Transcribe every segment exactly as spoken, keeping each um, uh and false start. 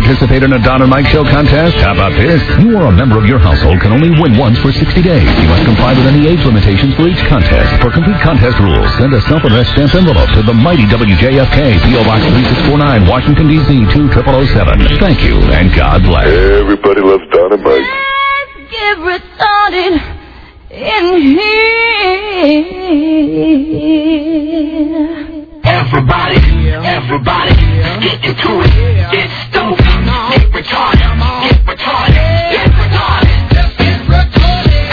participate in a Don and Mike Show contest? How about this? You or a member of your household can only win once for sixty days. You must comply with any age limitations for each contest. For complete contest rules, send a self-addressed stamped envelope to the mighty W J F K, P O Box three six four nine, Washington, D C two zero zero zero seven. Thank you, and God bless. Everybody loves Don and Mike. Let's get retarded in here. Everybody, everybody, get into it. Get stoked, get retarded, get retarded, get retarded. Just get retarded.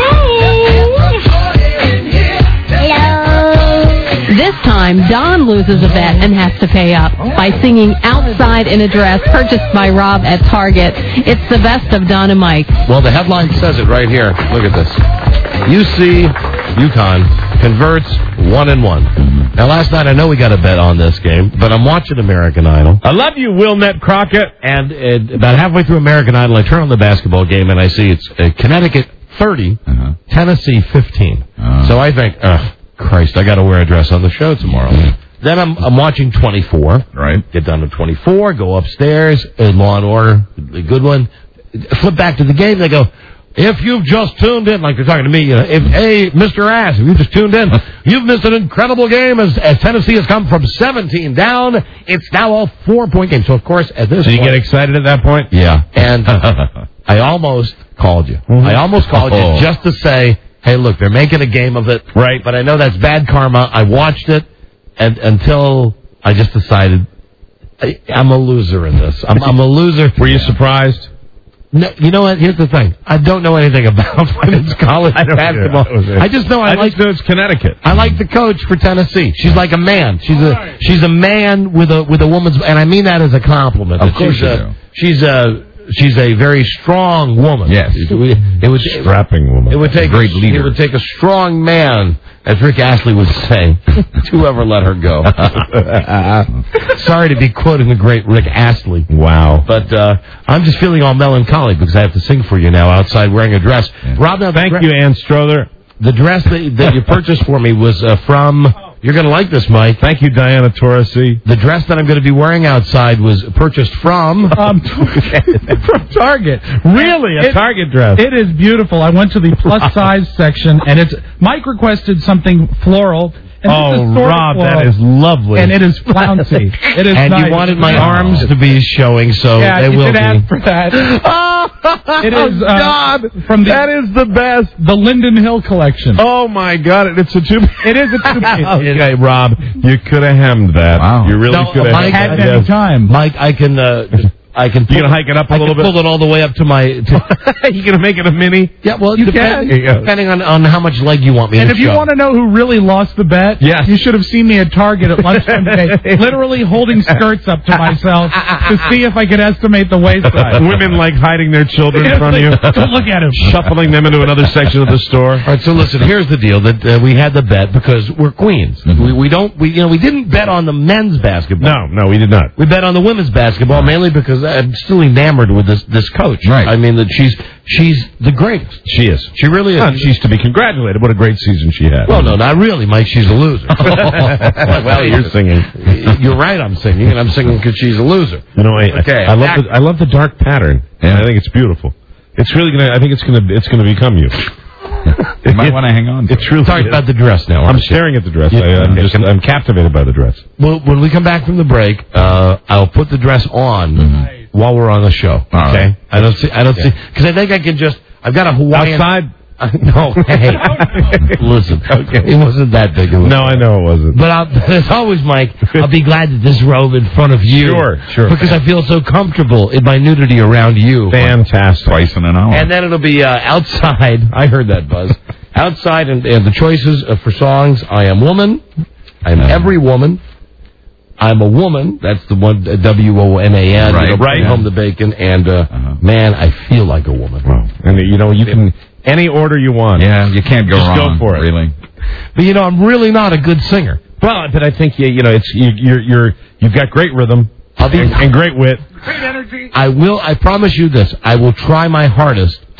Hello. This time, Don loses a bet and has to pay up by singing Outside in a Dress, purchased by Rob at Target. It's the best of Don and Mike. Well, the headline says it right here. Look at this. U C, UConn, converts one and one. Now, last night, I know we got a bet on this game, but I'm watching American Idol. I love you, Wilnette Crockett. And uh, about halfway through American Idol, I turn on the basketball game, and I see it's uh, Connecticut thirty, uh-huh. Tennessee fifteen. Uh-huh. So I think, ugh, Christ, I got to wear a dress on the show tomorrow. Then I'm I'm watching twenty-four. Right. Get down to twenty-four, go upstairs, uh, Law and Order, a good one. Flip back to the game, they go, if you've just tuned in, like they're talking to me, you know, if, hey, Mister Ass, if you just tuned in, you've missed an incredible game as, as Tennessee has come from seventeen down. It's now a four-point game. So, of course, at this so point... you get excited at that point? Yeah. And I almost called you. Mm-hmm. I almost called oh. you just to say, hey, look, they're making a game of it. Right. But I know that's bad karma. I watched it and until I just decided I, I'm a loser in this. I'm, I'm a loser. Were you surprised? No, you know what? Here's the thing. I don't know anything about women's college I basketball. I just know I, I like. just know it's Connecticut. I like the coach for Tennessee. She's like a man. She's a she's a man with a with a woman's, and I mean that as a compliment. Of course she's you a, do. She's a she's a very strong woman. Yes, it would, it would strapping woman. It would take a great a, leader. It would take a strong man, as Rick Astley would say, to ever let her go. Sorry to be quoting the great Rick Astley. Wow. But uh, I'm just feeling all melancholy because I have to sing for you now outside wearing a dress. Yeah. Rob, now, thank dre- you, Ann Strother. The dress that, that you purchased for me was uh, from... You're going to like this, Mike. Thank you, Diana Taurasi. The dress that I'm going to be wearing outside was purchased from... Um, from Target. Really? A it, Target dress? It is beautiful. I went to the plus size section, and it's Mike requested something floral. And oh, Rob, floral, that is lovely. And it is flouncy. It is and nice. you wanted my yeah. arms to be showing, so yeah, they you will did be. ask for that. It is, uh, God, from the, that is the best. The Linden Hill collection. Oh, my God. It's a two... It is a two-piece. Okay, Rob, you could have hemmed that. Wow. You really No, could have Mike, hemmed that. At any time. Mike, I can... Uh, I can pull, you gonna hike it up a I little can bit? pull it all the way up to my... To, you gonna make it a mini? Yeah, well, you depend, can. depending on, on how much leg you want me and to if you show. want to know who really lost the bet, yes. you should have seen me at Target at lunchtime today, literally holding skirts up to myself to see if I could estimate the waist size. Women like hiding their children in front of you. Don't look at him. Shuffling them into another section of the store. All right, so listen, here's the deal. That uh, we had the bet because we're queens. Mm-hmm. We we don't we you know we didn't bet on the men's basketball. No, no, we did not. We bet on the women's basketball mainly because I'm still enamored with this this coach. Right. I mean that she's she's the greatest. She is. She really is. Well, she's to be congratulated. What a great season she had. Well, no, not really, Mike. She's a loser. Well, you're singing. You're right. I'm singing, and I'm singing because she's a loser. You know, I, okay, I, I love the I love the dark pattern. Yeah. I think it's beautiful. It's really gonna. I think it's gonna. It's gonna become you. You might want to hang on. It's really talking about the dress now. I'm you? staring at the dress. Yeah, I, I'm okay. just. I'm captivated by the dress. Well, when we come back from the break, uh, I'll put the dress on mm-hmm. while we're on the show. All okay. Right. I don't see. I don't yeah. see because I think I can just. I've got a Hawaiian. Outside. Uh, no, hey, listen. Okay. It wasn't that big of a. No, I know it wasn't. But I'll, as always, Mike, I'll be glad that this robe in front of you. Sure, sure. Because I feel so comfortable in my nudity around you. Fantastic. Twice in an hour. And then it'll be uh, outside. I heard that, Buzz. Outside, and, and the choices uh, for songs: I Am Woman, I Am Every Woman, I'm a Woman. That's the one, uh, W O M A N. Right, you know, right. Bring Home the Bacon, and uh, uh-huh. Man, I Feel Like a Woman. Wow. And you know, you can any order you want. Yeah, you can't go Just wrong. Go for it. Really. But you know, I'm really not a good singer. Well, but I think you, you know, it's you, you're you're you've got great rhythm I'll be, and, and great wit. Great energy. I will. I promise you this. I will try my hardest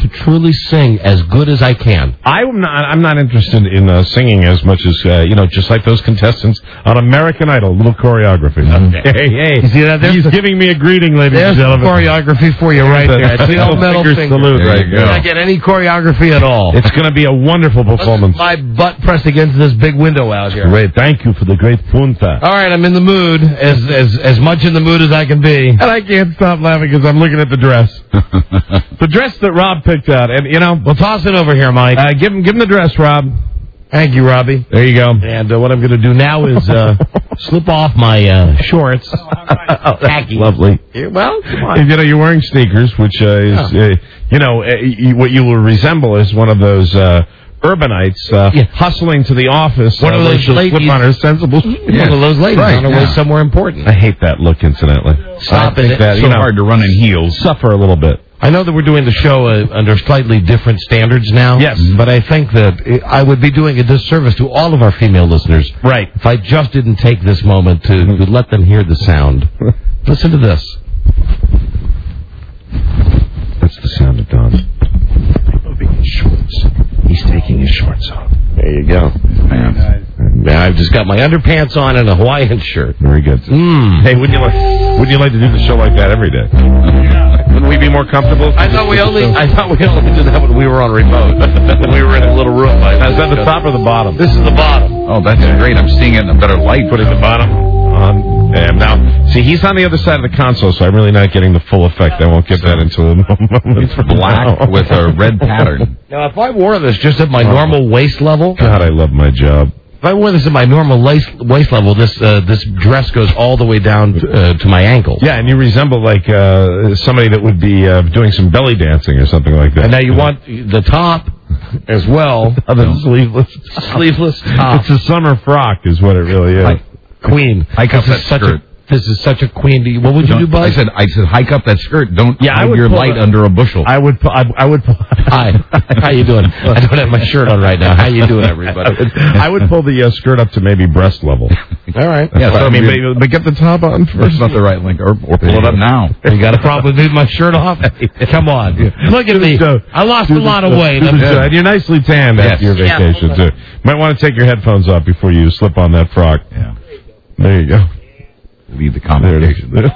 to truly sing as good as I can. I'm not. I'm not interested in uh, singing as much as uh, you know. Just like those contestants on American Idol, little choreography. Okay. Hey, hey! You see that? There's He's the, giving me a greeting, ladies there's and gentlemen. the choreography for you right there. It's the old metal finger finger. salute There right you there. go. Not get any choreography at all. It's going to be a wonderful performance. My butt pressed against this big window out here. Great, thank you for the great punta. All right, I'm in the mood, as as as much in the mood as I can be. And I can't stop laughing because I'm looking at the dress. The dress that Rob picked out. And, you know, Well, toss it over here, Mike. uh, give him give him the dress, Rob. Thank you, Robbie. There you go. And uh, what I'm going to do now is uh, slip off my uh, shorts. Oh, Khaki. Lovely. Yeah, well, come on. And, you know, you're wearing sneakers, which uh, is, uh, you know, uh, you, what you will resemble is one of those uh, urbanites uh, Yeah. hustling to the office. One uh, of those with the ladies- slip on her sensible. One of those ladies Right, on her yeah. way somewhere important. I hate that look, incidentally. Stop I think it. that, It's you so know, hard to run in heels. Suffer a little bit. I know that we're doing the show uh, under slightly different standards now. Yes. But I think that it, I would be doing a disservice to all of our female listeners Right. if I just didn't take this moment to, to let them hear the sound. Listen to this. That's the sound of Don. Moving his shorts. He's taking his shorts off. There you go. Man, I've just got my underpants on and a Hawaiian shirt. Very good. Mm. Hey, wouldn't you like wouldn't you like to do the show like that every day? Wouldn't we be more comfortable? I thought we only I thought we only did that when we were on remote. When we were in a little room. Is that the top or the bottom? This is the bottom. Oh, that's great. I'm seeing it in a better light. Putting the bottom on. And now, see, he's on the other side of the console, so I'm really not getting the full effect. I won't get that until a moment. It's black with a red pattern. Now, if I wore this just at my normal waist level, God, I love my job. if I wore this at my normal waist, waist level, this uh, this dress goes all the way down to, uh, to my ankles. Yeah, and you resemble like uh, somebody that would be uh, doing some belly dancing or something like that. And now you want the top as well. Other sleeveless, Sleeveless top. It's a summer frock, is what it really is. Like, Queen. Hike up This that is such skirt. a this is such a queen. What would you Don't- do, Buzz? I said, I said, hike up that skirt. Don't Yeah, I hide would your pull light it- under a bushel. I would. pu- I, I would. pu- Hi. How you doing? I don't have my shirt on right now. How you doing, everybody? I would pull the uh, skirt up to maybe breast level. All right. Yeah, I so mean, maybe- maybe, but get the top on That's first. not the right link. Or, or pull it up now. You got a problem with my shirt off? Come on. Look at me. So, I lost do a the lot of show. weight. Do the I'm- show. And you're nicely tanned Yes. after your Yeah. vacation, too. Might want to take your headphones off before you slip on that frock. Yeah. There you go. Lead the There it is. conversation.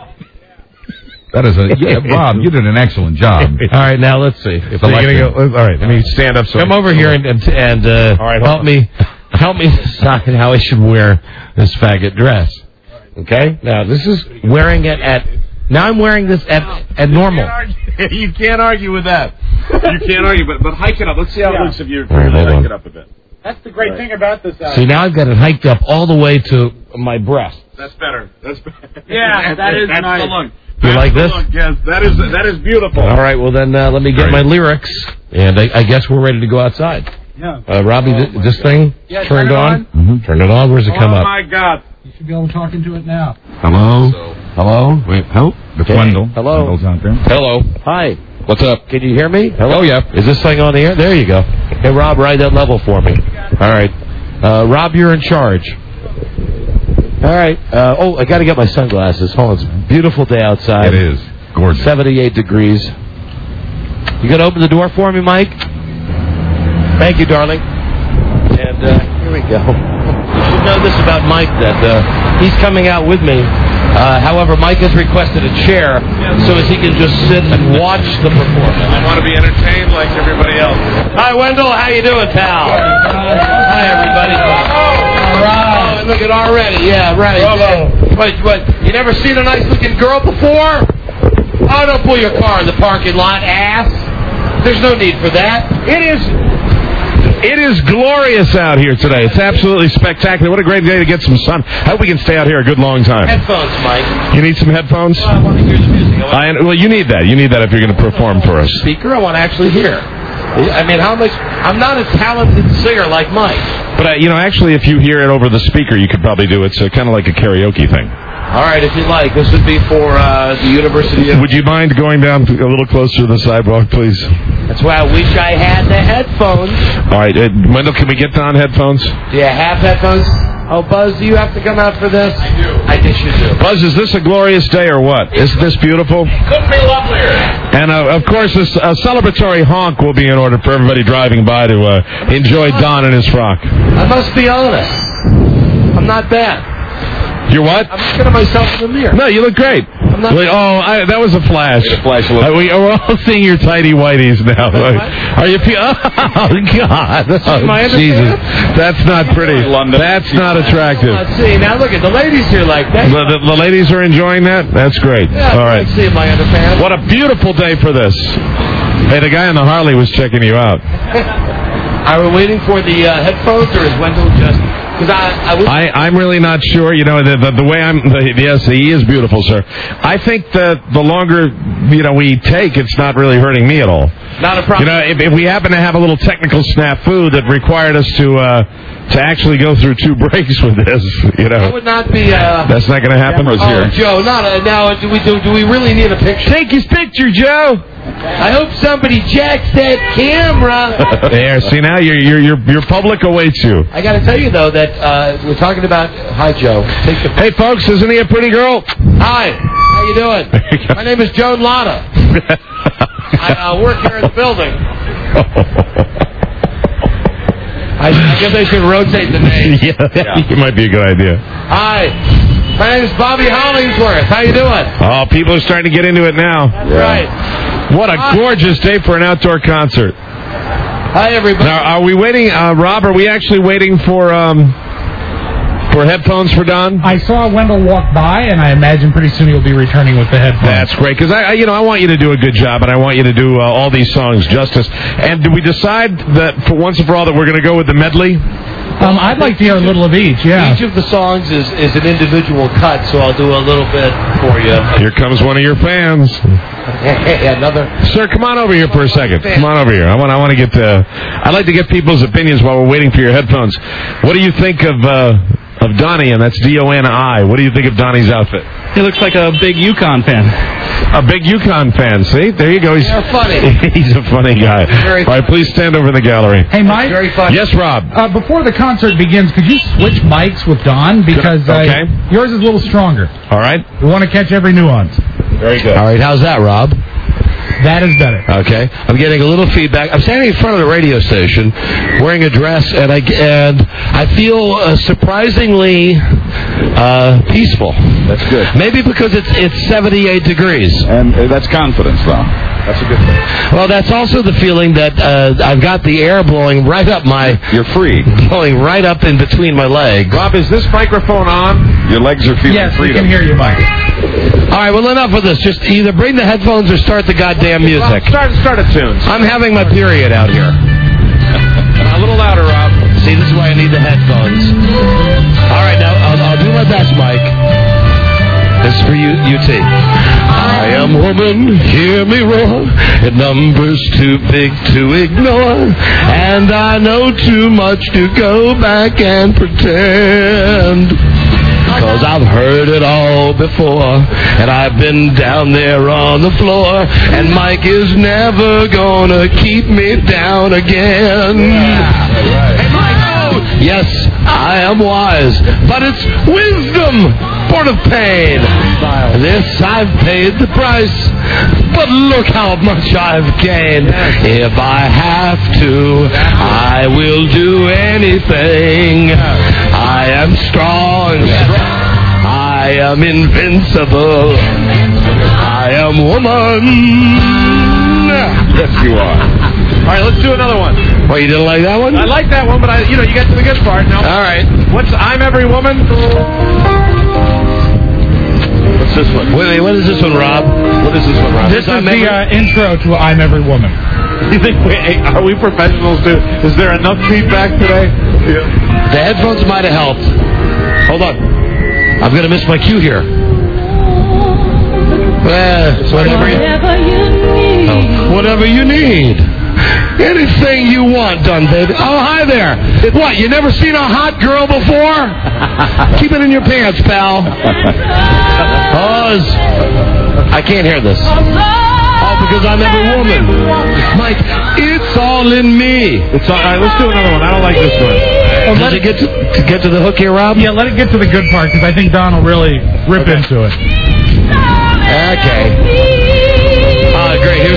That is a, yeah, Bob, you did an excellent job. All right, now let's see. If So I you're can gonna go, all right, let me stand up. So come over here and and, and uh, All right, hold help on. me help me decide how I should wear this faggot dress. Okay? Now this is wearing it at now I'm wearing this at at normal. You can't argue with that. You can't argue, but but hike it up. Let's see how it looks if you All right, hold on. up a bit. That's the great thing about this outfit. See, now I've got it hiked up all the way to my breast. That's better. That's better. Yeah, that is That's nice. the look. You That's like the this? look. Yes, that is that is beautiful. All right, well then uh, let me get Great. my lyrics, and I, I guess we're ready to go outside. Yeah. Uh, Robbie, th- this thing Yeah, turned turn it on? on. Mm-hmm. Turn it on. Where's it come oh up? my God! You should be able to talk into it now. Hello? Hello. Wait, help? The Okay. Wendell. Hello. Wendell's out there. Hello. Hi. What's up? Can you hear me? Hello. Oh, yeah. Is this thing on the air? There you go. Hey, Rob, ride that level for me. All right. Uh, Rob, you're in charge. All right. Uh, oh, I got to get my sunglasses. Hold on. It's a beautiful day outside. It is. Gorgeous. seventy-eight degrees. You going to open the door for me, Mike? Thank you, darling. And uh, here we go. You should know this about Mike, that uh, he's coming out with me. Uh, however, Mike has requested a chair so as he can just sit and watch the performance. I want to be entertained like everybody else. Hi, Wendell. How you doing, pal? Hi, everybody. All right. Oh, look at already. Yeah, right. Yeah. What, what, you never seen a nice-looking girl before? Oh, don't pull your car in the parking lot, ass. There's no need for that. It is. It is glorious out here today. It's absolutely spectacular. What a great day to get some sun. I hope we can stay out here a good long time. Headphones, Mike. You need some headphones? I want to hear the music. I want I, well, you need that. You need that if you're going to perform for us. speaker. I want to actually hear. I mean, how much? I'm not a talented singer like Mike. But, uh, you know, actually, if you hear it over the speaker, you could probably do it. It's uh, kind of like a karaoke thing. All right, if you like. This would be for uh, the University of... Would you mind going down a little closer to the sidewalk, please? That's why I wish I had the headphones. All right. Uh, Wendell, can we get Don headphones? Do you have headphones? Oh, Buzz, do you have to come out for this? I do. I guess you do. Buzz, is this a glorious day or what? Isn't this beautiful? Couldn't be lovelier. And, uh, of course, a, a celebratory honk will be in order for everybody driving by to uh, enjoy Don and his frock. I must be honest. I'm not bad. You're what? I'm looking at myself in the mirror. No, you look great. I'm not Wait, oh, I, that was a flash. A flash a little. Uh, we, we're all seeing your tidy whities now. Are you? Fe- oh God! Oh, Jesus, that's not pretty. London. That's not attractive. Let's see. Now look at the ladies here like that. The, the, the ladies are enjoying that. That's great. Yeah, all right. I see my underpants. What a beautiful day for this. Hey, the guy on the Harley was checking you out. Are we waiting for the uh, headphones, or is Wendell just? Because I, I, was... I, I'm really not sure. You know, the, the, the way I'm. The, yes, he is beautiful, sir. I think that the longer you know we take, it's not really hurting me at all. Not a problem. You know, if, if we happen to have a little technical snafu that required us to uh, to actually go through two breaks with this, you know, that would not be. Uh... That's not going to happen. Oh, here. Joe, not a, now. Do we do? Do we really need a picture? Take his picture, Joe. I hope somebody jacks that camera. There, see now your your your your public awaits you. I got to tell you though that uh, we're talking about. Hi, Joe. Take the... Hey, folks, isn't he a pretty girl? Hi. How you doing? My name is Joan Lotta. I uh, work here in the building. I, I guess I should rotate the name. Yeah, yeah, it might be a good idea. Hi. My name is Bobby Hollingsworth. How you doing? Oh, people are starting to get into it now. That's yeah. right. What a gorgeous day for an outdoor concert. Hi, everybody. Now, are we waiting, uh, Rob, are we actually waiting for um, for headphones for Don? I saw Wendell walk by, and I imagine pretty soon he'll be returning with the headphones. That's great, because I, I, you know, I want you to do a good job, and I want you to do uh, all these songs justice. And did we decide that for once and for all that we're going to go with the medley? Um, I'd like to hear a little of each, yeah. Each of the songs is, is an individual cut, so I'll do a little bit for you. Here comes one of your fans. Another. Sir, come on over here for a second. Come on over here. I want I want to get uh, I'd like to get people's opinions while we're waiting for your headphones. What do you think of uh, of Donnie? And that's D O N I. What do you think of Donnie's outfit? He looks like a big Yukon fan. A big Yukon fan. See? There you go. He's They're funny. He's a funny guy. Very All right, please stand over in the gallery. Hey, Mike. Very funny. Yes, Rob. Uh, before the concert begins, could you switch mics with Don? Because uh, okay. yours is a little stronger. All right. We want to catch every nuance. Very good. All right, how's that, Rob? That is better. Okay. I'm getting a little feedback. I'm standing in front of the radio station wearing a dress, and I, and I feel uh, surprisingly uh, peaceful. That's good. Maybe because it's it's seventy-eight degrees. And uh, that's confidence, though. That's a good thing. Well, that's also the feeling that uh, I've got the air blowing right up my... You're free. Blowing right up in between my legs. Rob, is this microphone on? Your legs are feeling yes, freedom. Yes, we can hear you, Mike. All right, well, enough of this. Just either bring the headphones or start the goddamn music. Start, start a tune. I'm having my period out here. A little louder, Rob. See, this is why I need the headphones. All right, now, I'll, I'll do my best, Mike. This is for you, U T. I am woman, hear me roar. A number's too big to ignore. And I know too much to go back and pretend. Cause I've heard it all before. And I've been down there on the floor. And Mike is never gonna keep me down again. Yeah, right. Hey, Mike! Yes, I am wise. But it's wisdom born of pain. This I've paid the price. But look how much I've gained. If I have to, I will do anything. I am strong. I am invincible. I am woman. Yes, you are. All right, let's do another one. Well, you didn't like that one? I like that one, but I, you know, you get to the good part now. All right. What's I'm Every Woman? What's this one? Wait, wait, what is this one, Rob? What is this one, Rob? This is the uh, intro to I'm Every Woman. You think we, are we professionals too? Is there enough feedback today? Yeah. The headphones might have helped. Hold on. I'm going to miss my cue here. Well, whatever you, Whatever you need. oh, whatever you need. Anything you want done, baby. Oh, hi there. What, you never seen a hot girl before? Keep it in your pants, pal. Pause. I can't hear this. Oh, because I'm every woman. Mike, it's all in me. It's all right. Let's do another one. I don't like this one. Well, Does it get to, to get to the hook here, Rob? Yeah, let it get to the good part, because I think Don will really rip Okay. into it. Okay. Ah, great. Here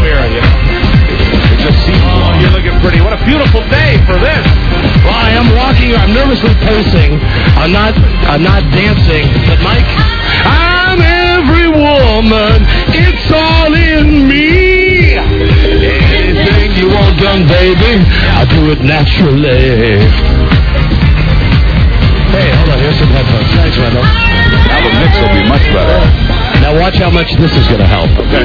era, you know. It just seems oh, you're looking pretty. What a beautiful day for this. Well, I am walking. I'm nervously pacing. I'm not. I'm not dancing. But Mike, I'm every woman. It's all in me. Anything you want done, baby, I do it naturally. Hey, hold on. Here's some headphones. Thanks, Randall. Now the mix will be much better. Now watch how much this is going to help. Okay.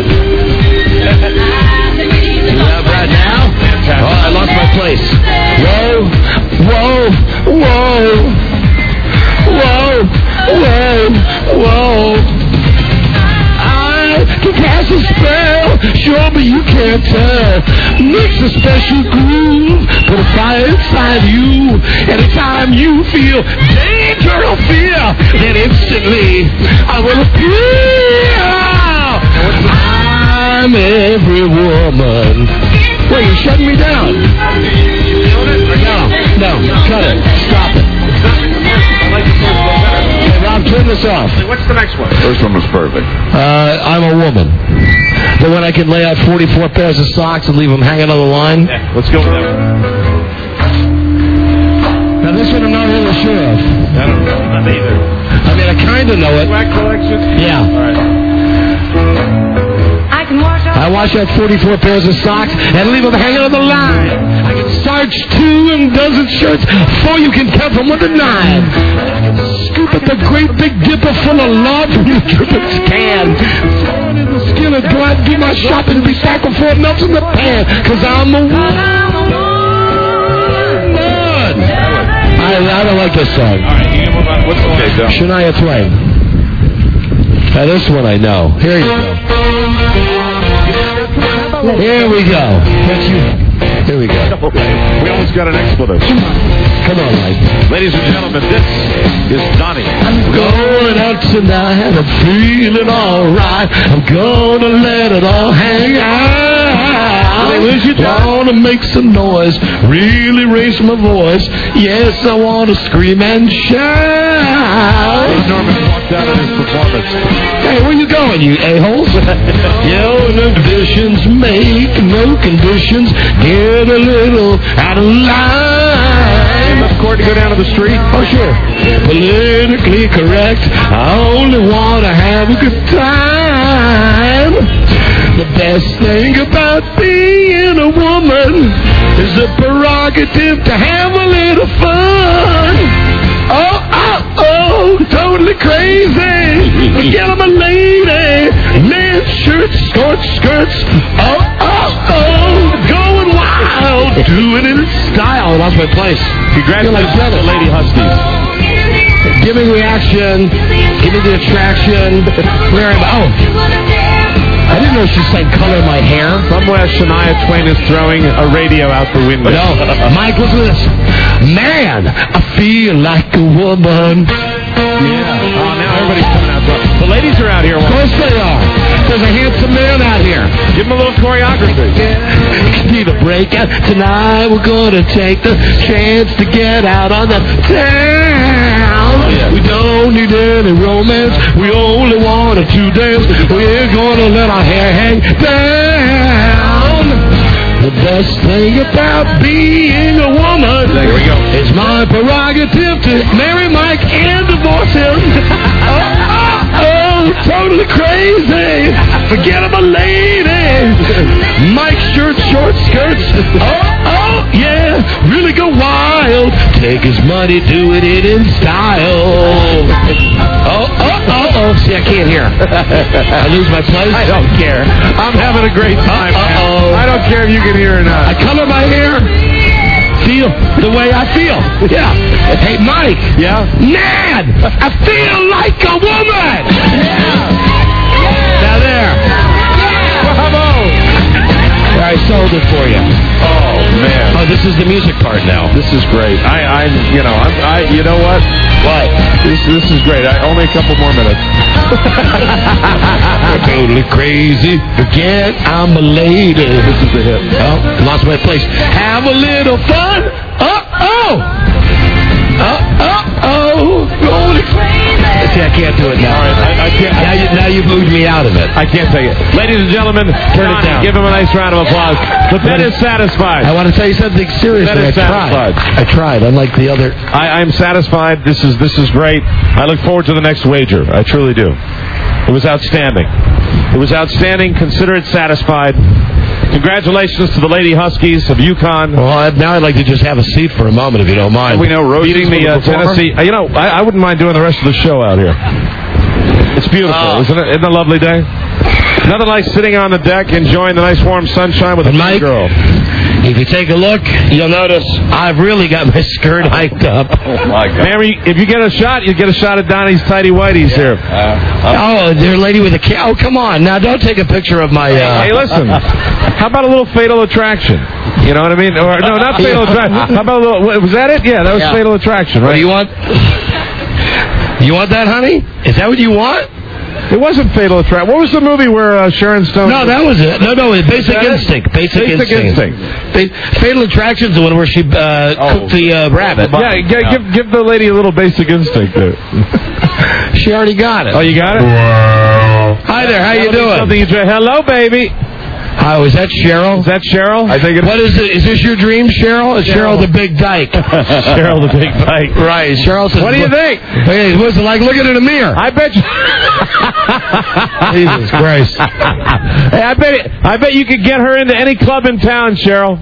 Right now? Oh, I lost my place. Whoa, whoa, whoa, whoa, whoa, whoa. I can cast a spell, sure, but you can't tell. Mix a special groove, put a fire inside you. Anytime you feel danger or fear, then instantly I will appear. I'm every woman. Wait, you're shutting me down. No, no, cut it. Stop it. Hey, Rob, turn this off. What's the next one? First one was perfect. Uh, I'm a woman. The one I can lay out forty-four pairs of socks and leave them hanging on the line. Yeah, let's go with that. Now, this one I'm not really sure of. I don't know. Not either. I mean, I kind of know it. Swag collection? Yeah. All right. I wash out forty-four pairs of socks and leave them hanging on the line. I can starch two and dozen shirts before you can count them with a nine. Scoop up a great big dipper full of love from your dripping can. Throw it in the skillet, go out and do my shopping and be back before it melts in the pan. Cause I'm a woman. I, I don't like this song. All right, you can move on. What's the one? Okay, Shania Twain. Now this one I know. Here you go. Here we go. Here we go. We almost got an expletive. Come on, Mike. Ladies and gentlemen, this is Donnie. I'm going out tonight. I'm feeling alright. I'm gonna let it all hang out. I wanna make some noise, really raise my voice. Yes, I wanna scream and shout. Norman walked out of his performance. Hey, where you going, you a-holes? Yo, no conditions make no conditions. Get a little out of line. Enough court to go down to the street? Oh, sure. Politically correct. I only want to have a good time. The best thing about being a woman is the prerogative to have a little fun. Oh, oh, oh, totally crazy. Forget I'm a lady. Men's shirts, short skirts. Oh, oh, oh, going wild. Doing it in style. I lost my place. Congratulations like to Lady Huskies. Giving reaction. Giving the attraction. Where am I? Oh. I didn't know she sang Color My Hair. Somewhere Shania Twain is throwing a radio out the window. No. Mike, listen to this. Man, I feel like a woman. Yeah. Oh, now everybody's coming out. The ladies are out here. Of course they are. There's a handsome man out here. Give him a little choreography. Need a breakout. Tonight we're going to take the chance to get out on the town. Oh, yeah. We don't need any romance. We only want to dance. We're going to let our hair hang down. The best thing about being a woman there we go. is my prerogative to marry Mike and divorce him. oh, oh, oh, totally crazy. Forget I'm a lady. Mike shirts, short skirts. Oh, oh, yeah. Really go wild. Take his money, do it in style. Oh, oh, oh, oh. See, I can't hear. I lose my place? I don't care. I'm having a great time. Uh-oh. I don't care if you can hear or not. I color my hair. Feel the way I feel. Yeah. Hey, Mike. Yeah? Man, I feel like a woman. Yeah. Now there. Bravo. I sold it for you. Oh, man. Oh, this is the music part now. This is great. I, I, you know, I, I, you know what? What? This, this is great. I, only a couple more minutes. Totally crazy. Forget I'm a lady. This is the hit. Oh, lost my place. Have a little fun. Oh, oh. Oh, oh, oh. Totally crazy. see, I can't do it now. All right, I, I can't. Now you, now you moved me out of it. I can't take it. Ladies and gentlemen, turn it down. Give him a nice round of applause. The bet is satisfied. I want to tell you something serious. The bet is I satisfied. tried. I tried, unlike the other. I, I'm satisfied. This is this is great. I look forward to the next wager. I truly do. It was outstanding. It was outstanding. Consider it satisfied. Congratulations to the Lady Huskies of UConn. Well, now I'd like to just have a seat for a moment, if you don't mind. We know Rosie's beating the uh, Tennessee. Uh, you know, I, I wouldn't mind doing the rest of the show out here. It's beautiful, Oh. isn't it? Isn't it a lovely day? Nothing like sitting on the deck, enjoying the nice warm sunshine with a And pretty Mike, girl. if you take a look, you'll notice I've really got my skirt hiked up. Oh, my God. Mary, if you get a shot, you get a shot at Donnie's tighty whities here. Oh, there's a lady with a cat. Oh, come on. Now, don't take a picture of my... Uh... Hey, listen. How about a little Fatal Attraction? You know what I mean? Or, no, not Fatal Attraction. How about a little... Was that it? Yeah, that was Yeah. Fatal Attraction, right? What do you want? You want that, honey? Is that what you want? It wasn't Fatal Attraction. What was the movie where uh, Sharon Stone... No, that was it. No, no, it's Basic that it? Instinct. Basic, Basic Instinct. Instinct. Ba- Fatal Attraction's the one where she uh, Oh. cooked the uh, rabbit. Yeah, g- give give the lady a little Basic Instinct there. She already got it. Oh, you got it? Hi there. How you That'll be doing? something you try. Hello, baby. Hi, is that Cheryl? Is that Cheryl? I think it What is it? Is this your dream, Cheryl? Is Cheryl, Cheryl. the Big Dyke? Cheryl the Big Dyke. Right. Cheryl says... What do you think? Hey, what's it like looking in a mirror? I bet you... Jesus Christ. Hey, I bet it, I bet you could get her into any club in town, Cheryl.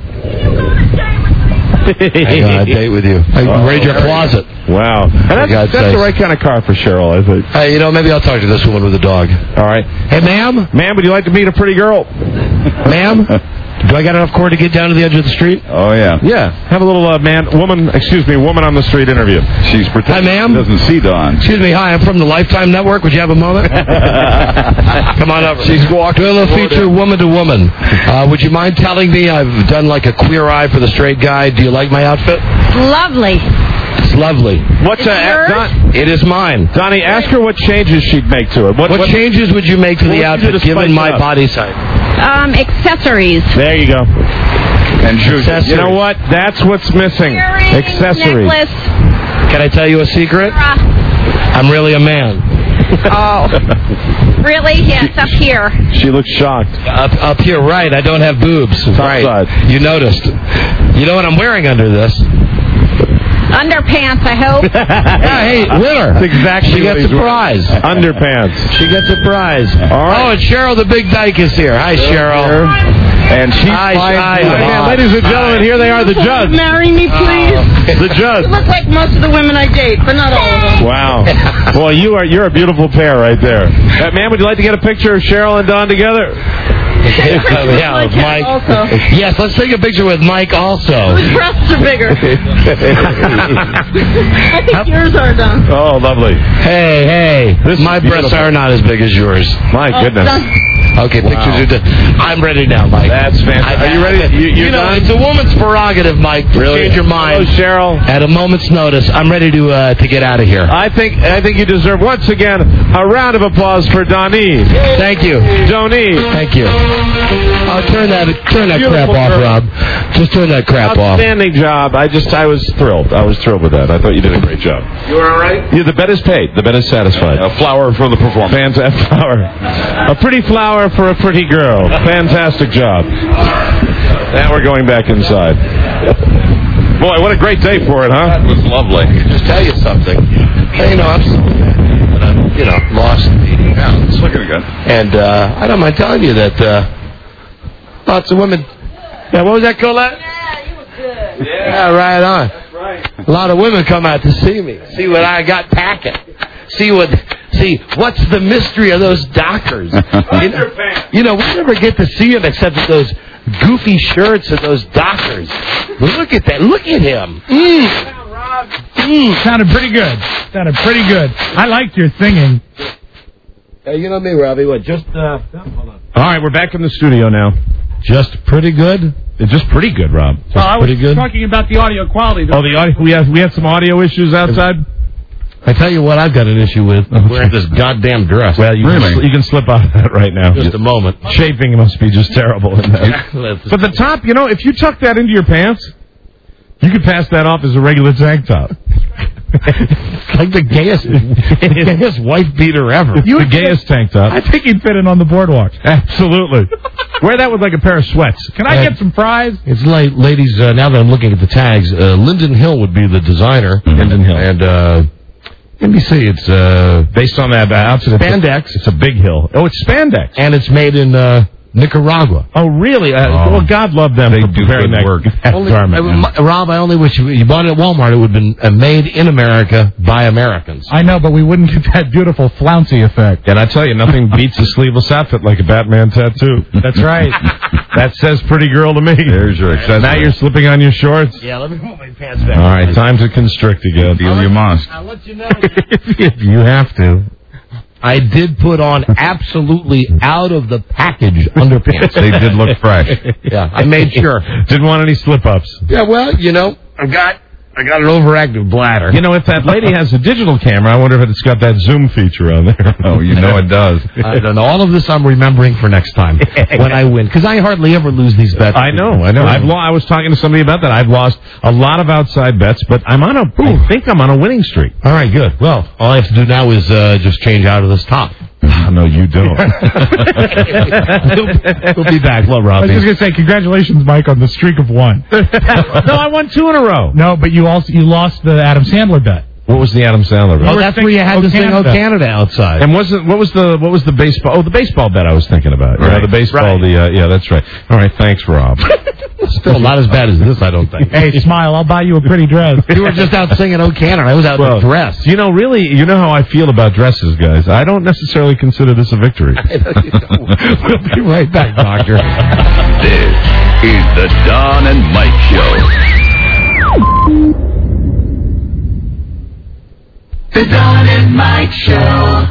I got a date with you. I can raid your closet. Wow. And that's, God's that's the sakes. right kind of car for Cheryl, I think. Hey, you know, maybe I'll talk to this woman with the dog. All right. Hey, ma'am? Ma'am, would you like to meet a pretty girl? Ma'am? Do I got enough cord to get down to the edge of the street? Oh, yeah. Yeah. Have a little uh, man, woman, excuse me, woman on the street interview. She's pretending Hi, ma'am. she doesn't see Dawn. Excuse me, hi, I'm from the Lifetime Network. Would you have a moment? Come on over. She's walking Doing a little forward. feature, woman to woman. Uh, would you mind telling me I've done like a queer eye for the straight guy? Do you like my outfit? Lovely. It's lovely. What's Is it yours? Don, It is mine. Donnie, ask her what changes she'd make to it. What, What, what changes would you make to what the would you do outfit to given spice it my up? body type? Um, accessories. There you go. And shoes. You know what? That's what's missing. Earrings, Accessories. necklace. Can I tell you a secret? Uh, I'm really a man. oh. Really? Yes, up here. She looks shocked. Up, up here, right. I don't have boobs. Right. outside. You noticed. You know what I'm wearing under this? Underpants, I hope. Yeah, hey, winner. That's exactly She what gets a he's wearing. prize. Underpants. She gets a prize. All right. Oh, and Cheryl the Big Dyke is here. Hi, Cheryl. And she's Hi, flying hi, through hi. the- And ladies and gentlemen, here they are, the judge. Marry me, please. The judge. You look like most of the women I date, but not all of them. Wow. Boy, you are you're a beautiful pair right there. Uh, ma'am, would you like to get a picture of Cheryl and Don together? Yeah, Like him Mike. also. Yes, let's take a picture with Mike also. His breasts are bigger. I think yours are done. Oh, lovely. Hey, hey. This My is breasts beautiful. are not as big as yours. My Oh, goodness. done. Okay, pictures are done. I'm ready now, Mike. That's fantastic. I- Are you ready? You, You you're know, done? it's a woman's prerogative, Mike, to Really? change your mind Hello, Cheryl. at a moment's notice. I'm ready to uh, to get out of here. I think I think you deserve once again a round of applause for Donnie. Thank you. Donnie. Thank you. Oh, turn that turn that crap Beautiful off, girl. Rob. Just turn that crap off. Outstanding job. I just I was thrilled. I was thrilled with that. I thought you did a great job. You were all right? Yeah, the bet is paid. The bet is satisfied. A flower for the performance. Fantastic flower. A pretty flower for a pretty girl. Fantastic job. Now we're going back inside. Boy, what a great day for it, huh? That was lovely. Just tell you something. Hey, you know, I'm so mad, but I'm, you know, lost eighty pounds. It's looking good. And uh, I don't mind telling you that uh, lots of women. Yeah, what was that, Colette? Yeah, you look good. Yeah, right on. Right. A lot of women come out to see me, see what I got packing, see what, see what's the mystery of those dockers. You know, you know, we never get to see them except with those goofy shirts and those dockers. Look at that! Look at him. Mm. Mm. Sounded pretty good. Sounded pretty good. I liked your singing. Hey, you know me, Robbie. What? Just uh, hold on. All right, we're back in the studio now. Just pretty good. It's just pretty good, Rob. Oh, I was pretty good. talking about the audio quality. Oh, the audio. We had we had some audio issues outside. I tell you what, I've got an issue with wearing this goddamn dress. Well, you, Really? can, you can slip out of that right now. Just a moment. Shaping must be just terrible in that. But the top, you know, if you tuck that into your pants, you could pass that off as a regular tank top. It's like the gayest, the gayest wife beater ever. You the gayest tank top. I think he'd fit in on the boardwalk. Absolutely. Wear that with like a pair of sweats. Can I Uh, get some fries? It's like, ladies, uh, now that I'm looking at the tags, uh, Linden Hill would be the designer. Mm-hmm. Linden Hill. And, uh, let me see, it's, uh, Based on that outfit. spandex. It's a big hill. Oh, it's spandex. And it's made in, uh, Nicaragua. Oh, really? Uh, Oh. Well, God love them They for do preparing good that, work. that Only- garment. uh, my- Rob, I only wish you, you bought it at Walmart. It would have been uh, made in America by Americans. I know, but we wouldn't get that beautiful flouncy effect. And I tell you, nothing beats a sleeveless outfit like a Batman tattoo. That's right. That says pretty girl to me. There's your accessory. Now you're slipping on your shorts. Yeah, let me put my pants back. All right, time to constrict again. Feel your moss. I'll let you know. If you have to. I did put on absolutely out of the package underpants. They did look fresh. Yeah, I made sure. Didn't want any slip-ups. Yeah, well, you know, I got I got an overactive bladder. You know, if that lady has a digital camera, I wonder if it's got that zoom feature on there. Oh, you know it does. I don't know. All of this I'm remembering for next time when I win, because I hardly ever lose these bets. I know, I know. I've lo- I was talking to somebody about that. I've lost a lot of outside bets, but I'm on a. I think I'm on a winning streak. All right, good. Well, all I have to do now is uh, just change out of this top. No, you don't. we'll, we'll be back. Love, I Robbie. was just gonna say, congratulations, Mike, on the streak of one. No, I won two in a row. No, but you also you lost the Adam Sandler bet. What was the Adam Sandler bet? Oh, that's where you had Oh, this thing, oh, Canada. Canada outside. And wasn't what was the what was the baseball? Oh, the baseball bet I was thinking about. Yeah, Right. the baseball. Right. The uh, yeah, that's right. All right, thanks, Rob. Still not as bad as this, I don't think. Hey, smile, I'll buy you a pretty dress. You were just out singing "Oh Canada." I was out Well, in a dress. You know, really, you know how I feel about dresses, guys. I don't necessarily consider this a victory. We'll be right back, Doctor. This is the Don and Mike Show. The Don and Mike Show.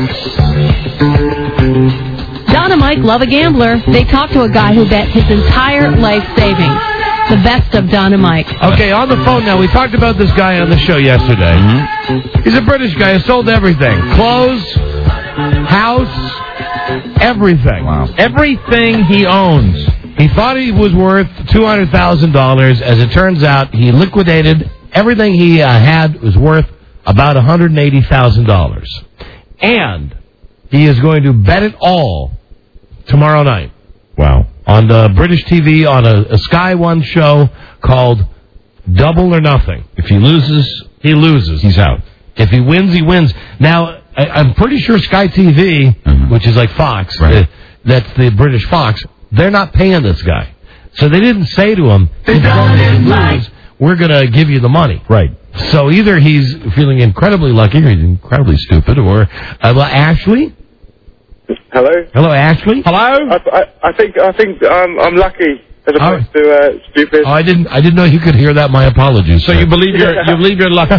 Don and Mike love a gambler. They talk to a guy who bet his entire life savings. The best of Don and Mike. Okay, on the phone now. We talked about this guy on the show yesterday. Mm-hmm. He's a British guy who sold everything. Clothes, house, everything. Wow. Everything he owns. He thought he was worth two hundred thousand dollars. As it turns out, he liquidated everything he uh, had was worth about one hundred eighty thousand dollars. And he is going to bet it all tomorrow night. Wow. On the British T V, on a, a Sky One show called Double or Nothing. If he loses, he loses. He's out. If he wins, he wins. Now, I, I'm pretty sure Sky T V, mm-hmm. which is like Fox, right. uh, that's the British Fox, they're not paying this guy. So they didn't say to him, if you lose, we're going to give you the money. Right. So either he's feeling incredibly lucky or he's incredibly stupid, or, uh, well, Ashley? Hello. Hello, Ashley. Hello. I, I, I think I think um, I'm lucky as opposed Oh. to uh, stupid. Oh, I didn't. I didn't know you could hear that. My apologies. So sir. you believe you're you believe you're lucky.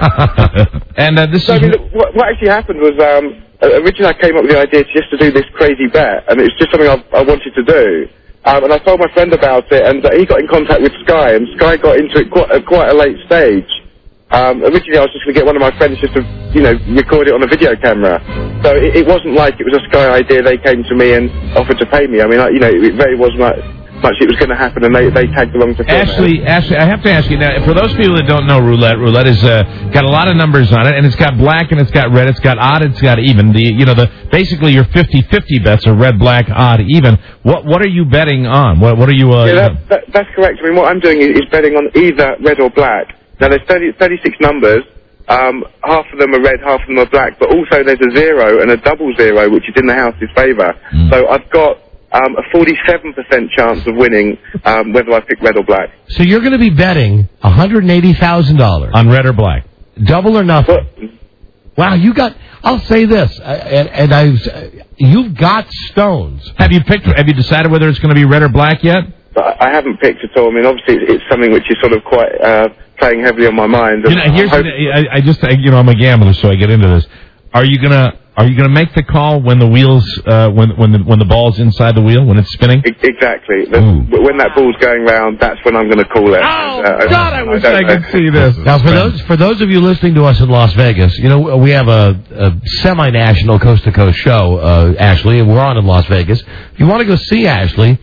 And uh, this So, I is mean, what, what actually happened was um, originally I came up with the idea just to do this crazy bet, and it's just something I, I wanted to do. Um, and I told my friend about it, and uh, he got in contact with Sky, and Sky got into it quite, at quite a late stage. Um, originally, I was just going to get one of my friends just to, you know, record it on a video camera. So it, it wasn't like it was a Sky idea. They came to me and offered to pay me. I mean, I, you know, it very was much, much it was going to happen, and they, they tagged along to film it. Ashley, Ashley, I have to ask you now. For those people that don't know roulette, roulette has uh, got a lot of numbers on it, and it's got black and it's got red, it's got odd, it's got even. The you know the basically your fifty-fifty bets are red, black, odd, even. What what are you betting on? What what are you? Uh, Yeah, that, that, that's correct. I mean, what I'm doing is, is betting on either red or black. Now, there's thirty, thirty-six numbers. Um, half of them are red, half of them are black. But also there's a zero and a double zero, which is in the house's favour. Mm. So I've got um, a forty-seven percent chance of winning um, whether I pick red or black. So you're going to be betting one hundred eighty thousand dollars. on red or black. Double or nothing. But, Wow, you got... I'll say this, uh, and, and I've... Uh, you've got stones. Have you picked? Have you decided whether it's going to be red or black yet? but I haven't picked at all. I mean, obviously it's, it's something which is sort of quite uh, playing heavily on my mind. You know, here's I hope- I, I just I, you know I'm a gambler, so I get into this. Are you gonna Are you gonna make the call when the wheels uh, when when the when the ball's inside the wheel when it's spinning? E- Exactly. The, when that ball's going round, that's when I'm going to call it. Oh Uh, God, I wish don't I, know. could see this. Now, for those for those of you listening to us in Las Vegas, you know, we have a, a semi-national coast-to-coast show, uh, Ashley, and we're on in Las Vegas. If you want to go see Ashley,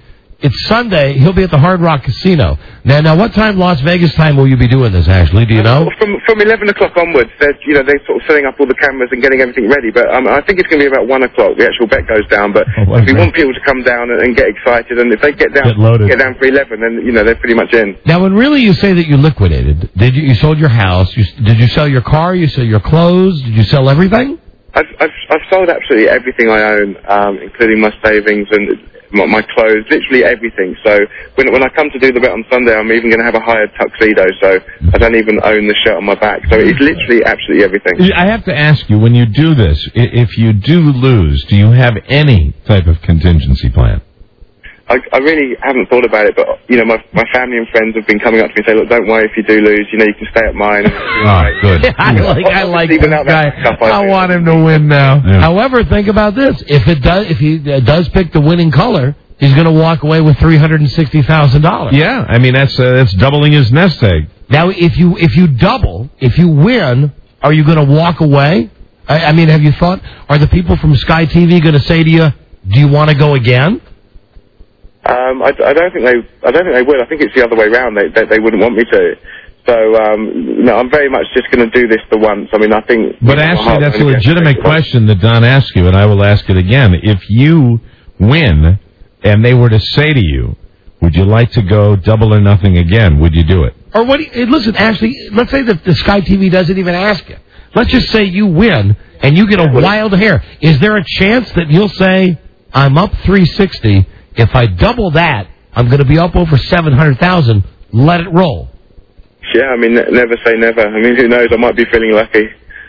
It's Sunday. He'll be at the Hard Rock Casino. Now, now, what time, Las Vegas time, will you be doing this, Ashley? Do you know? From from eleven o'clock onwards, they're, you know, they're sort of setting up all the cameras and getting everything ready. But um, I think it's going to be about one o'clock. The actual bet goes down. But Oh, we okay. want people to come down and, and get excited. And if they get down, Get loaded. get down for eleven, then you know they're pretty much in. Now, when really you say that you liquidated, did you, you sold your house? You, did you sell your car? You sell your clothes? Did you sell everything? I've I've, I've sold absolutely everything I own, um, including my savings and my, my clothes, literally everything. So when when I come to do the bet on Sunday, I'm even going to have a hired tuxedo, so I don't even own the shirt on my back. So it's literally absolutely everything. I have to ask you, when you do this, i- if you do lose, do you have any type of contingency plan? I, I really haven't thought about it, but you know, my my family and friends have been coming up to me and saying, "Look, don't worry if you do lose. You know, you can stay at mine." Ah, good. I like, I like Even this out guy. that stuff, I I do. want him to win now. Yeah. However, think about this: if it does, if he uh, does pick the winning color, he's going to walk away with three hundred and sixty thousand dollars. Yeah, I mean, that's uh, that's doubling his nest egg. Now, if you if you double, if you win, are you going to walk away? I, I mean, have you thought? Are the people from Sky T V going to say to you, "Do you want to go again?" Um, I, I don't think they. I don't think they would. I think it's the other way around. They they, they wouldn't want me to. So um, no, I'm very much just going to do this the once. I mean, I think. But my actually, heart that's a only gets legitimate taken once. question that Don asked you, and I will ask it again. If you win, and they were to say to you, "Would you like to go double or nothing again?" Would you do it? Or what? Do you, listen, Ashley. Let's say that the Sky T V doesn't even ask you. Let's just say you win and you get a wild hair. Is there a chance that you'll say, "I'm up three sixty. If I double that, I'm going to be up over seven hundred thousand. Let it roll." Yeah, I mean, ne- never say never. I mean, who knows? I might be feeling lucky.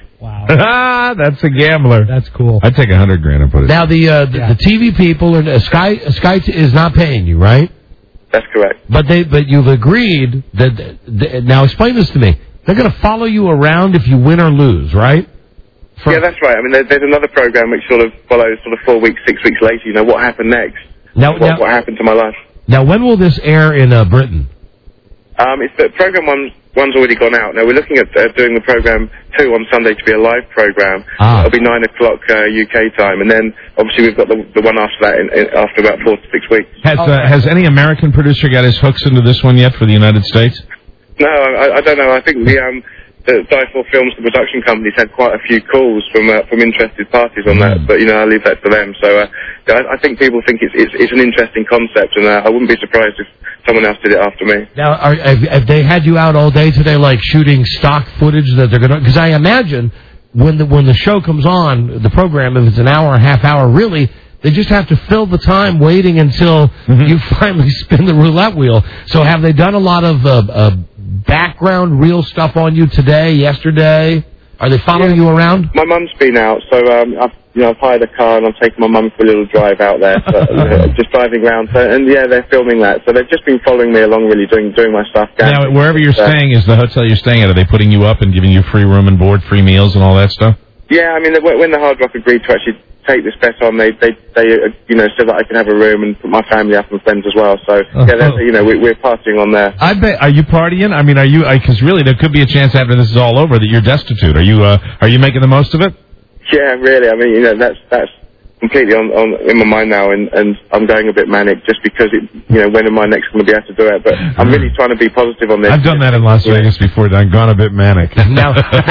Ah, that's a gambler. That's cool. I'd take a hundred grand and put it. Now the uh, the, Yeah. the T V people or uh, Sky uh, Sky T- is not paying you, right? That's correct. But they but you've agreed that. that now explain this to me. They're going to follow you around if you win or lose, right? For- Yeah, that's right. I mean, there, there's another program which sort of follows sort of four weeks, six weeks later. You know, what happened next? Now, what, now, what happened to my life? now, when will this air in uh, Britain? Um, it's the program one, one's already gone out. Now we're looking at uh, doing the program two on Sunday to be a live program. Ah. It'll be nine o'clock uh, U K time, and then obviously we've got the, the one after that in, in, after about four to six weeks. Has uh, has any American producer got his hooks into this one yet for the United States? No, I, I don't know. I think the um, the Diefor Films, the production companies, had quite a few calls from uh, from interested parties on that, but you know, I leave that to them. So uh, yeah, I, I think people think it's, it's it's an interesting concept, and uh, I wouldn't be surprised if someone else did it after me. Now, are, have, have they had you out all day today, like shooting stock footage that they're going to? Because I imagine when the when the show comes on, the program, if it's an hour, a half hour, really, they just have to fill the time waiting until Mm-hmm. you finally spin the roulette wheel. So, have they done a lot of uh, uh, background, real stuff on you today, yesterday? Are they following you around? My mum's been out, so um, I've you know I've hired a car and I'm taking my mum for a little drive out there, so, uh, just driving around. So, and yeah, they're filming that, so they've just been following me along, really doing doing my stuff. Now, wherever you're Uh, staying, is the hotel you're staying at? Are they putting you up and giving you free room and board, free meals, and all that stuff? Yeah, I mean, when when the Hard Rock agreed to actually take this bet on, they they they uh, you know said that I can have a room and put my family up and friends as well. So yeah, they're, you know we, we're partying on there. I bet. Are you partying? I mean, are you? Because really, there could be a chance after this is all over that you're destitute. Are you? Uh, are you making the most of it? Yeah, really. I mean, you know, that's that's completely on, on in my mind now, and, and I'm going a bit manic just because it, you know, when am I next going to be able to do it? But I'm really trying to be positive on this. I've done that in Las Vegas before. I've gone a bit manic. Now,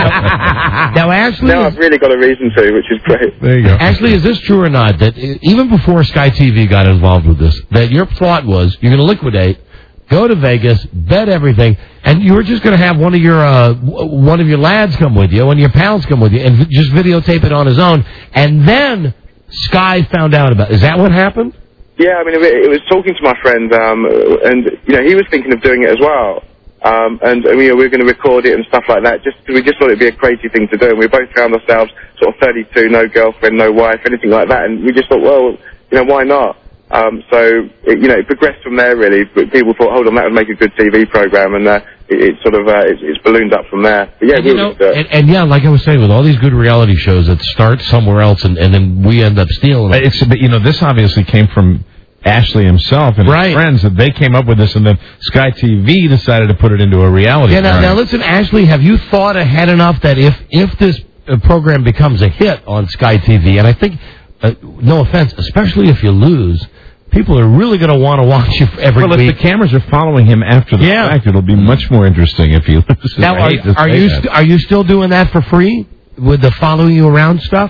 now, Ashley, Now I've really got a reason to, which is great. There you go. Ashley, is this true or not? That uh, even before Sky T V got involved with this, that your thought was you're going to liquidate, go to Vegas, bet everything, and you were just going to have one of your uh, w- one of your lads come with you, one of your pals come with you, and just videotape it on his own, and then Sky found out about it. Is that what happened? Yeah, I mean, it, it was talking to my friend, um, and you know, he was thinking of doing it as well. Um, and uh, you know, we were going to record it and stuff like that. Just we just thought it'd be a crazy thing to do. And we both found ourselves sort of thirty-two, no girlfriend, no wife, anything like that. And we just thought, well, you know, why not? Um, so it, you know, it progressed from there really. But people thought, hold on, that would make a good T V program, and uh, it, it sort of uh, it's, it's ballooned up from there. But yeah, And, we you were know, just, uh, and, and yeah, like I was saying, with all these good reality shows that start somewhere else, and, and then we end up stealing them. It's, but you know, this obviously came from Ashley himself and Right. his friends, that they came up with this, and then Sky T V decided to put it into a reality. Yeah, now, program. now listen, Ashley, have you thought ahead enough that if if this uh, program becomes a hit on Sky T V, and I think, uh, no offense, especially if you lose, people are really going to want to watch you every well, week. if the cameras are following him after the Yeah. fact, it'll be much more interesting if he loses. Now, I are, hate to are say you that. st- are you still doing that for free with the following you around stuff?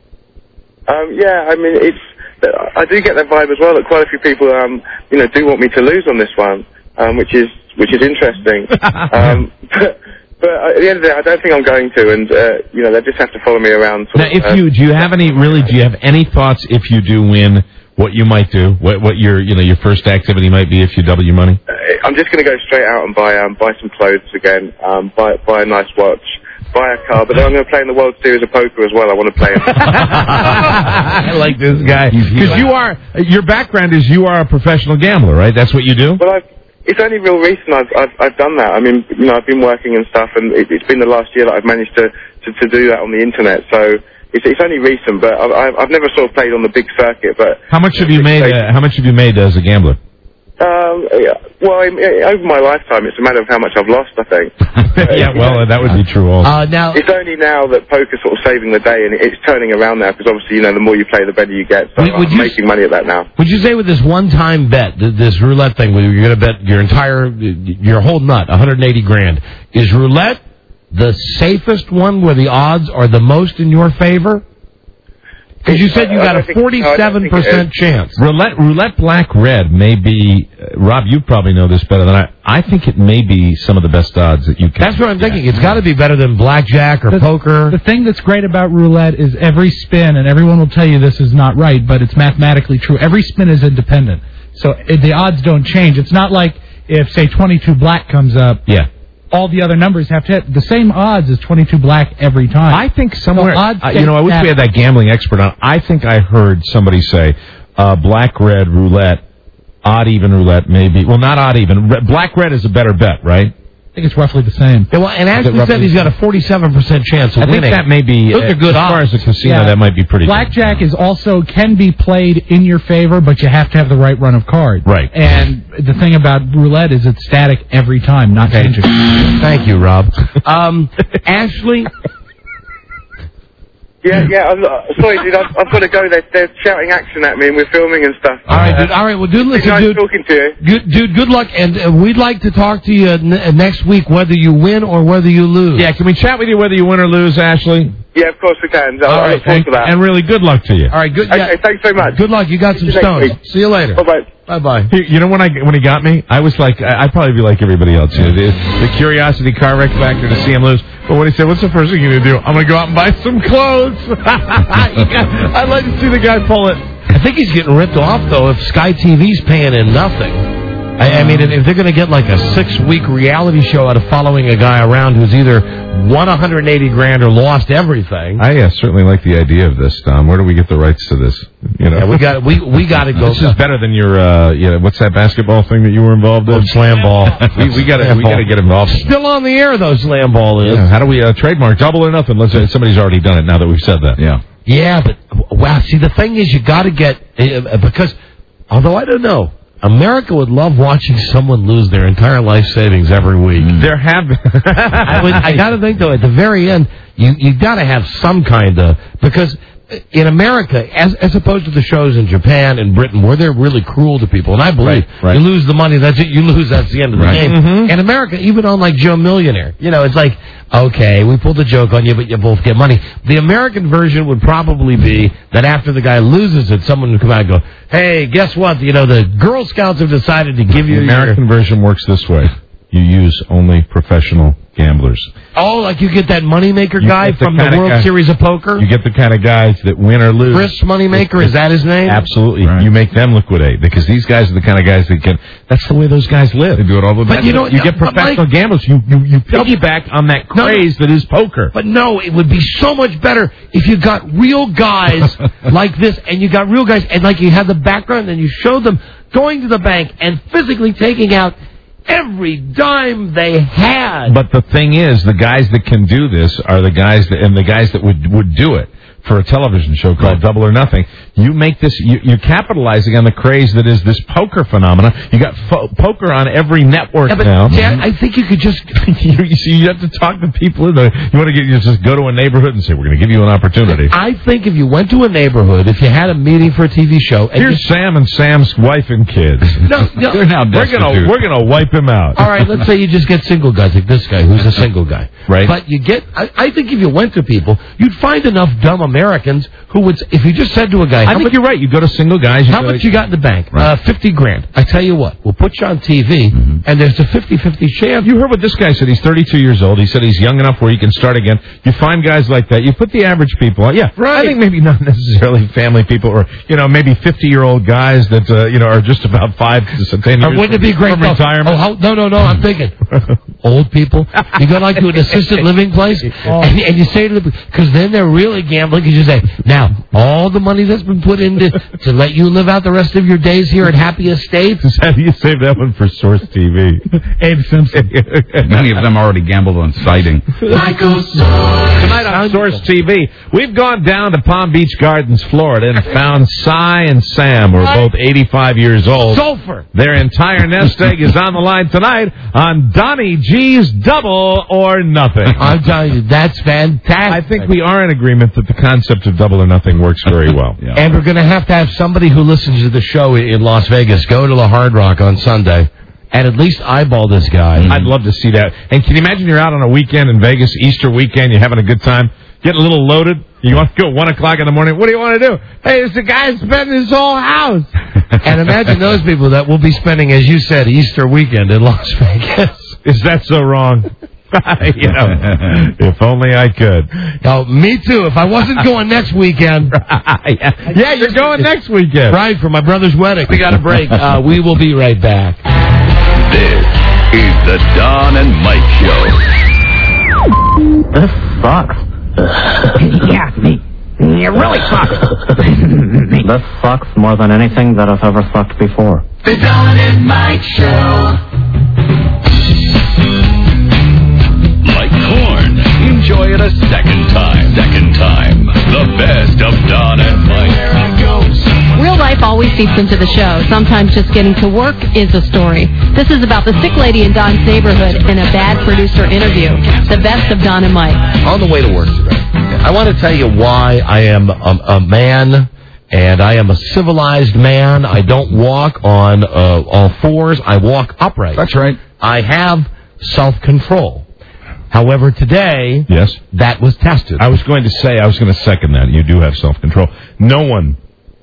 Um, yeah, I mean, it's. I do get that vibe as well that quite a few people, um, you know, do want me to lose on this one, um, which is which is interesting. um, but, but at the end of the day, I don't think I'm going to, and uh, you know, they just have to follow me around. Now, sort of, if uh, you do, you have any really? Do you have any thoughts if you do win? What you might do? What what your you know your first activity might be if you double your money? uh, I'm just going to go straight out and buy um, buy some clothes again, um, buy buy a nice watch, buy a car, but then I'm going to play in the World Series of Poker as well. I want to play. I like this guy because you are your background is you are a professional gambler, right? That's what you do. Well, I've, it's only real recent I've, I've I've done that. I mean, you know, I've been working and stuff, and it, it's been the last year that I've managed to, to, to do that on the internet. So it's it's only recent, but I've I've I've never sort of played on the big circuit. But How much have you made? Uh, how much have you made as a gambler? um, yeah, well, I, I- over my lifetime, it's a matter of how much I've lost. I think. yeah, well, uh, that would be true also. Uh, now, It's only now that poker's sort of saving the day, and it's turning around now because obviously, you know, the more you play, the better you get. So Would- would I'm you- making money at that now. would you say with this one-time bet, th- this roulette thing, where you're going to bet your entire, your whole nut, one hundred eighty grand, is roulette the safest one where the odds are the most in your favor? Because you said you I got don't a think- no, I don't forty-seven think it percent is. chance. Roulette, roulette black red may be, uh, Rob, you probably know this better than I. I think it may be some of the best odds that you can. That's what I'm thinking. It's got to be better than blackjack or The- poker. The thing that's great about roulette is every spin, and everyone will tell you this is not right, but it's mathematically true. Every spin is independent. So uh, the odds don't change. It's not like if, say, twenty-two black comes up, Yeah. all the other numbers have to hit the same odds as twenty-two black every time. I think somewhere, So odds uh, you know, I wish we had that gambling expert on. I think I heard somebody say, uh, black red roulette, odd even roulette maybe. Well, not odd even. Re- black red is a better bet, right? I think it's roughly the same. Yeah, well, and Ashley said he's got a forty-seven percent chance of I think winning. that may be, Those are good as far odds. as a casino, Yeah. that might be pretty Blackjack is also can be played in your favor, but you have to have the right run of cards. Right. And the thing about roulette is it's static every time, not changing. Thank you, Rob. Um, Ashley, Yeah, yeah. I'm, uh, sorry, dude. I've, I've got to go. They're, they're shouting action at me, and we're filming and stuff. all right, dude. All right, well, dude, It's listen, nice dude. talking to you. Good, dude, good luck, and uh, we'd like to talk to you n- uh, next week, whether you win or whether you lose. Yeah, can we chat with you whether you win or lose, Ashley? Yeah, of course we can. I'll, All I'll right, look forward to that. And really good luck to you. All right, good. Okay, Yeah, thanks very much. good luck. You got some See you next stones. week. See you later. Bye bye. Bye bye. You you know when I when he got me, I was like, I- I'd probably be like everybody else. You know, the, the curiosity car wreck factor to see him lose. But when he said, "What's the first thing you're gonna do?" I'm gonna go out and buy some clothes. I'd like to see the guy pull it. I think he's getting ripped off though. If Sky T V's paying him nothing. I, I mean, if they're going to get like a six-week reality show out of following a guy around who's either won one hundred eighty grand or lost everything. I uh, certainly like the idea of this, Tom. Where do we get the rights to this? You know, Yeah, we got we we got to go. This is better than your, uh, yeah. What's that basketball thing that you were involved in? Oh, slam ball. we we got to we got to get involved. Still on the air, though. Slam ball is. Yeah, how do we uh, trademark double or nothing? Let's say somebody's already done it. Now that we've said that, yeah. Yeah, but wow. See, the thing is, you got to get uh, because although I don't know. America would love watching someone lose their entire life savings every week. There have I, would, I got to think, though, at the very end, you you got to have some kind of... Because in America, as as opposed to the shows in Japan and Britain, where they're really cruel to people, and I believe Right, right. you lose the money, that's it, you lose, that's the end of the Right. game. Mhm. In America, even on, like, Joe Millionaire, you know, it's like, okay, we pulled a joke on you, but you both get money. The American version would probably be that after the guy loses it, someone would come out and go, hey, guess what? You know, the Girl Scouts have decided to give you The your... American version works this way: you use only professional gamblers. Oh, like you get that moneymaker You guy get the from the kinda World guy- Series of Poker? You get the kind of guys that win or lose. Chris Moneymaker, is that his name? Absolutely. You make them liquidate because these guys are the kind of guys that can. That's the way those guys live. They do it all the But time. you know- you get but professional Mike- gamblers. You you you piggyback on that No, no. craze that is poker. But no, it would be so much better if you got real guys like this, and you got real guys, and like you had the background, and you showed them going to the bank and physically taking out every dime they had. But the thing is, the guys that can do this are the guys that, and the guys that would would do it. for a television show called Double or Nothing. You make this, you, you're capitalizing on the craze that is this poker phenomenon. You got fo- poker on every network yeah, but now. Dan, I think you could just you, you see, you have to talk to people. In the, you want to get you just go to a neighborhood and say, we're going to give you an opportunity. I think if you went to a neighborhood, if you had a meeting for a T V show, and here's you, Sam and Sam's wife and kids. No, no, they're now we're gonna we're gonna wipe him out. All right, let's say you just get single guys like this guy, who's a single guy. Right. But you get, I, I think if you went to people, you'd find enough dumb Americans who would, if you just said to a guy, I how think much, you're right. You go to single guys. You how go, much you got in the bank? Right. Uh, fifty grand. I tell you what, we'll put you on T V, mm-hmm. and there's a fifty-fifty chance. You heard what this guy said. He's thirty-two years old. He said he's young enough where he can start again. You find guys like that. You put the average people on. Yeah, right. I think maybe not necessarily family people or, you know, maybe fifty-year-old guys that, uh, you know, are just about five to ten years Or wouldn't it be great? from No. retirement. Oh, how, no, no, no, I'm thinking. Old people. You go like to an assisted living place, Oh. and, and you say to them, because then they're really gambling, because you say, now, all the money that's been put into to let you live out the rest of your days here at Happy Estates. How do you save that one for Source T V? Abe Simpson. Many of them already gambled on sighting. Tonight on Source T V, we've gone down to Palm Beach Gardens, Florida, and found Cy and Sam, who are both eighty-five years old. Sulfur. Their entire nest egg is on the line tonight on Donnie G's Double or Nothing. I'm telling you, that's fantastic. I think we are in agreement that the concept of Double or Nothing works very well. Yeah. And we're going to have to have somebody who listens to the show in Las Vegas go to the Hard Rock on Sunday and at least eyeball this guy. I'd love to see that. And can you imagine you're out on a weekend in Vegas, Easter weekend, you're having a good time, getting a little loaded, you want to go at one o'clock in the morning, what do you want to do? Hey, it's the guy spending his whole house. And imagine those people that will be spending, as you said, Easter weekend in Las Vegas. Is that so wrong? You know, if only I could. No, me too. If I wasn't going next weekend. yeah. yeah, you're going next weekend. Right, for my brother's wedding. We got a break. Uh, we will be right back. This is the Don and Mike Show. This sucks. Yeah, me. It really sucks. This sucks more than anything that I've ever sucked before. The Don and Mike Show. Like corn. Enjoy it a second time. Second time. The best of Don and Mike. Real life always seeps into the show. Sometimes just getting to work is a story. This is about the sick lady in Don's neighborhood in a bad producer interview. The best of Don and Mike. On the way to work today, I want to tell you why I am a, a man, and I am a civilized man. I don't walk on uh, all fours. I walk upright. That's right. I have self-control. However, today, yes, that was tested. I was going to say, I was going to second that. You do have self-control. No one,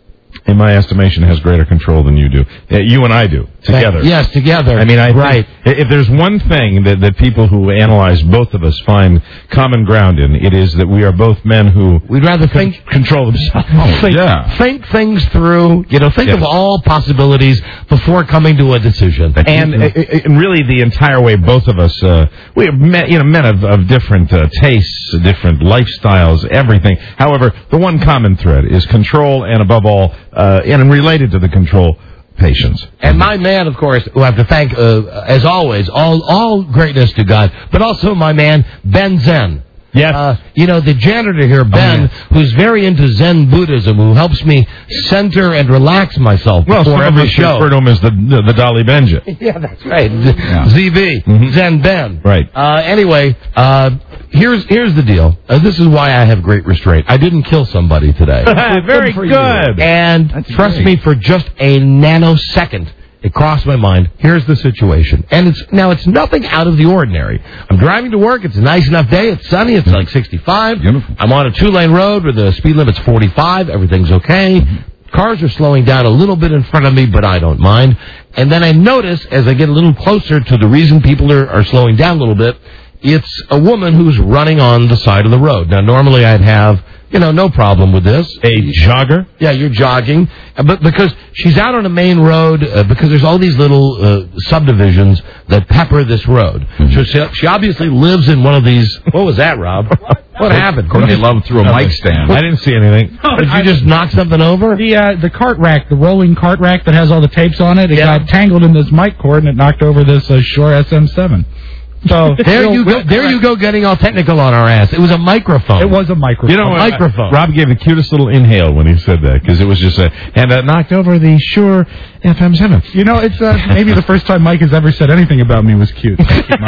in my estimation, has greater control than you do. Uh, you and I do, together. Yes, together. I mean, I right. think if there's one thing that, that people who analyze both of us find common ground in, it is that we are both men who we'd rather con- think control themselves. Oh, think, yeah. think things through. You know, think yes. of all possibilities before coming to a decision. And, uh, and really, the entire way, both of us, uh, we are men, you know, men of, of different uh, tastes, different lifestyles, everything. However, the one common thread is control, and above all, uh, and related to the control, patience. And my man, of course, who I have to thank, uh, as always, all all greatness to God, but also my man, Ben Zen. Yes. Uh, you know, the janitor here, Ben, oh, yes. who's very into Zen Buddhism, who helps me center and relax myself well, before some every of us show. refer to him as the, the, the Dali Benja. Yeah, that's right. Z- Yeah. Z B, Mm-hmm. Zen Ben. Right. Uh, anyway, uh, here's here's the deal. Uh, this is why I have great restraint. I didn't kill somebody today. Very good. good. And That's trust great. me, for just a nanosecond, it crossed my mind. Here's the situation. And it's now it's nothing out of the ordinary. I'm driving to work. It's a nice enough day. It's sunny. It's like sixty-five. Beautiful. I'm on a two-lane road where the speed limit's forty-five. Everything's okay. Cars are slowing down a little bit in front of me, but I don't mind. And then I notice, as I get a little closer to the reason people are, are slowing down a little bit, it's a woman who's running on the side of the road. Now, normally I'd have, you know, no problem with this. A jogger? Yeah, you're jogging. Uh, But because she's out on a main road, uh, because there's all these little uh, subdivisions that pepper this road. Mm-hmm. So she, she obviously lives in one of these. What was that, Rob? What happened? Courtney Love threw a mic stand. I didn't see anything. Did you just knock something over? The uh, the cart rack, the rolling cart rack that has all the tapes on it, it Yeah. got tangled in this mic cord and it knocked over this uh, Shure S M seven. So there you go. There you go, getting all technical on our ass. It was a microphone. It was a microphone. You know, a uh, microphone. Rob gave the cutest little inhale when he said that because it was just a and uh, knocked over the Shure F M seven. You know, it's uh, maybe the first time Mike has ever said anything about me was cute. Thank you,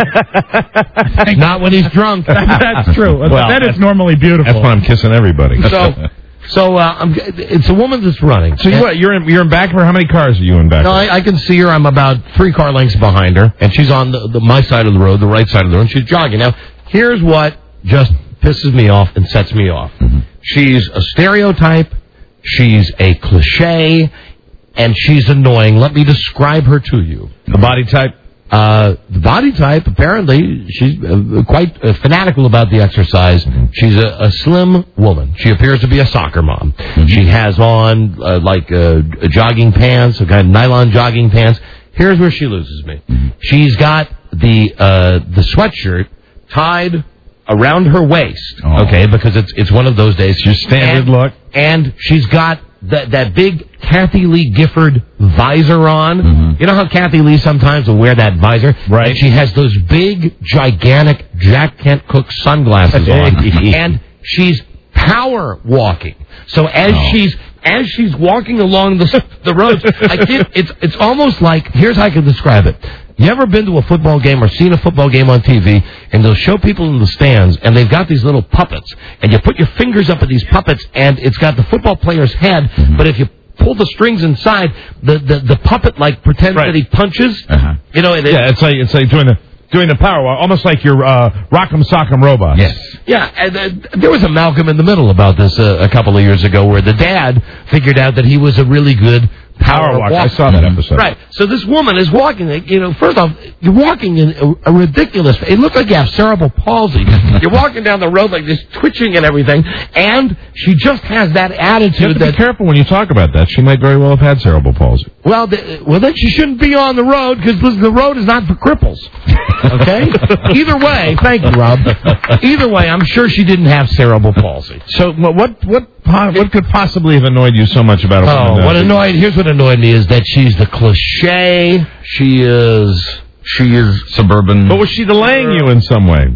Mike. Not when he's drunk. That's true. Well, then it's normally beautiful. That's when I'm kissing everybody. So, so uh, I'm, it's a woman that's running. So you what? You're in you're in back of her. How many cars are you in back? No, of her? I, I can see her. I'm about three car lengths behind her, and she's on the, the my side of the road, the right side of the road. And she's jogging. Now, here's what just pisses me off and sets me off. Mm-hmm. She's a stereotype. She's a cliche, and she's annoying. Let me describe her to you. The body type. Uh, the body type, apparently, she's uh, quite uh, fanatical about the exercise. Mm-hmm. She's a, a slim woman. She appears to be a soccer mom. Mm-hmm. She has on, uh, like, uh, jogging pants, a kind of nylon jogging pants. Here's where she loses me. Mm-hmm. She's got the uh, the sweatshirt tied around her waist, oh. okay, because it's it's one of those days. Your standard and, look. And she's got that that big Kathy Lee Gifford visor on. Mm-hmm. You know how Kathy Lee sometimes will wear that visor? Right. And she has those big, gigantic Jack Kent Cooke sunglasses on. And she's power walking. So as oh. she's as she's walking along the the roads, I can't, it's it's almost like, here's how I can describe it. You ever been to a football game or seen a football game on T V, and they'll show people in the stands, and they've got these little puppets, and you put your fingers up at these puppets, and it's got the football player's head, mm-hmm. but if you pull the strings inside, the, the, the puppet, like, pretends right. that he punches. Uh-huh. You know, it, yeah, it's like it's like doing the doing the power walk, almost like your uh, Rock'em Sock'em Robots. Yes. Yeah, and uh, there was a Malcolm in the Middle about this uh, a couple of years ago, where the dad figured out that he was a really good power walker. I saw that episode. Right. So this woman is walking, you know, first off, you're walking in a, a ridiculous, it looked like you have cerebral palsy. You're walking down the road like this, twitching and everything, and she just has that attitude. You have to that, be careful when you talk about that. She might very well have had cerebral palsy. Well, the, well, then she shouldn't be on the road, because the road is not for cripples. Okay? Either way, thank you, Rob. Either way, I'm sure she didn't have cerebral palsy. So what what what could possibly have annoyed you so much about a woman? Oh, what annoyed, here's what annoyed me is that she's the cliche. She is, she is suburban. But was she delaying you in some way?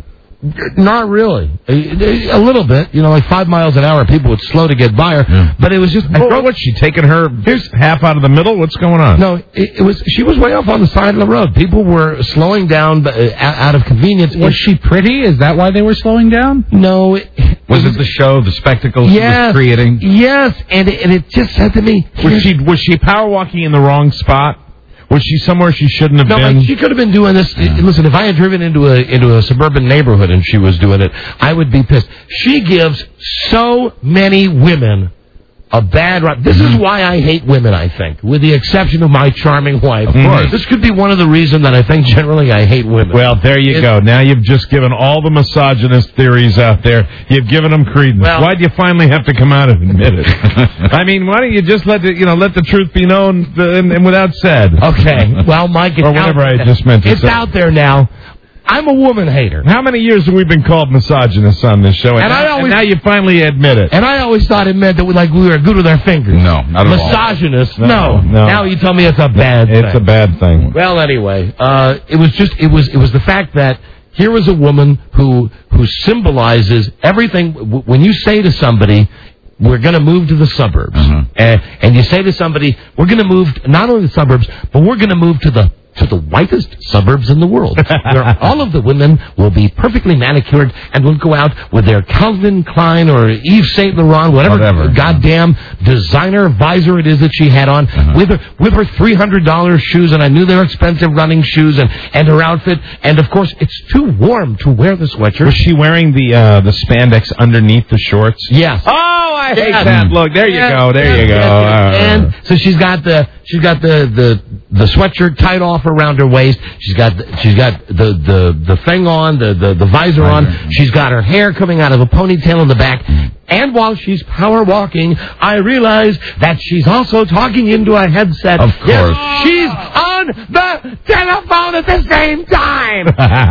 Not really. A, a little bit. You know, like five miles an hour, people would slow to get by her. Yeah. But it was just... I oh, what's she, taking her here's half out of the middle? What's going on? No, it, it was. She was way off on the side of the road. People were slowing down uh, out of convenience. Was she pretty? Is that why they were slowing down? No. It, was it the show, the spectacle yes, she was creating? Yes, and it, and it just said to me... Was she, was she power walking in the wrong spot? Was she somewhere she shouldn't have no, been? No, she could have been doing this. Yeah. Listen, if I had driven into a into a suburban neighborhood and she was doing it, I would be pissed. She gives so many women a bad rap. This is why I hate women, I think, with the exception of my charming wife. Of course. This could be one of the reasons that I think generally I hate women. Well, there you it, go. Now you've just given all the misogynist theories out there. You've given them credence. Well, why'd you finally have to come out and admit it? I mean, why don't you just let the, you know, let the truth be known and, and without said? Okay. Well, Mike, it's or whatever out, I just meant to it's say. out there now. I'm a woman hater. How many years have we been called misogynists on this show? And, and, now, I always, and now you finally admit it. And I always thought it meant that we like we were good with our fingers. No, not at all. Misogynist. No, no. no. Now you tell me it's a bad it's thing. It's a bad thing. Well, anyway, uh, it was just it was it was the fact that here was a woman who who symbolizes everything. When you say to somebody, we're going to move to the suburbs, uh-huh. and, and you say to somebody, we're going to move not only to the suburbs, but we're going to move to the to the whitest suburbs in the world, where all of the women will be perfectly manicured and will go out with their Calvin Klein or Yves Saint Laurent, whatever, whatever. goddamn designer visor it is that she had on, uh-huh. with her with her three hundred dollars shoes, and I knew they were expensive running shoes, and, and her outfit, and of course it's too warm to wear the sweatshirt. Was she wearing the uh, the spandex underneath the shorts? Yes. Oh, I hate yes. that look. There you yes. go. There yes. you go. Yes. Uh, and so she's got the she's got the the the sweatshirt tied off around her waist. She's got the, she's got the, the, the thing on, the, the, the visor on. She's got her hair coming out of a ponytail in the back. And while she's power walking, I realize that she's also talking into a headset. Of course. Yes, she's on the telephone at the same time.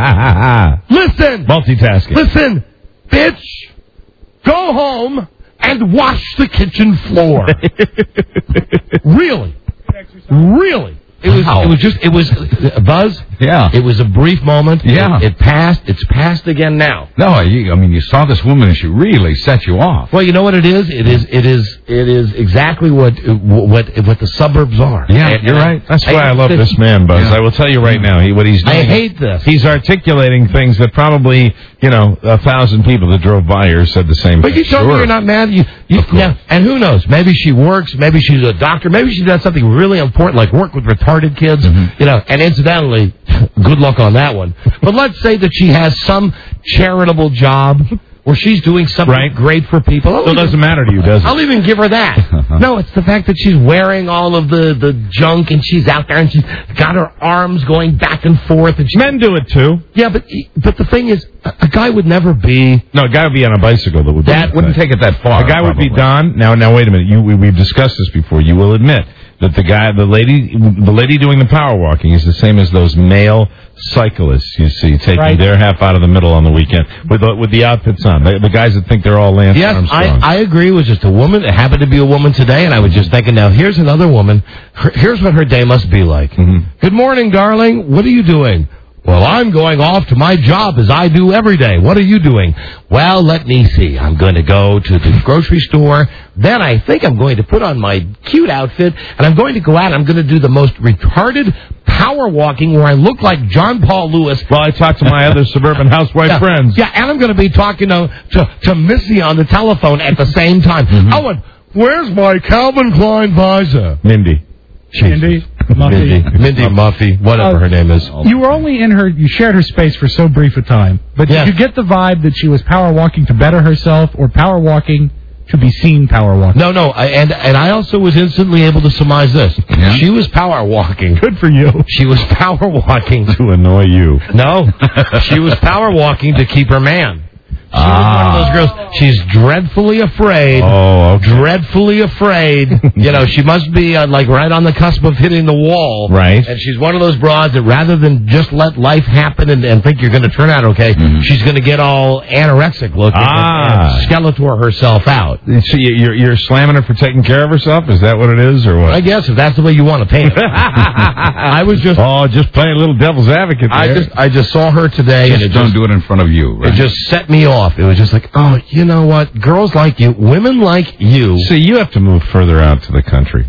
Listen. Multitasking. Listen, bitch. Go home and wash the kitchen floor. Really. Really. It was. Wow. It was just. It was uh, Buzz. Yeah. It was a brief moment. Yeah. It, it passed. It's passed again now. No, you, I mean, you saw this woman and she really set you off. Well, you know what it is? It is. It is. It is exactly what what what the suburbs are. Yeah, And- you're right. That's why I, I- love this- this man, Buzz. Yeah. I will tell you right now, he, what he's doing. I hate this. He's articulating things that probably, you know, a thousand people that drove by here said the same But thing. you told me you're not mad. You, you yeah, and who knows? Maybe she works. Maybe she's a doctor. Maybe she does something really important, like work with retarded kids. Mm-hmm. You know. And incidentally, good luck on that one. But let's say that she has some charitable job where she's doing something Right. great for people. I'll So it even- doesn't matter to you, does it? I'll even give her that. No, it's the fact that she's wearing all of the, the junk and she's out there and she's got her arms going back and forth. And she, Men do it too. yeah, but but the thing is, a, a guy would never be. No, a guy would be on a bicycle that would. That do wouldn't take it that far. A guy would be probably. Don. Now, now, wait a minute. You, we, we've discussed this before. You will admit that the guy, the lady, the lady doing the power walking is the same as those male cyclists you see taking Right. their half out of the middle on the weekend with the, with the outfits on. The, the guys that think they're all Lance Yes, Armstrong. I, I agree. It was just a woman. It happened to be a woman today, and I was just thinking, now here's another woman. Her, here's what her day must be like. Mm-hmm. Good morning, darling. What are you doing? Well, I'm going off to my job as I do every day. What are you doing? Well, let me see. I'm going to go to the grocery store. Then I think I'm going to put on my cute outfit, and I'm going to go out and I'm going to do the most retarded power walking where I look like John Paul Lewis. Well, I talked to my other suburban housewife Yeah, friends. Yeah, and I'm going to be talking to, to, to Missy on the telephone at the same time. Mm-hmm. Owen, where's my Calvin Klein visor? Mindy. Mindy, Muffy. Mindy, Mindy Muffy, whatever Uh, her name is. You were only in her, you shared her space for so brief a time. But Yeah. did you get the vibe that she was power walking to better herself or power walking to be seen power walking? No, no, I, and and I also was instantly able to surmise this. Yeah? She was power walking. Good for you. She was power walking. To annoy you. No, she was power walking to keep her man. She was one of those girls. She's dreadfully afraid. Oh, okay. Dreadfully afraid. You know, she must be uh, like right on the cusp of hitting the wall. Right. And she's one of those broads that rather than just let life happen and, and think you're going to turn out okay, she's going to get all anorexic looking Ah. and, and Skeletor herself out. So you- you're, you're slamming her for taking care of herself? Is that what it is, or what? I guess if that's the way you want to paint it. I was just. Oh, just playing a little devil's advocate there. I just I just saw her today, Just and it don't just, do it in front of you, right? it just set me off. It was just like, oh, you know what? Girls like you, women like you. See, you have to move further out to the country.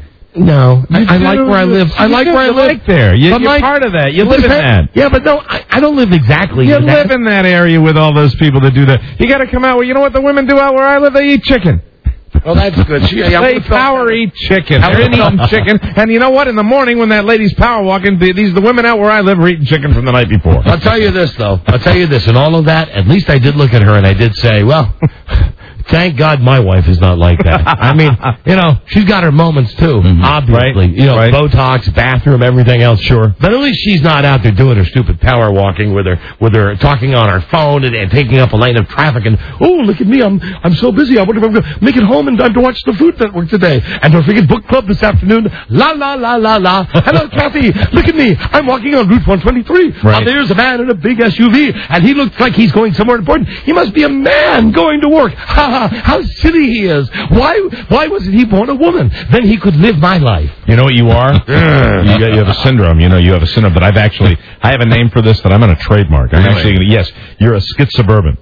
No, I, You I do. like where I live. I You like do. where I You live. like there. You, But you're like- part of that. You live in But- that. Yeah, but no, I, I don't live exactly. You in that. live in that area with all those people that do that. You got to come out. Well, you know what the women do out where I live? They eat chicken. Oh, that's good. She, yeah, I They would've felt- power eat chicken. I They're would've eating felt- chicken. And you know what? In the morning when that lady's power walking, the- these the women out where I live are eating chicken from the night before. I'll tell you this, though. I'll tell you this. In all of that, at least I did look at her and I did say, well, thank God my wife is not like that. I mean, you know, she's got her moments, too, obviously. Right. You know, Right. Botox, bathroom, everything else. Sure. But at least she's not out there doing her stupid power walking with her, with her talking on her phone and, and taking up a lane of traffic and, oh, look at me, I'm I'm so busy. I wonder if I'm going to make it home in time to watch the Food Network today. And don't forget book club this afternoon. La, la, la, la, la. Hello, Kathy. Look at me. I'm walking on Route one twenty-three. Right. And there's a man in a big S U V, and he looks like he's going somewhere important. He must be a man going to work. Ha ha. How silly he is. Why Why wasn't he born a woman? Then he could live my life. You know what you are? you, got, you have a syndrome. You know, you have a syndrome. But I've actually, I have a name for this that I'm going to trademark. I'm Really? actually going to, yes, you're a schizosuburban.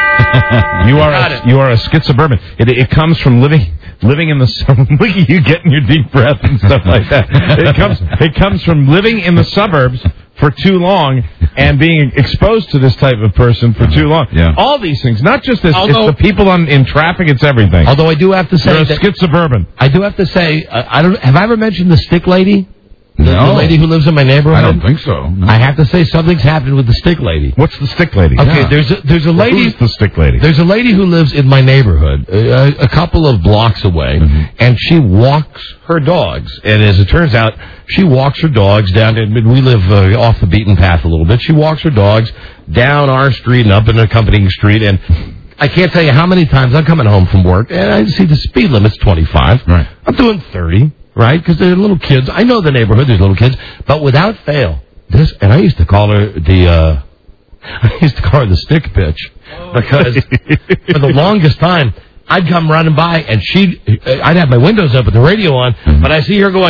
you are Got a, it. you are a schizosuburban. It, it comes from living living in the sub- look at you getting your deep breath and stuff like that. It comes it comes from living in the suburbs for too long and being exposed to this type of person for too long. Yeah. All these things, not just this. Although- it's the people on, in traffic. It's everything. Although I do have to say You're a that, schizosuburban. I do have to say, uh, I don't. Have I ever mentioned the stick lady? The, No. the lady who lives in my neighborhood? I don't think so. No. I have to say something's happened with the stick lady. What's the stick lady? Okay, Yeah. there's a, there's a lady. Who's the stick lady? There's a lady who lives in my neighborhood, a, a couple of blocks away, and she walks her dogs. And as it turns out, she walks her dogs down. And we live uh, off the beaten path a little bit. She walks her dogs down our street and up an accompanying street. And I can't tell you how many times I'm coming home from work and I see the speed limit's twenty-five. Right. I'm doing thirty. Right, because they're little kids. I know the neighborhood. There's little kids, but without fail, this. And I used to call her the. Uh, I used to call her the stick bitch because for the longest time I'd come running by and she'd. I'd have my windows up with the radio on, but I see her going,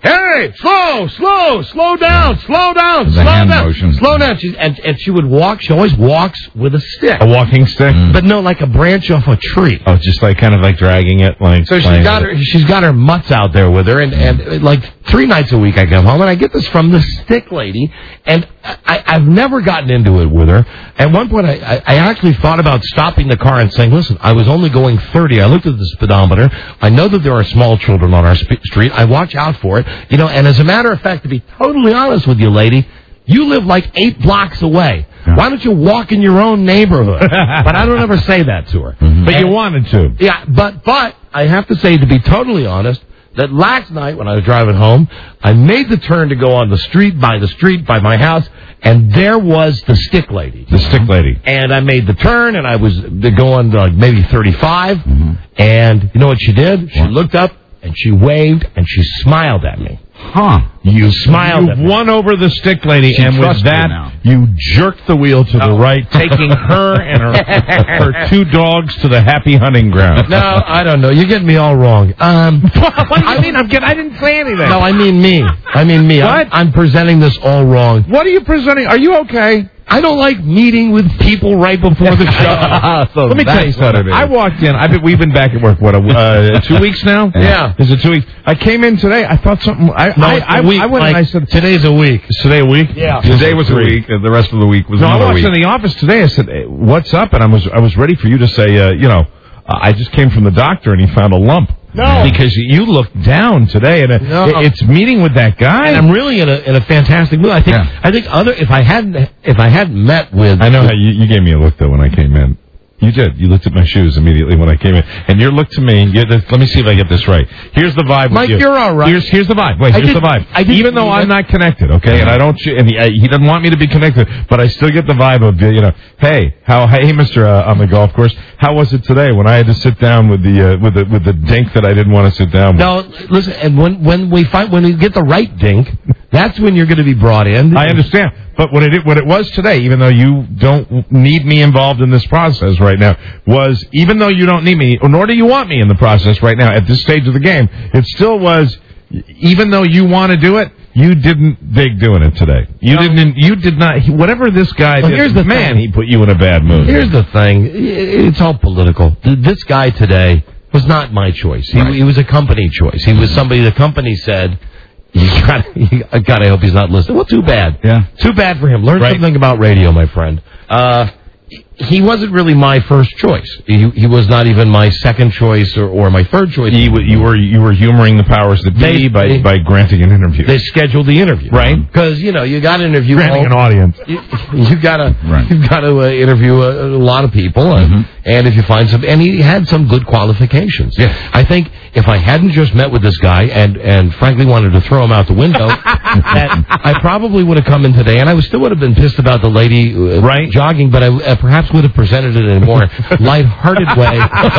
hey, slow, slow, slow down, slow down, The slow hand down, motion. slow down. She's, and, and she would walk. She always walks with a stick. A walking stick? But no, like a branch off a tree. Oh, just like kind of like dragging it, like. So she's playing got with her, she's got her mutts out there with her, and, and uh, like three nights a week I come home, and I get this from the stick lady, and I, I've never gotten into it with her. At one point, I, I, I actually thought about stopping the car and saying, listen, I was only going thirty. I looked at the speedometer. I know that there are small children on our sp- street. I watch out for it. You know, and as a matter of fact, to be totally honest with you, lady, you live like eight blocks away. Why don't you walk in your own neighborhood? But I don't ever say that to her. Mm-hmm. But And- you wanted to. Yeah, but but I have to say, to be totally honest, that last night when I was driving home, I made the turn to go on the street, by the street, by my house, and there was the stick lady. The stick lady. And I made the turn, and I was going to like maybe thirty-five, Mm-hmm. and you know what she did? She looked up, and she waved, and she smiled at me. Huh. You smiled at You've me. won over the stick lady, She and with trusts you that, now. you jerked the wheel to the right, taking her and her, her two dogs to the happy hunting ground. No, I don't know. You're getting me all wrong. Um, what do you mean? I'm getting, I didn't say anything. no, I mean me. I mean me. I'm, What? I'm presenting this all wrong. What are you presenting? Are you okay? I don't like meeting with people right before the show. So Let me tell you that's what something. it is. I walked in. I've been, we've been back at work, what, a, uh, two weeks now? Yeah. Is it two weeks? I came in today. I thought something. I, No, I, it's a I, week, I went and I Mike. said, Today's a week. is today a week? Yeah. Today was a week, and the rest of the week was No, I another walked week. in the office today. I said, hey, what's up? And I was I was ready for you to say, uh, you know, uh, I just came from the doctor and he found a lump. No. Because you looked down today, and it, No. it- it's meeting with that guy. And I'm really in a in a fantastic mood. I think Yeah. I think other if I hadn't if I hadn't met with I know how you, you gave me a look, though, when I came in. You did. You looked at my shoes immediately when I came in. And your look to me, you, let me see if I get this right. Here's the vibe with Mike, you. you're all right. Here's, here's the vibe. Wait, I here's did- the vibe. I didn't Even though believe I'm it. not connected, okay, and I don't, and he, I, he doesn't want me to be connected, but I still get the vibe of, you know, hey, how, hey, Mister Uh, on the golf course, how was it today when I had to sit down with the, uh, with the, with the dink that I didn't want to sit down with? no, listen. And when when we find when we get the right dink, that's when you're going to be brought in. I understand. But what it what it was today, even though you don't need me involved in this process right now, was even though you don't need me, nor do you want me in the process right now at this stage of the game, it still was, even though you want to do it, you didn't dig doing it today. You No. didn't. You did not. Whatever this guy Well, did, here's the man, thing. he put you in a bad mood. Here's the thing. It's all political. This guy today was not my choice. He, Right. he was a company choice. He was somebody the company said, you got, you, God, I hope he's not listening. Well, too bad. Yeah. Too bad for him. Learn Right. something about radio, my friend. Uh, he wasn't really my first choice. He, he was not even my second choice or, or my third choice. You, you were you were humoring the powers that They- be by they- by granting an interview. They scheduled the interview, Right. Because you know you got to interview Granting all- an audience. You, you gotta Right. you've got to uh, interview a, a lot of people, and, Mhm. and if you find some, and he had some good qualifications. Yes. I think if I hadn't just met with this guy and and frankly wanted to throw him out the window, that I probably would have come in today, and I would still would have been pissed about the lady uh, Right. jogging, but I uh, perhaps would have presented it in a more lighthearted way,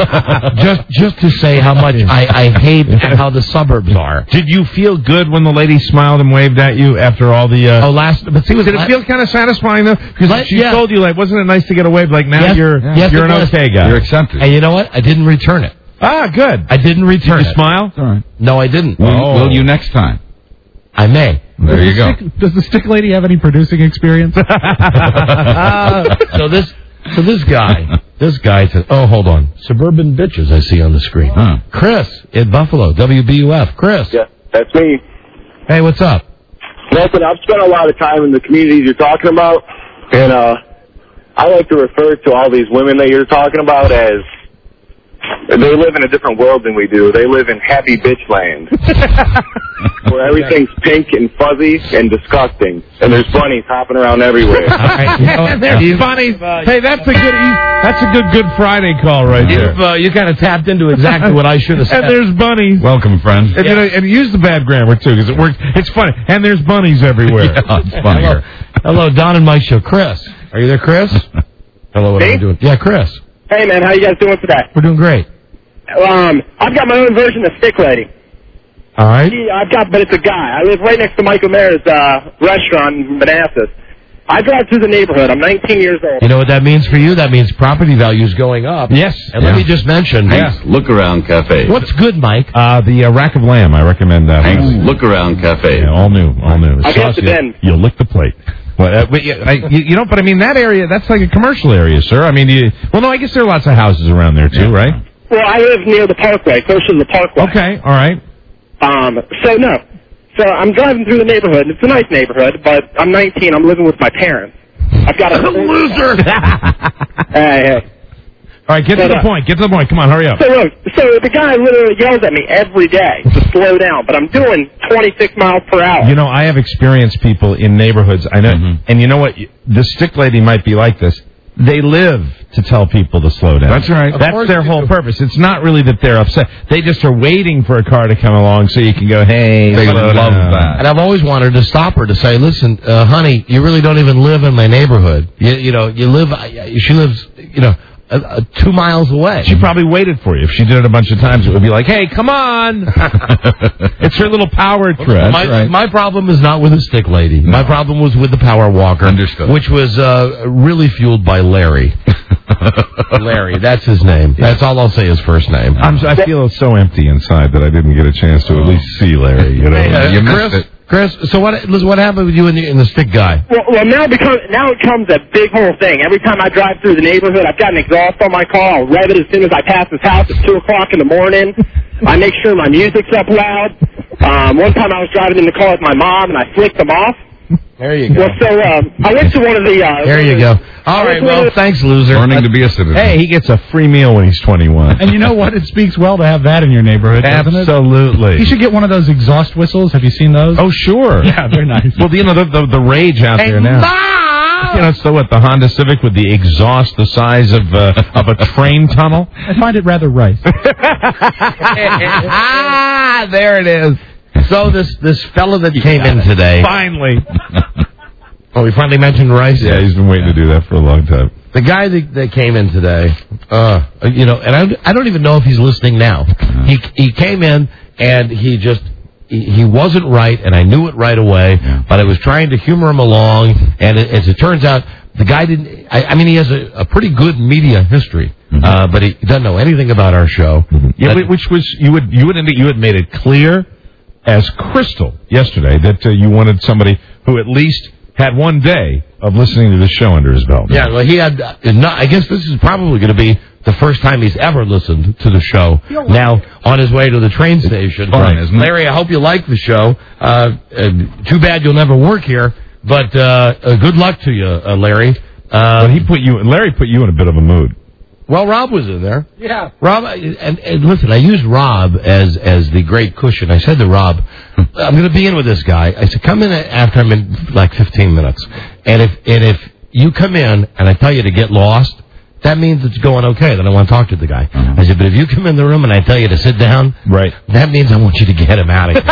just just to say how much I, I hate how the suburbs are. Did you feel good when the lady smiled and waved at you after all the? Uh, Oh, last but see, was Did it la- feel kind of satisfying though? Because Let- she yeah. told you, like, wasn't it nice to get a wave? Like now Yes, you're yes, you're it an was. okay guy. You're accepted. And you know what? I didn't return it. Ah, good. I didn't return Did you it. smile? All right. No, I didn't. Will, Oh. will you next time? I may. There you go. Stick, does the stick lady have any producing experience? so this, so this guy, this guy said, "Oh, hold on, suburban bitches." I see on the screen. Huh. Chris in Buffalo, W B U F. Chris. Yeah, that's me. Hey, what's up? Listen, I've spent a lot of time in the communities you're talking about, and uh, I like to refer to all these women that you're talking about as they live in a different world than we do. They live in happy bitch land, where everything's pink and fuzzy and disgusting, and there's bunnies hopping around everywhere. And there's bunnies. Hey, that's a good that's a good Good Friday call right there. You've, uh, you kind of tapped into exactly what I should have said. And there's bunnies. Welcome, friend. And, you know, and use the bad grammar too, because it works. It's funny. And there's bunnies everywhere. Yeah, it's funnier. Hello, hello, Don and Mike show. Chris, are you there, Chris? Hello, what are Me? you doing? Yeah, Chris. Hey, man, how you guys doing today? We're doing great. Um, I've got my own version of Stick Lady. All right. Yeah, I've got, but it's a guy. I live right next to Mike O'Meara's uh, restaurant in Manassas. I drive through the neighborhood. I'm nineteen years old. You know what that means for you? That means property values going up. Yes. And yeah. let me just mention. Hank's Look Around Cafe. What's good, Mike? Uh, the uh, Rack of Lamb. I recommend that. Hank's Look Around Cafe. Yeah, all new, all new. I got the you, den. You'll lick the plate. Well, uh, but, yeah, I, you, you know, but I mean that area. That's like a commercial area, sir. I mean, you, well, no, I guess there are lots of houses around there too, yeah. right? Well, I live near the Parkway, close to the Parkway. Okay, all right. Um, so no, so I'm driving through the neighborhood. It's a nice neighborhood, but I'm nineteen. I'm living with my parents. I've got a loser. Hey, hey. All right, get but, to the uh, point. Get to the point. Come on, hurry up. So look, so the guy literally yells at me every day to slow down, but I'm doing twenty-six miles per hour. You know, I have experienced people in neighborhoods. I know, mm-hmm. and you know what? The stick lady might be like this. They live to tell people to slow down. That's right. That's their whole purpose. It's not really that they're upset. They just are waiting for a car to come along so you can go, hey, they slow love down. that. And I've always wanted to stop her to say, listen, uh, honey, you really don't even live in my neighborhood. You, you know, you live, she lives, you know, uh, uh, two miles away. She probably waited for you. If she did it a bunch of times, it would be like, hey, come on. It's her little power trip. My, right. my problem is not with the stick lady. No. My problem was with the power walker. Understood. Which was uh, really fueled by Larry. Larry, that's his name. That's all I'll say, his first name. I'm, I feel so empty inside that I didn't get a chance to at least see Larry. You know, hey, uh, you Chris, missed it. Chris, so what? Listen, what happened with you and the, and the stick guy? Well, well, now becomes now it becomes a big whole thing. Every time I drive through the neighborhood, I've got an exhaust on my car. I'll rev it as soon as I pass his house at two o'clock in the morning. I make sure my music's up loud. Um, one time I was driving in the car with my mom, and I flicked them off. There you go. Well, so um, I went to one of the. Uh, there you go. All right, well, thanks, loser. Learning to be a citizen. Hey, he gets a free meal when he's twenty-one. And you know what? It speaks well to have that in your neighborhood, doesn't it? Absolutely. You should get one of those exhaust whistles. Have you seen those? Oh, sure. Yeah, they're nice. Well, you know, the, the, the rage out hey, there now. Ma! You know, it's the, what, the Honda Civic with the exhaust the size of uh, of a train tunnel? I find it rather rice. Ah, there it is. So this, this fella that came in today. Finally. Oh, we finally mentioned Rice? Yeah, he's been waiting to do that for a long time. The guy that, that came in today, uh, you know, and I, I don't even know if he's listening now. He he came in and he just, he, he wasn't right, and I knew it right away, yeah. But I was trying to humor him along, and it, as it turns out, the guy didn't, I, I mean, he has a, a pretty good media history, mm-hmm. uh, but he doesn't know anything about our show. Mm-hmm. Yeah, that, which was, you would, you would, you had made it clear as crystal yesterday that uh, you wanted somebody who at least had one day of listening to the show under his belt. Yeah, well, he had, uh, not, I guess this is probably going to be the first time he's ever listened to the show. Now, on his way to the train station. Fun, isn't it? Larry, I hope you like the show. Uh, uh, too bad you'll never work here, but uh, uh, good luck to you, uh, Larry. Uh, but he put you, Larry put you in a bit of a mood. Well, Rob was in there. Yeah. Rob, and, and listen, I used Rob as as the great cushion. I said to Rob, I'm going to be in with this guy. I said, come in after I'm in like fifteen minutes. And if and if you come in and I tell you to get lost, that means it's going okay. Then I want to talk to the guy. Uh-huh. I said, but if you come in the room and I tell you to sit down, right, that means I want you to get him out of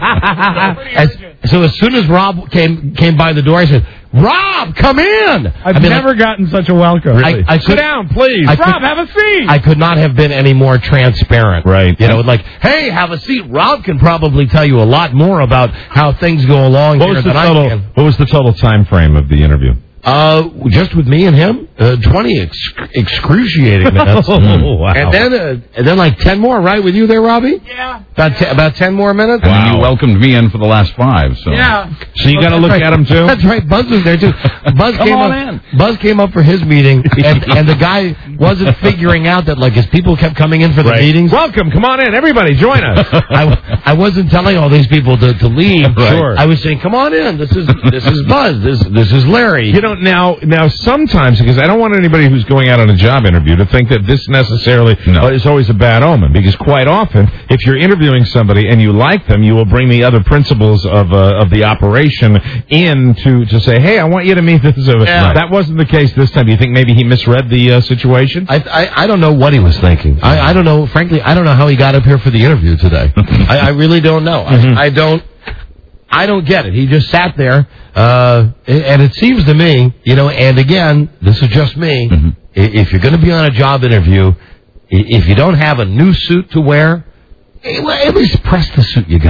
here. as, so as soon as Rob came came by the door, I said, Rob, come in. I've I mean, never like, gotten such a welcome. Really. I, I Sit could, down, please. I Rob, could, have a seat. I could not have been any more transparent. Right. You know, like, hey, have a seat. Rob can probably tell you a lot more about how things go along what here was the than total, I can. What was the total time frame of the interview? Uh, just with me and him, uh, twenty ex- excruciating minutes. Oh, wow. And then, uh, and then like ten more, right, with you there, Robbie? Yeah. About, te- about ten more minutes? And then you welcomed me in for the last five, so. Yeah. So you got to Oh, look right. at him, too? That's right. Buzz was there, too. Buzz Come came on up. in. Buzz came up for his meeting, and, and the guy wasn't figuring out that, like, as people kept coming in for the Right. meetings. Welcome. Come on in. Everybody, join us. I, I wasn't telling all these people to, to leave. Right. Sure. I was saying, come on in. This is this is Buzz. This this is Larry. You know, now, now sometimes, because I don't want anybody who's going out on a job interview to think that this necessarily No. uh, is always a bad omen, because quite often, if you're interviewing somebody and you like them, you will bring the other principles of uh, of the operation in to, to say, hey, I want you to meet this. Uh, Yeah. That wasn't the case this time. Do you think maybe he misread the uh, situation? I, I I don't know what he was thinking. I, I don't know. Frankly, I don't know how he got up here for the interview today. I, I really don't know. Mm-hmm. I, I don't. I don't get it. He just sat there, uh, and it seems to me, you know. And again, this is just me. Mm-hmm. If you're going to be on a job interview, if you don't have a new suit to wear, at least press the suit you got.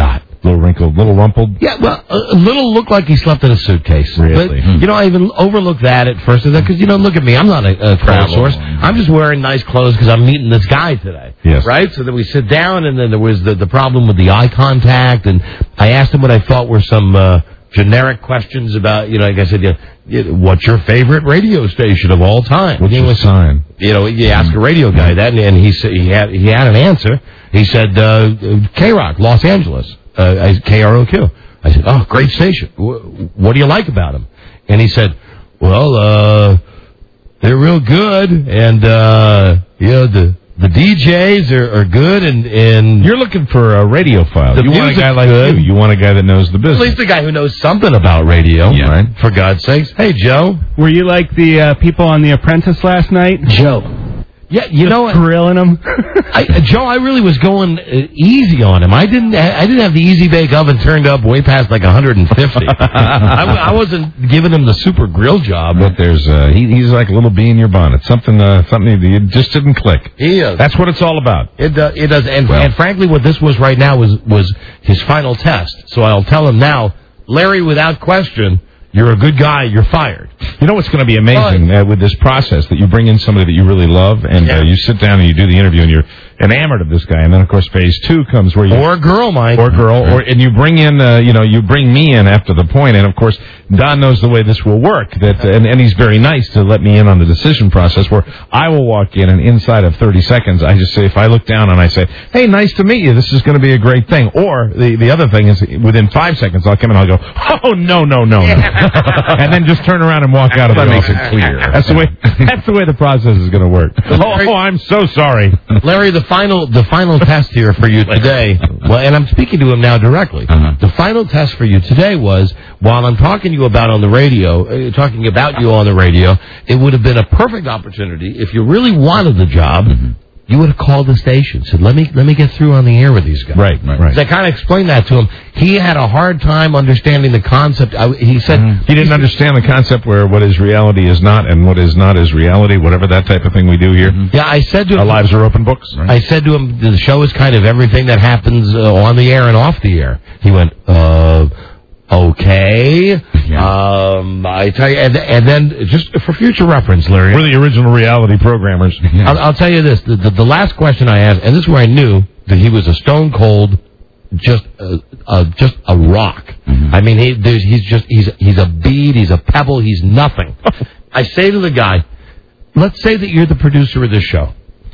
little wrinkled, little rumpled. Yeah, well, a little looked like he slept in a suitcase. Really? But, you know, I even overlooked that at first. Because, you know, look at me. I'm not a, a crowd source. I'm just wearing nice clothes because I'm meeting this guy today. Yes. Right? So then we sit down, and then there was the, the problem with the eye contact. And I asked him what I thought were some uh, generic questions about, you know, like I said, you know, what's your favorite radio station of all time? What's your sign? You know, you ask a radio guy that, and, and he, sa- he, had, he had an answer. He said, uh, K-Rock, Los Angeles. Uh, K R O Q. I said, oh, great station. What do you like about them? And he said, well, uh, they're real good, and, uh, you know, the the D Js are, are good, and, and... You're looking for a radiophile. The You want a music's guy like good. you. You want a guy that knows the business. At least a guy who knows something about radio, Yeah. right? For God's sakes. Hey, Joe. Were you like the uh, people on The Apprentice last night? Joe. Yeah, you Just know what? grilling him. I, uh, Joe, I really was going uh, easy on him. I didn't. I didn't have the easy bake oven turned up way past like one hundred fifty. I, I wasn't giving him the super grill job. But there's, uh, he, he's like a little bee in your bonnet. Something, uh, something that you just didn't click. He is. That's what it's all about. It does. It does. And, Well. and frankly, what this was right now was was his final test. So I'll tell him now, Larry, without question, you're a good guy. You're fired. You know what's going to be amazing uh, with this process, that you bring in somebody that you really love, and Yeah. uh, you sit down and you do the interview, and you're enamored of this guy, and then of course phase two comes where you Or a girl, Mike. or girl, or and you bring in, uh, you know, you bring me in after the point, and of course Don knows the way this will work. That and, and he's very nice to let me in on the decision process, where I will walk in, and inside of thirty seconds, I just say, if I look down and I say, "Hey, nice to meet you. This is going to be a great thing," or the the other thing is, within five seconds, I'll come in, and I'll go, "Oh no, no, no," no. and then just turn around and walk out of the That makes office. it clear. That's the way. That's the way the process is going to work. Oh, I'm so sorry, Larry, the final the final test here for you today, well, and I'm speaking to him now directly. Uh-huh. The final test for you today was, while I'm talking to you about on the radio, uh, talking about you on the radio, it would have been a perfect opportunity, if you really wanted the job, Mm-hmm. you would have called the station, said, let me let me get through on the air with these guys. Right, right, right. So I kind of explained that to him. He had a hard time understanding the concept. I, he said... He didn't understand the concept where what is reality is not, and what is not is reality, whatever that type of thing we do here. Yeah, I said to him... Our lives are open books. I said to him, the show is kind of everything that happens uh, on the air and off the air. He went, uh, okay. Um, I tell you, and, and then just for future reference, Larry. We're the original reality programmers. I'll, I'll tell you this: the, the, the last question I asked, and this is where I knew that he was a stone cold, just uh, uh, just a rock. Mm-hmm. I mean, he, there's, he's just he's he's a bead, he's a pebble, he's nothing. I say to the guy, let's say that you're the producer of this show.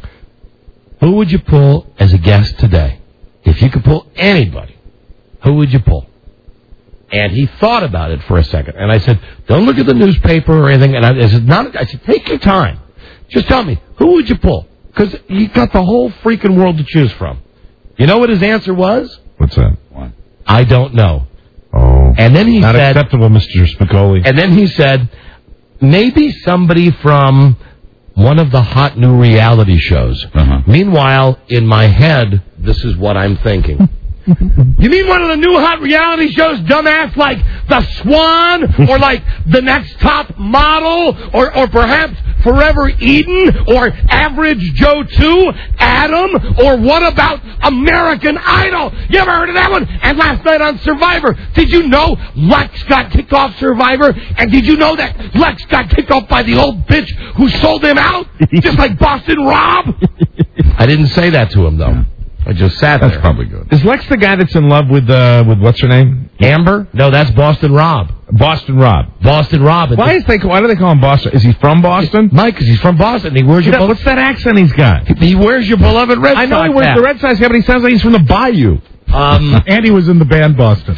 Who would you pull as a guest today? If you could pull anybody, who would you pull? And he thought about it for a second. And I said, don't look at the newspaper or anything. And I, I said, not, I said, take your time. Just tell me, who would you pull? Because you got the whole freaking world to choose from. You know what his answer was? What's that? I don't know. Oh. And then he Not said... acceptable, Mister Spicoli. And then he said, maybe somebody from one of the hot new reality shows. Uh-huh. Meanwhile, in my head, this is what I'm thinking. You mean one of the new hot reality shows, dumbass, like The Swan, or like The Next Top Model, or, or perhaps Forever Eden, or Average Joe two, Adam, or what about American Idol? You ever heard of that one? And last night on Survivor, did you know Lex got kicked off Survivor? And did you know that Lex got kicked off by the old bitch who sold him out? Just like Boston Rob? I didn't say that to him, though. I just sat That's there. probably good. Is Lex the guy that's in love with, uh, with what's her name? Amber? No, that's Boston Rob. Boston Rob. Boston Rob. Why is they? Why do they call him Boston? Is he from Boston? Mike, because he's from Boston. He wears your. That, what's that accent he's got? He wears your beloved Red Sox I know he wears hat. the Red Sox hat, but he sounds like he's from the Bayou. Um, and he was in the band Boston.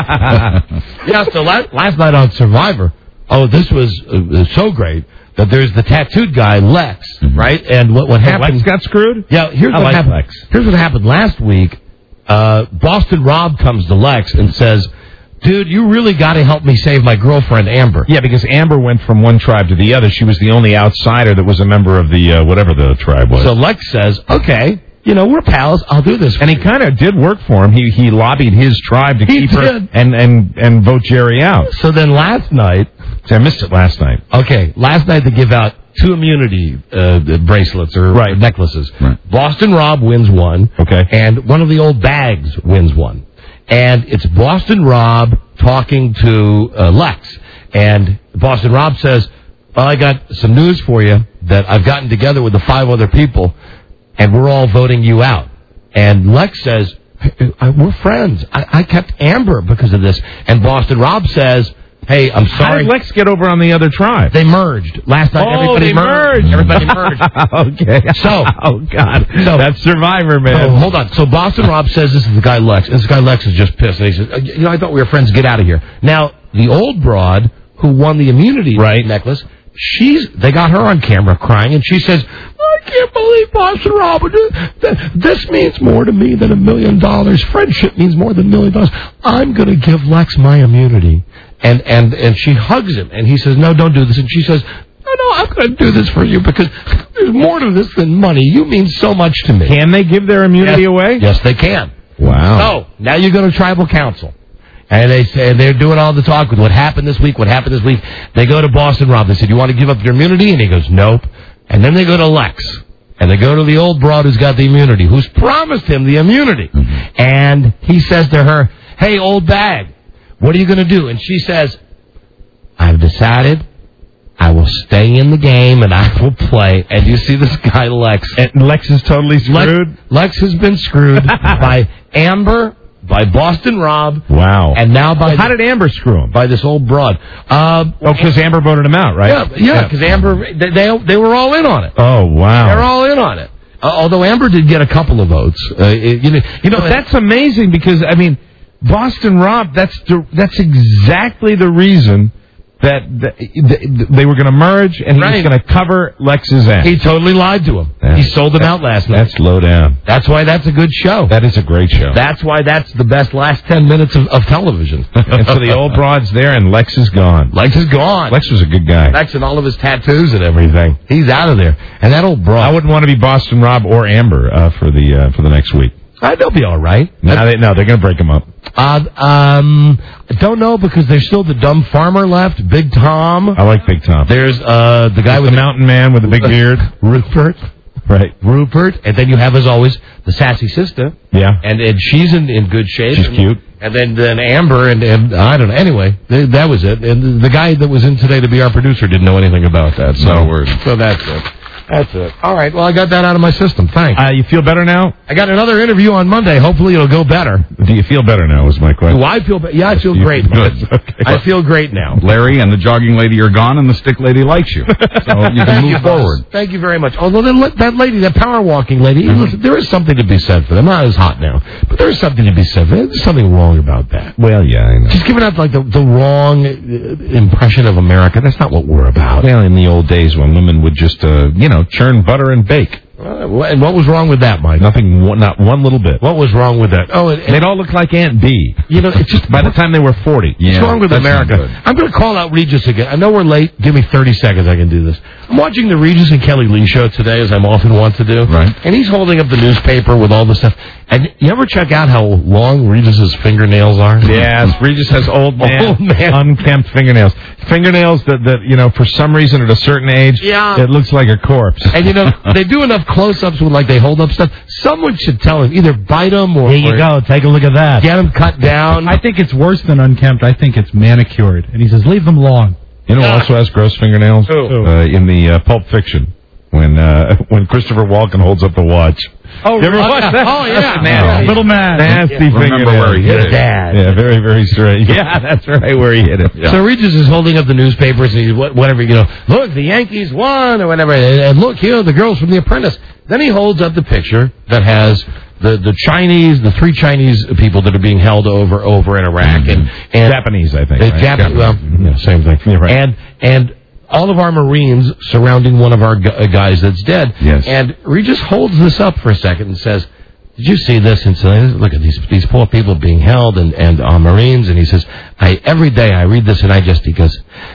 yeah. So last, last night on Survivor, oh, this was uh, so great that there's the tattooed guy Lex, Mm-hmm. right? And what what happened? Lex got screwed. Yeah. Here's I what like happened. Lex. Here's what happened last week. Uh, Boston Rob comes to Lex and says, dude, you really got to help me save my girlfriend, Amber. Yeah, because Amber went from one tribe to the other. She was the only outsider that was a member of the, uh, whatever the tribe was. So Lex says, okay, you know, we're pals. I'll do this for and he you. kind of did work for him. He he lobbied his tribe to He keep her did. and, and, and vote Jerry out. So then last night, See, I missed it last night. okay, last night they give out two immunity uh, bracelets or Right. necklaces. Right. Boston Rob wins one. Okay. And one of the old bags wins one. and it's Boston Rob talking to uh, Lex. And Boston Rob says, well, I got some news for you that I've gotten together with the five other people, and we're all voting you out. And Lex says, hey, we're friends. I, I kept Amber because of this. And Boston Rob says, hey, I'm sorry. How did Lex get over on the other tribe? They merged. Last night, oh, everybody they merged. merged. Everybody merged. Okay. So, oh, God. So, that's Survivor, man. Oh, hold on. So Boston Rob says this is the guy Lex. And this guy Lex is just pissed. And he says, you know, I thought we were friends. Get out of here. Now, the old broad who won the immunity right. necklace, she's they got her on camera crying, and she says, I can't believe Boston Rob. This means more to me than a million dollars. Friendship means more than a million dollars. I'm going to give Lex my immunity. And, and, and she hugs him, and he says, no, don't do this. And she says, no, no, I'm going to do this for you because there's more to this than money. You mean so much to me. Can they give their immunity yes. away? Yes, they can. Wow. So, now you go to tribal council. And they say they're doing all the talk with what happened this week, what happened this week. They go to Boston Rob. They said, you want to give up your immunity? And he goes, nope. And then they go to Lex. And they go to the old broad who's got the immunity, who's promised him the immunity. Mm-hmm. And he says to her, hey, old bag, what are you going to do? And she says, I've decided I will stay in the game and I will play. And you see this guy, Lex. And Lex is totally screwed? Lex, Lex has been screwed by Amber, by Boston Rob. Wow. And now by... Well, how did Amber screw him? By this old broad. Uh, oh, because Amber voted him out, right? Yeah, because yeah, yeah. Amber, they, they they were all in on it. Oh, wow. They're all in on it. Uh, although Amber did get a couple of votes. Uh, it, you know, you know but that's amazing because, I mean, Boston Rob, that's the, that's exactly the reason that the, they were going to merge, and he right. was going to cover Lex's ass. He totally lied to him. That's, he sold him out last night. That's low down. That's why that's a good show. That is a great show. That's why that's the best last ten minutes of, of television. And so the old broad's there, and Lex is gone. Lex is gone. Lex was a good guy. Lex and all of his tattoos and everything. He's out of there. And that old broad. I wouldn't want to be Boston Rob or Amber uh, for the uh, for the next week. Uh, they'll be all right. No, they, no they're going to break them up. Uh, um, I don't know because there's still the dumb farmer left, Big Tom. I like Big Tom. There's uh, the guy There's with the mountain man with the big beard, Rupert. Right, Rupert, and then you have, as always, the sassy sister. Yeah, and and she's in, in good shape. She's and, cute. And then then Amber and, and I don't know. Anyway, they, that was it. And the guy that was in today to be our producer didn't know anything about that. So no word. So that's it. That's it. All right. Well, I got that out of my system. Thanks. Uh, you feel better now? I got another interview on Monday. Hopefully, it'll go better. Do you feel better now? Was my question. Do I feel better? Yeah, I feel you great. Feel good. Okay. I feel great now. Larry and the jogging lady are gone, and the stick lady likes you, so you can move forward. Thank you very much. Although that, that lady, that power walking lady, mm-hmm. listen, there is something to be said for them. Not as hot now, but there is something to be said for them. There's something wrong about that. Well, yeah, I know. She's giving out like the, the wrong impression of America. That's not what we're about. Well, in the old days when women would just, uh, you know, churn butter and bake. Uh, and what was wrong with that, Mike? Nothing, not one little bit. What was wrong with that? Oh, and, and they'd all look like Aunt Bee. You know, it's just by the time they were forty. Yeah, what's wrong with America? I'm going to call out Regis again. I know we're late. Give me thirty seconds. I can do this. I'm watching the Regis and Kelly Lee show today, as I'm often want to do. Right. And he's holding up the newspaper with all the stuff. And you ever check out how long Regis's fingernails are? Yes, Regis has old man, old man. unkempt fingernails. Fingernails that, that, you know, for some reason at a certain age, yeah. it looks like a corpse. And, you know, they do enough close-ups with, like, they hold up stuff. Someone should tell him, either bite them or... Here you or go, take a look at that. Get them cut down. I think it's worse than unkempt. I think it's manicured. And he says, leave them long. You know who also has gross fingernails? Who? Uh, in the uh, Pulp Fiction, when uh, when Christopher Walken holds up the watch. Oh, you ever oh, watch yeah. that? Oh, yeah. Nasty. Little man. Nasty yeah. fingernails. Where he hit His it. dad. Yeah, very, very straight. Yeah, that's right, where he hit it. Yeah. So Regis is holding up the newspapers and he's whatever, you know, look, the Yankees won or whatever, and look, here, the girls from The Apprentice. Then he holds up the picture that has the, the Chinese, the three Chinese people that are being held over over in Iraq. Mm-hmm. and, and Japanese, I think. The right? Japanese, well, mm-hmm. yeah, same thing. Yeah, right. And, and all of our Marines surrounding one of our gu- guys that's dead. Yes. And Regis holds this up for a second and says, did you see this? And so, look at these these poor people being held and, and our Marines. And he says, I every day I read this and I just, he goes,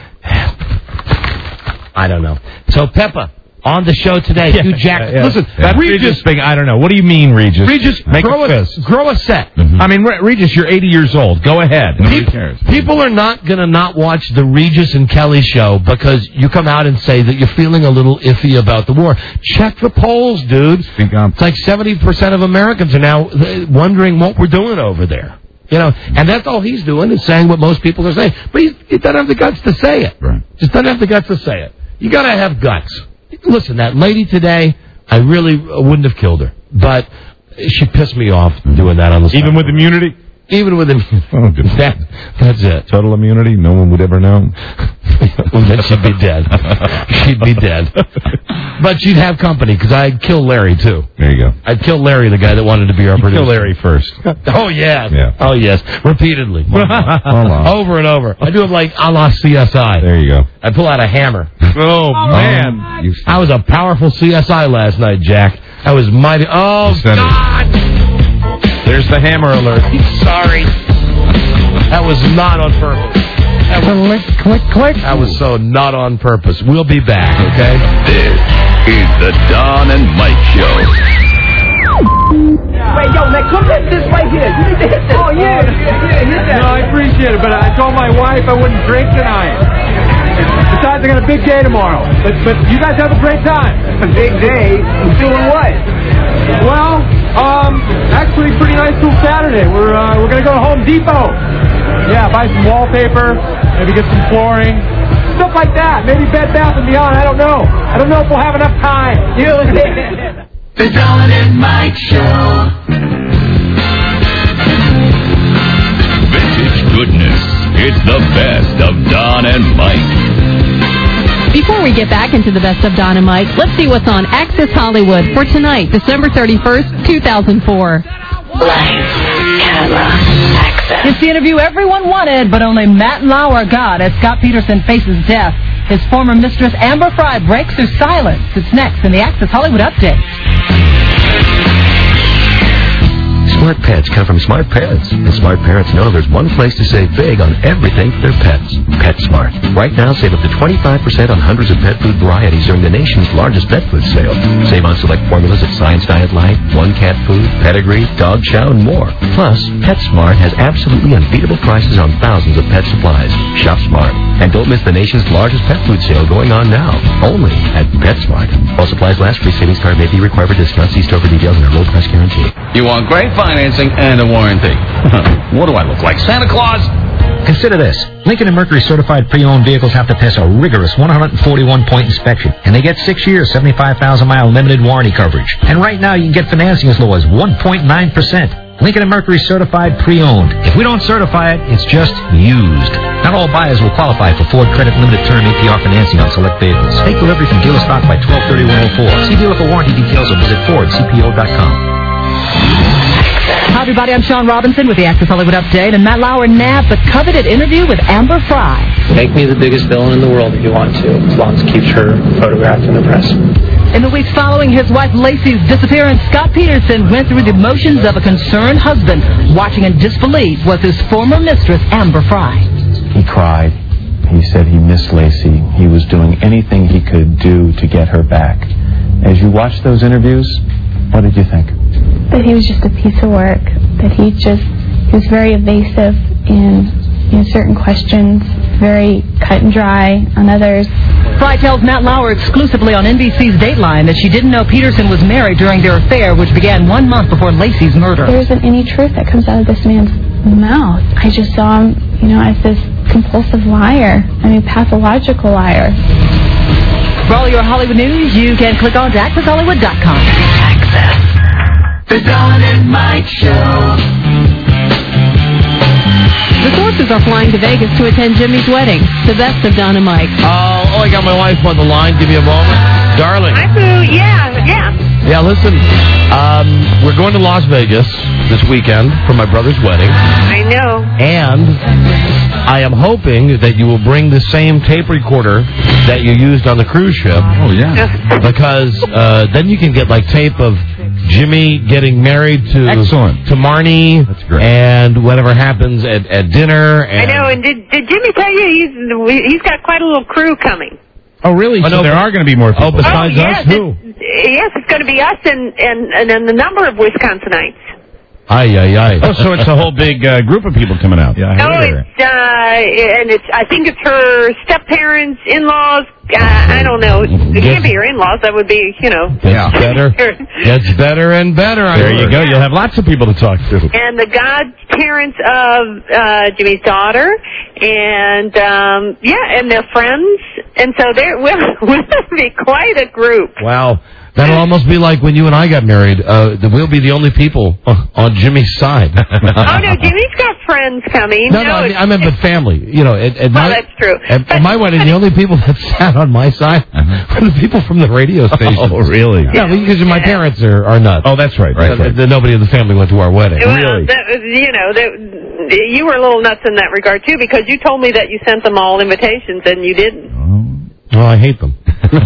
I don't know. So, Peppa, on the show today, yeah, Hugh Jackman. Yeah, yeah. Listen, that Regis, Regis thing, I don't know. What do you mean, Regis? Regis, Make grow a a, fist. grow a set. Mm-hmm. I mean, Re- Regis, you're eighty years old. Go ahead. People, Nobody cares. People are not going to not watch the Regis and Kelly show because you come out and say that you're feeling a little iffy about the war. Check the polls, dude. Speak up. It's like seventy percent of Americans are now wondering what we're doing over there. You know, and that's all he's doing is saying what most people are saying. But he's, he doesn't have the guts to say it. Right. Just doesn't have the guts to say it. You got to have guts. Listen, that lady today, I really wouldn't have killed her. But she pissed me off doing that on the Even with immunity? Even with immunity. Oh, good. That, that's it. Total immunity? No one would ever know. Well, then she'd be dead. She'd be dead. But she'd have company, because I'd kill Larry, too. There you go. I'd kill Larry, the guy that wanted to be our You producer. kill Larry first. Oh, yes. Yeah. Oh, yes. Repeatedly. Hold on. Over and over. I do it like a la C S I. There you go. I pull out a hammer. Oh, man. You, I was a powerful C S I last night, Jack. I was mighty. Oh, God. There's the hammer alert. Sorry. That was not on purpose. That was, click, click, click. that was so not on purpose. We'll be back, okay? This is the Don and Mike Show. Wait, yo, man, come hit this right here. You need to hit this. Oh, yeah. Yeah, hit that. No, I appreciate it, but I told my wife I wouldn't drink tonight. Besides, I got a big day tomorrow. But but you guys have a great time. A big day? Doing what? Well, um, actually, pretty nice till Saturday. We're uh, we're gonna go to Home Depot. Yeah, buy some wallpaper, maybe get some flooring, stuff like that. Maybe Bed Bath and Beyond. I don't know. I don't know if we'll have enough time. You. The Don and Mike Show. Vintage goodness. It's the best of Don and Mike. Before we get back into the best of Don and Mike, let's see what's on Access Hollywood for tonight, December thirty-first, two thousand four. Lights, camera, access. It's the interview everyone wanted, but only Matt Lauer got as Scott Peterson faces death. His former mistress, Amber Fry, breaks her silence. It's next in the Access Hollywood Update. Smart pets come from smart parents, and smart parents know there's one place to save big on everything for their pets. PetSmart. Right now, save up to twenty-five percent on hundreds of pet food varieties during the nation's largest pet food sale. Save on select formulas at Science Diet Life, One Cat Food, Pedigree, Dog Chow, and more. Plus, PetSmart has absolutely unbeatable prices on thousands of pet supplies. Shop smart. And don't miss the nation's largest pet food sale going on now. Only at PetSmart. While supplies last, free savings card may be required for discounts. See store for details and a low price guarantee. You want great financing and a warranty. What do I look like, Santa Claus? Consider this. Lincoln and Mercury certified pre-owned vehicles have to pass a rigorous one hundred forty-one point inspection. And they get six years, seventy-five thousand mile limited warranty coverage. And right now you can get financing as low as one point nine percent. Lincoln and Mercury certified pre-owned. If we don't certify it, it's just used. Not all buyers will qualify for Ford Credit Limited Term A P R financing on select vehicles. Take delivery from dealer stock by twelve thirty-one oh four. See dealer for warranty details or visit Ford C P O dot com. Hi, everybody. I'm Sean Robinson with the Access Hollywood Update, and Matt Lauer nabbed the coveted interview with Amber Fry. Make me the biggest villain in the world if you want to, as long as it keeps her photographed in the press. In the weeks following his wife Lacey's disappearance, Scott Peterson went through the emotions of a concerned husband. Watching in disbelief was his former mistress, Amber Fry. He cried. He said he missed Lacey. He was doing anything he could do to get her back. As you watched those interviews, what did you think? That he was just a piece of work. That he just, he was very evasive in, in certain questions, very cut and dry on others. Fry tells Matt Lauer exclusively on N B C's Dateline that she didn't know Peterson was married during their affair, which began one month before Lacey's murder. There isn't any truth that comes out of this man's mouth. I just saw him, you know, as this compulsive liar. I mean, pathological liar. For all your Hollywood news, you can click on to access hollywood dot com. Access. The Don and Mike Show. The sources are flying to Vegas to attend Jimmy's wedding. The best of Don and Mike. Oh, oh, I got my wife on the line. Give me a moment. Darling. Hi, Boo. Yeah, yeah. Yeah, listen. Um, we're going to Las Vegas this weekend for my brother's wedding. I know. And I am hoping that you will bring the same tape recorder that you used on the cruise ship. Oh, yeah. Because uh, then you can get, like, tape of Jimmy getting married to Excellent. to Marnie. That's great. And whatever happens at, at dinner. And I know. And did did Jimmy tell you he's he's got quite a little crew coming? Oh, really? Oh, so no, there are going to be more people. Oh, besides oh, yes, us? Who? It, yes, it's going to be us and, and, and then the number of Wisconsinites. Ay, ay, ay. Oh, so it's a whole big uh, group of people coming out. Yeah, Oh, it's, uh, and it's, I think it's her step-parents, in-laws, uh, I don't know. It can't be her in-laws. That would be, you know. Gets better. Gets better and better. I There heard. you go. You'll have lots of people to talk to. And the godparents of uh, Jimmy's daughter, and um, yeah, and their friends, and so there will will be quite a group. Wow. That'll almost be like when you and I got married. Uh, that we'll be the only people uh, on Jimmy's side. Oh no, Jimmy's got friends coming. No, no, I mean, I meant but family. You know, at, at well, my, that's true. At, at my wedding, the only people that sat on my side were the people from the radio station. Oh, really? Yeah, because my parents are, are nuts. Oh, that's right. Right, So right. the- nobody in the family went to our wedding. Well, that was, you know, that, you were a little nuts in that regard too, because you told me that you sent them all invitations and you didn't. Oh, I hate them.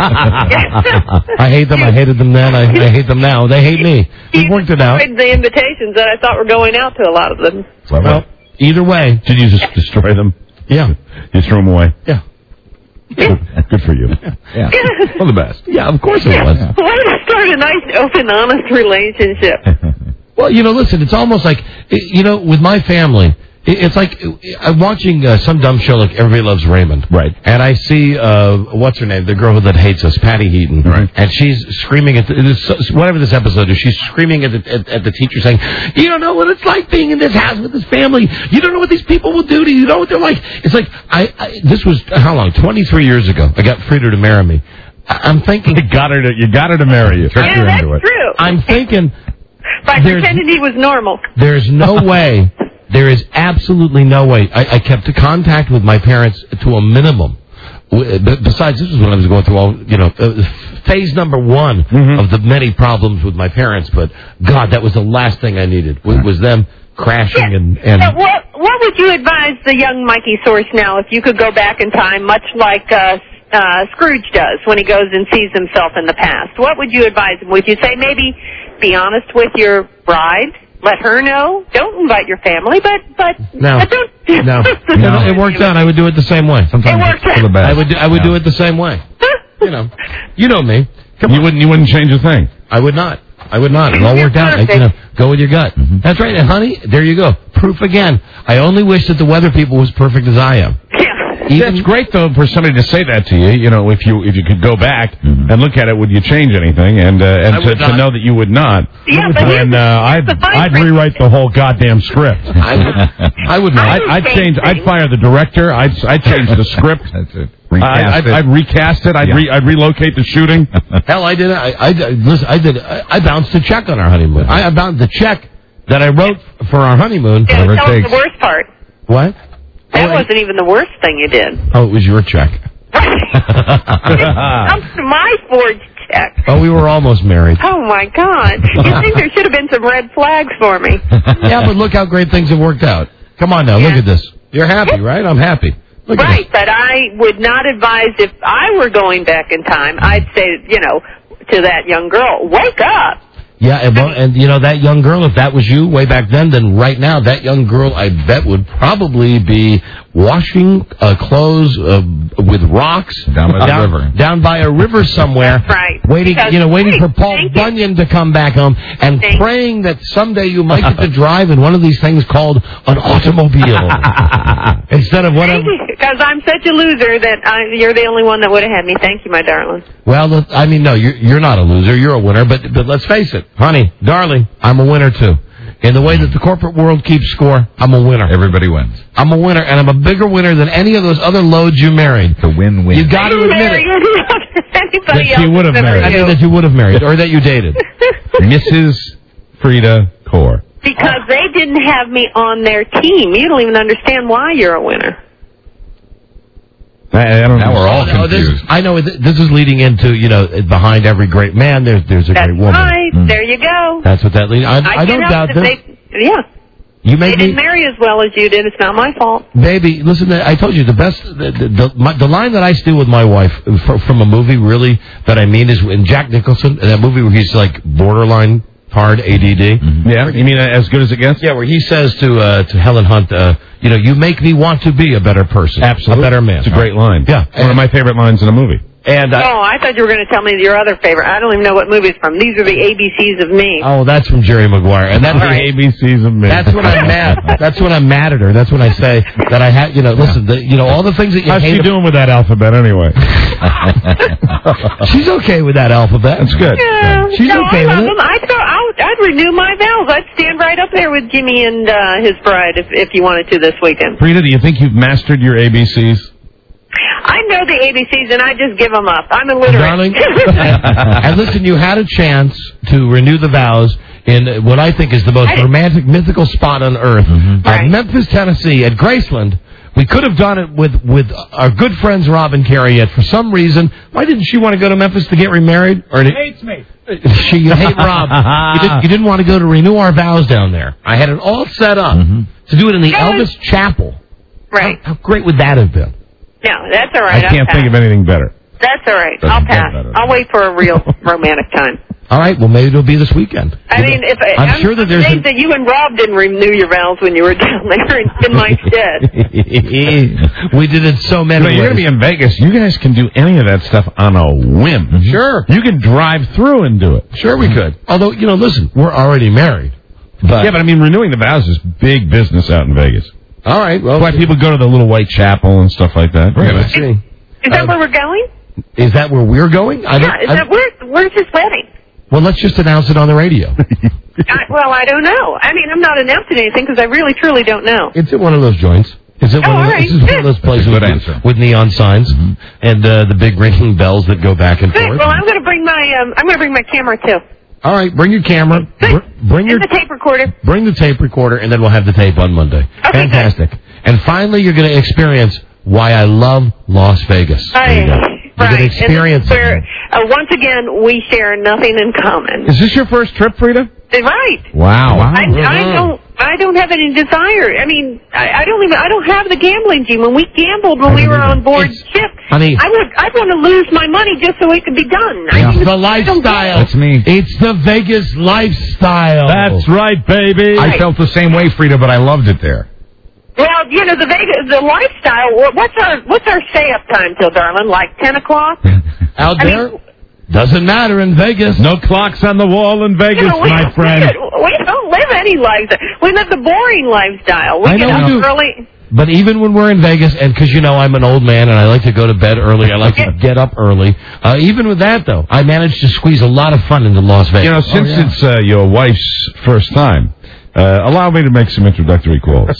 I hate them. I hated them then. I, I hate them now. They hate me. We worked it out. Destroyed the invitations that I thought were going out to a lot of them. Well, either way. Did you just destroy them? Yeah. You threw them away? Yeah. Good, good for you. Yeah. Well, the best. Yeah, of course it was. Way to start a nice, open, honest relationship. Well, you know, listen, it's almost like, you know, with my family, it's like I'm watching uh, some dumb show like Everybody Loves Raymond. Right. And I see, uh, what's her name, the girl that hates us, Patty Heaton. Right. And she's screaming at, the, this, whatever this episode is, she's screaming at the, at, at the teacher saying, you don't know what it's like being in this house with this family. You don't know what these people will do to you. You know what they're like. It's like, I, I this was, how long? twenty-three years ago. I got Frida to marry me. I, I'm thinking. You got her to, you got her to marry you. Yeah, You're that's into it. true. I'm thinking. By There's- pretending he was normal. There's no way, there is absolutely no way. I, I kept contact with my parents to a minimum. W- b- Besides, this is when I was going through all, you know, uh, phase number one Mm-hmm. of the many problems with my parents. But, God, that was the last thing I needed, w- was them crashing and... and So what, what would you advise the young Mikey Source now if you could go back in time, much like uh, uh, Scrooge does when he goes and sees himself in the past? What would you advise him? Would you say maybe be honest with your bride? Let her know. Don't invite your family, but but, No. but don't. no, no, it worked out. I would do it the same way. Sometimes It worked it's for the out. best. I would do, I would do it the same way. You know, you know me. Come You on. wouldn't, you wouldn't change a thing. I would not. I would not. It all worked out. I, you know, go with your gut. That's right. And honey, there you go. Proof again. I only wish that the weather people was perfect as I am. That's great, though, for somebody to say that to you. You know, if you if you could go back and look at it, would you change anything? And uh, and I to, would to not. know that you would not. Yeah, but here's and the- uh, here's I'd the fine I'd print. rewrite the whole goddamn script. I would, I would not. I'd, I'd change. I'd fire the director. I'd I'd change the script. That's it. I, Recast I'd, it. I'd recast it. I'd Yeah. re, I'd relocate the shooting. Hell, I did. I, I did- listen. I did. I, I bounced a check on our honeymoon. I, I bounced the check that I wrote for our honeymoon. Yeah, Whatever tell it us takes. the worst part. What? That Oh, I- wasn't even the worst thing you did. Oh, it was your check. Comes to my forged check. Oh, we were almost married. Oh my God! You think there should have been some red flags for me? Yeah, but look how great things have worked out. Come on now, look at this. You're happy, right? I'm happy. Look at Right, but I would not advise if I were going back in time. I'd say, you know, to that young girl, wake up. Yeah, and, well, and you know, that young girl, if that was you way back then, then right now, that young girl, I bet, would probably be washing uh, clothes uh, with rocks Down by the river. down by a river somewhere, That's right. waiting, Because- you know, waiting for Hey, Paul thank you. Bunyan to come back home, and Thank- praying that someday you might get to drive in one of these things called an automobile instead of whatever. Because I'm such a loser that I, you're the only one that would have had me. Thank you, my darling. Well, look, I mean, no, you're you're not a loser. You're a winner. But but let's face it, honey, darling, I'm a winner too. In the way that the corporate world keeps score, I'm a winner. Everybody wins. I'm a winner, and I'm a bigger winner than any of those other loads you married. The win-win. You got to I didn't admit marry it. anybody That else you would have except for married. I you. mean that you would have married, or that you dated. Missus Frida Core. Because they didn't have me on their team. You don't even understand why you're a winner. I, I don't Now know. we're all No, this, confused. I know th- this is leading into, you know, behind every great man, there's there's a That's great woman. right. There you go. That's what that leads. I, I, I, don't can't doubt help this. it. They, yeah. You They made me. didn't marry as well as you did. It's not my fault. Baby, listen, I told you the best, the, the, the, my, the line that I steal with my wife fr- from a movie, really, that I mean, is in Jack Nicholson, in that movie where he's like borderline hard A D D. Yeah, you mean uh, As Good as It Gets? Yeah, where he says to uh, to Helen Hunt, uh, you know, you make me want to be a better person. Absolutely. A better man. It's a great line. Yeah. One of my favorite lines in a movie. And uh, Oh, I thought you were going to tell me your other favorite. I don't even know what movie it's from. These are the A B Cs of me. oh, that's from Jerry Maguire, and that's The A B Cs of me. That's when I'm mad. That's when I'm mad at her. That's when I say that I had, you know, listen, the, you know, all the things that you How's hate. she doing with that alphabet anyway? She's okay with that alphabet. That's good. Yeah, She's no, okay I love with it. them. I'd, go, I'd, I'd renew my vows. I'd stand right up there with Jimmy and uh, his bride if, if you wanted to this weekend. Frida, do you think you've mastered your A B Cs? I know the A B Cs, and I just give them up. I'm illiterate. Darling, and listen, you had a chance to renew the vows in what I think is the most romantic, mythical spot on earth, uh, Memphis, Tennessee, at Graceland. We could have done it with, with our good friends Rob and Carrie, yet for some reason, why didn't she want to go to Memphis to get remarried? Or He did, hates me. she you hate Rob. You, did, you didn't want to go to renew our vows down there. I had it all set up to do it in the Elvis Chapel. Right. How, how great would that have been? No, that's all I right. can't I'll think pass. of anything better. That's all right. Doesn't I'll get pass. better. I'll wait for a real romantic time. All right, well, maybe it'll be this weekend. I mean, if I'm, I'm sure that there's amazed a- that you and Rob didn't renew your vows when you were down there in, in my stead. We did it so many You know, you're going to ways. be in Vegas. You guys can do any of that stuff on a whim. Sure. You can drive through and do it. Sure we could. Although, you know, listen, we're already married. But Yeah, but I mean, renewing the vows is big business out in Vegas. all right, well, That's why people go to the little white chapel and stuff like that. Really? Let's see. Is that where we're going? Is that where we're going? I Yeah, don't, is I- that where, where's his wedding? well, let's just announce it on the radio. I, well, I don't know. I mean, I'm not announcing anything because I really, truly don't know. It's at one of those joints. Is it Oh, one, of all those, right. this is one of those places Good with, answer. with neon signs and uh, the big ringing bells that go back and Good. forth? Well, I'm going to bring my um, I'm going to bring my camera too. All right, bring your camera. Br- bring your And the tape recorder. bring the tape recorder, and then we'll have the tape on Monday. Fantastic. And finally, you're going to experience why I love Las Vegas. There you go. You're going to Right. experience And where, uh, once again, we share nothing in common. Is this your first trip, Frida? Right. Wow. I, I don't. I don't have any desire. I mean, I, I don't even. I don't have the gambling gene. When we gambled when we were on board ship, honey, I would. I want to lose my money just so it could be done. I It's mean, the I don't get lifestyle. it. That's me. It's the Vegas lifestyle. That's right, baby. I felt the same way, Frida, but I loved it there. Well, you know the Vegas, the lifestyle. wha- What's our What's our stay up time till, darling? Like ten o'clock? Out I there, mean- doesn't matter in Vegas. No clocks on the wall in Vegas, You know, we, my friend. We, we don't live any life. We live the boring lifestyle. We I get know up we do. early. But even when we're in Vegas, and because you know I'm an old man and I like to go to bed early, I like to get up early. Uh, even with that, though, I managed to squeeze a lot of fun into Las Vegas. You know, since it's uh, your wife's first time, uh, allow me to make some introductory calls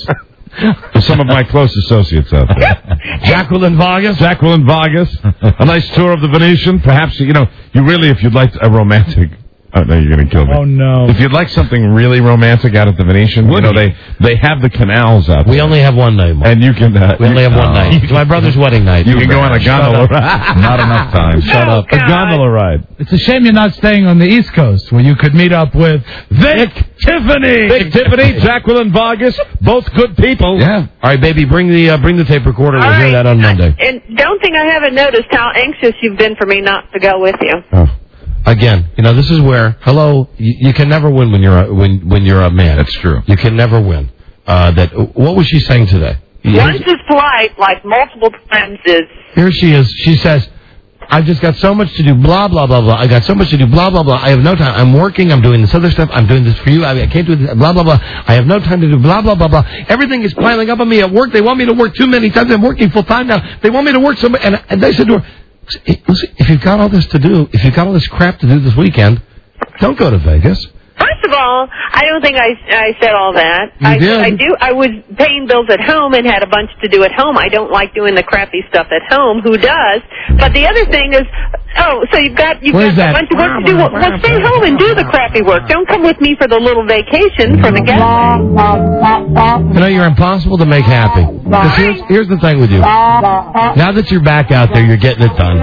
to some of my close associates out there. Jacqueline Vargas. Jacqueline Vargas. A nice tour of the Venetian. Perhaps, you know, you really, if you'd like a romantic... Oh, no, you're going to kill me. Oh, no. If you'd like something really romantic out at the Venetian, you know, they, they have the canals out there. We only have one night, Mark. And you can... Uh, We only have one Oh. night. It's my brother's wedding night. You can go on a Shut gondola up. ride. Not enough time. Shut up. A gondola ride. It's a shame you're not staying on the East Coast where you could meet up with Vic Tiffany. Vic Tiffany, Jacqueline Vargas, both good people. Yeah. All right, baby, bring the uh, bring the tape recorder. We'll All hear right. that on Monday. And don't think I haven't noticed how anxious you've been for me not to go with you. Oh. Again, you know, this is where, hello, you, you can never win when you're a, when when you're a man. That's true. You can never win. Uh, that what was she saying today? Once is polite, like multiple times is. Here she is. She says, I've just got so much to do, blah, blah, blah, blah. I got so much to do, blah, blah, blah. I have no time. I'm working. I'm doing this other stuff. I'm doing this for you. I, I can't do this, blah, blah, blah. I have no time to do blah, blah, blah, blah. Everything is piling up on me at work. They want me to work too many times. I'm working full time now. They want me to work so much. And, and they said to her, listen, if you've got all this to do, if you've got all this crap to do this weekend, don't go to Vegas. First of all, I don't think I, I said all that. You I did. I do. I was paying bills at home and had a bunch to do at home. I don't like doing the crappy stuff at home. Who does? But the other thing is, oh, so you've got you've Where's got that? a bunch of work to do. Well, well, stay home and do the crappy work. Don't come with me for the little vacation for the guest. You know, you're impossible to make happy. 'Cause here's, here's the thing with you. Now that you're back out there, you're getting it done.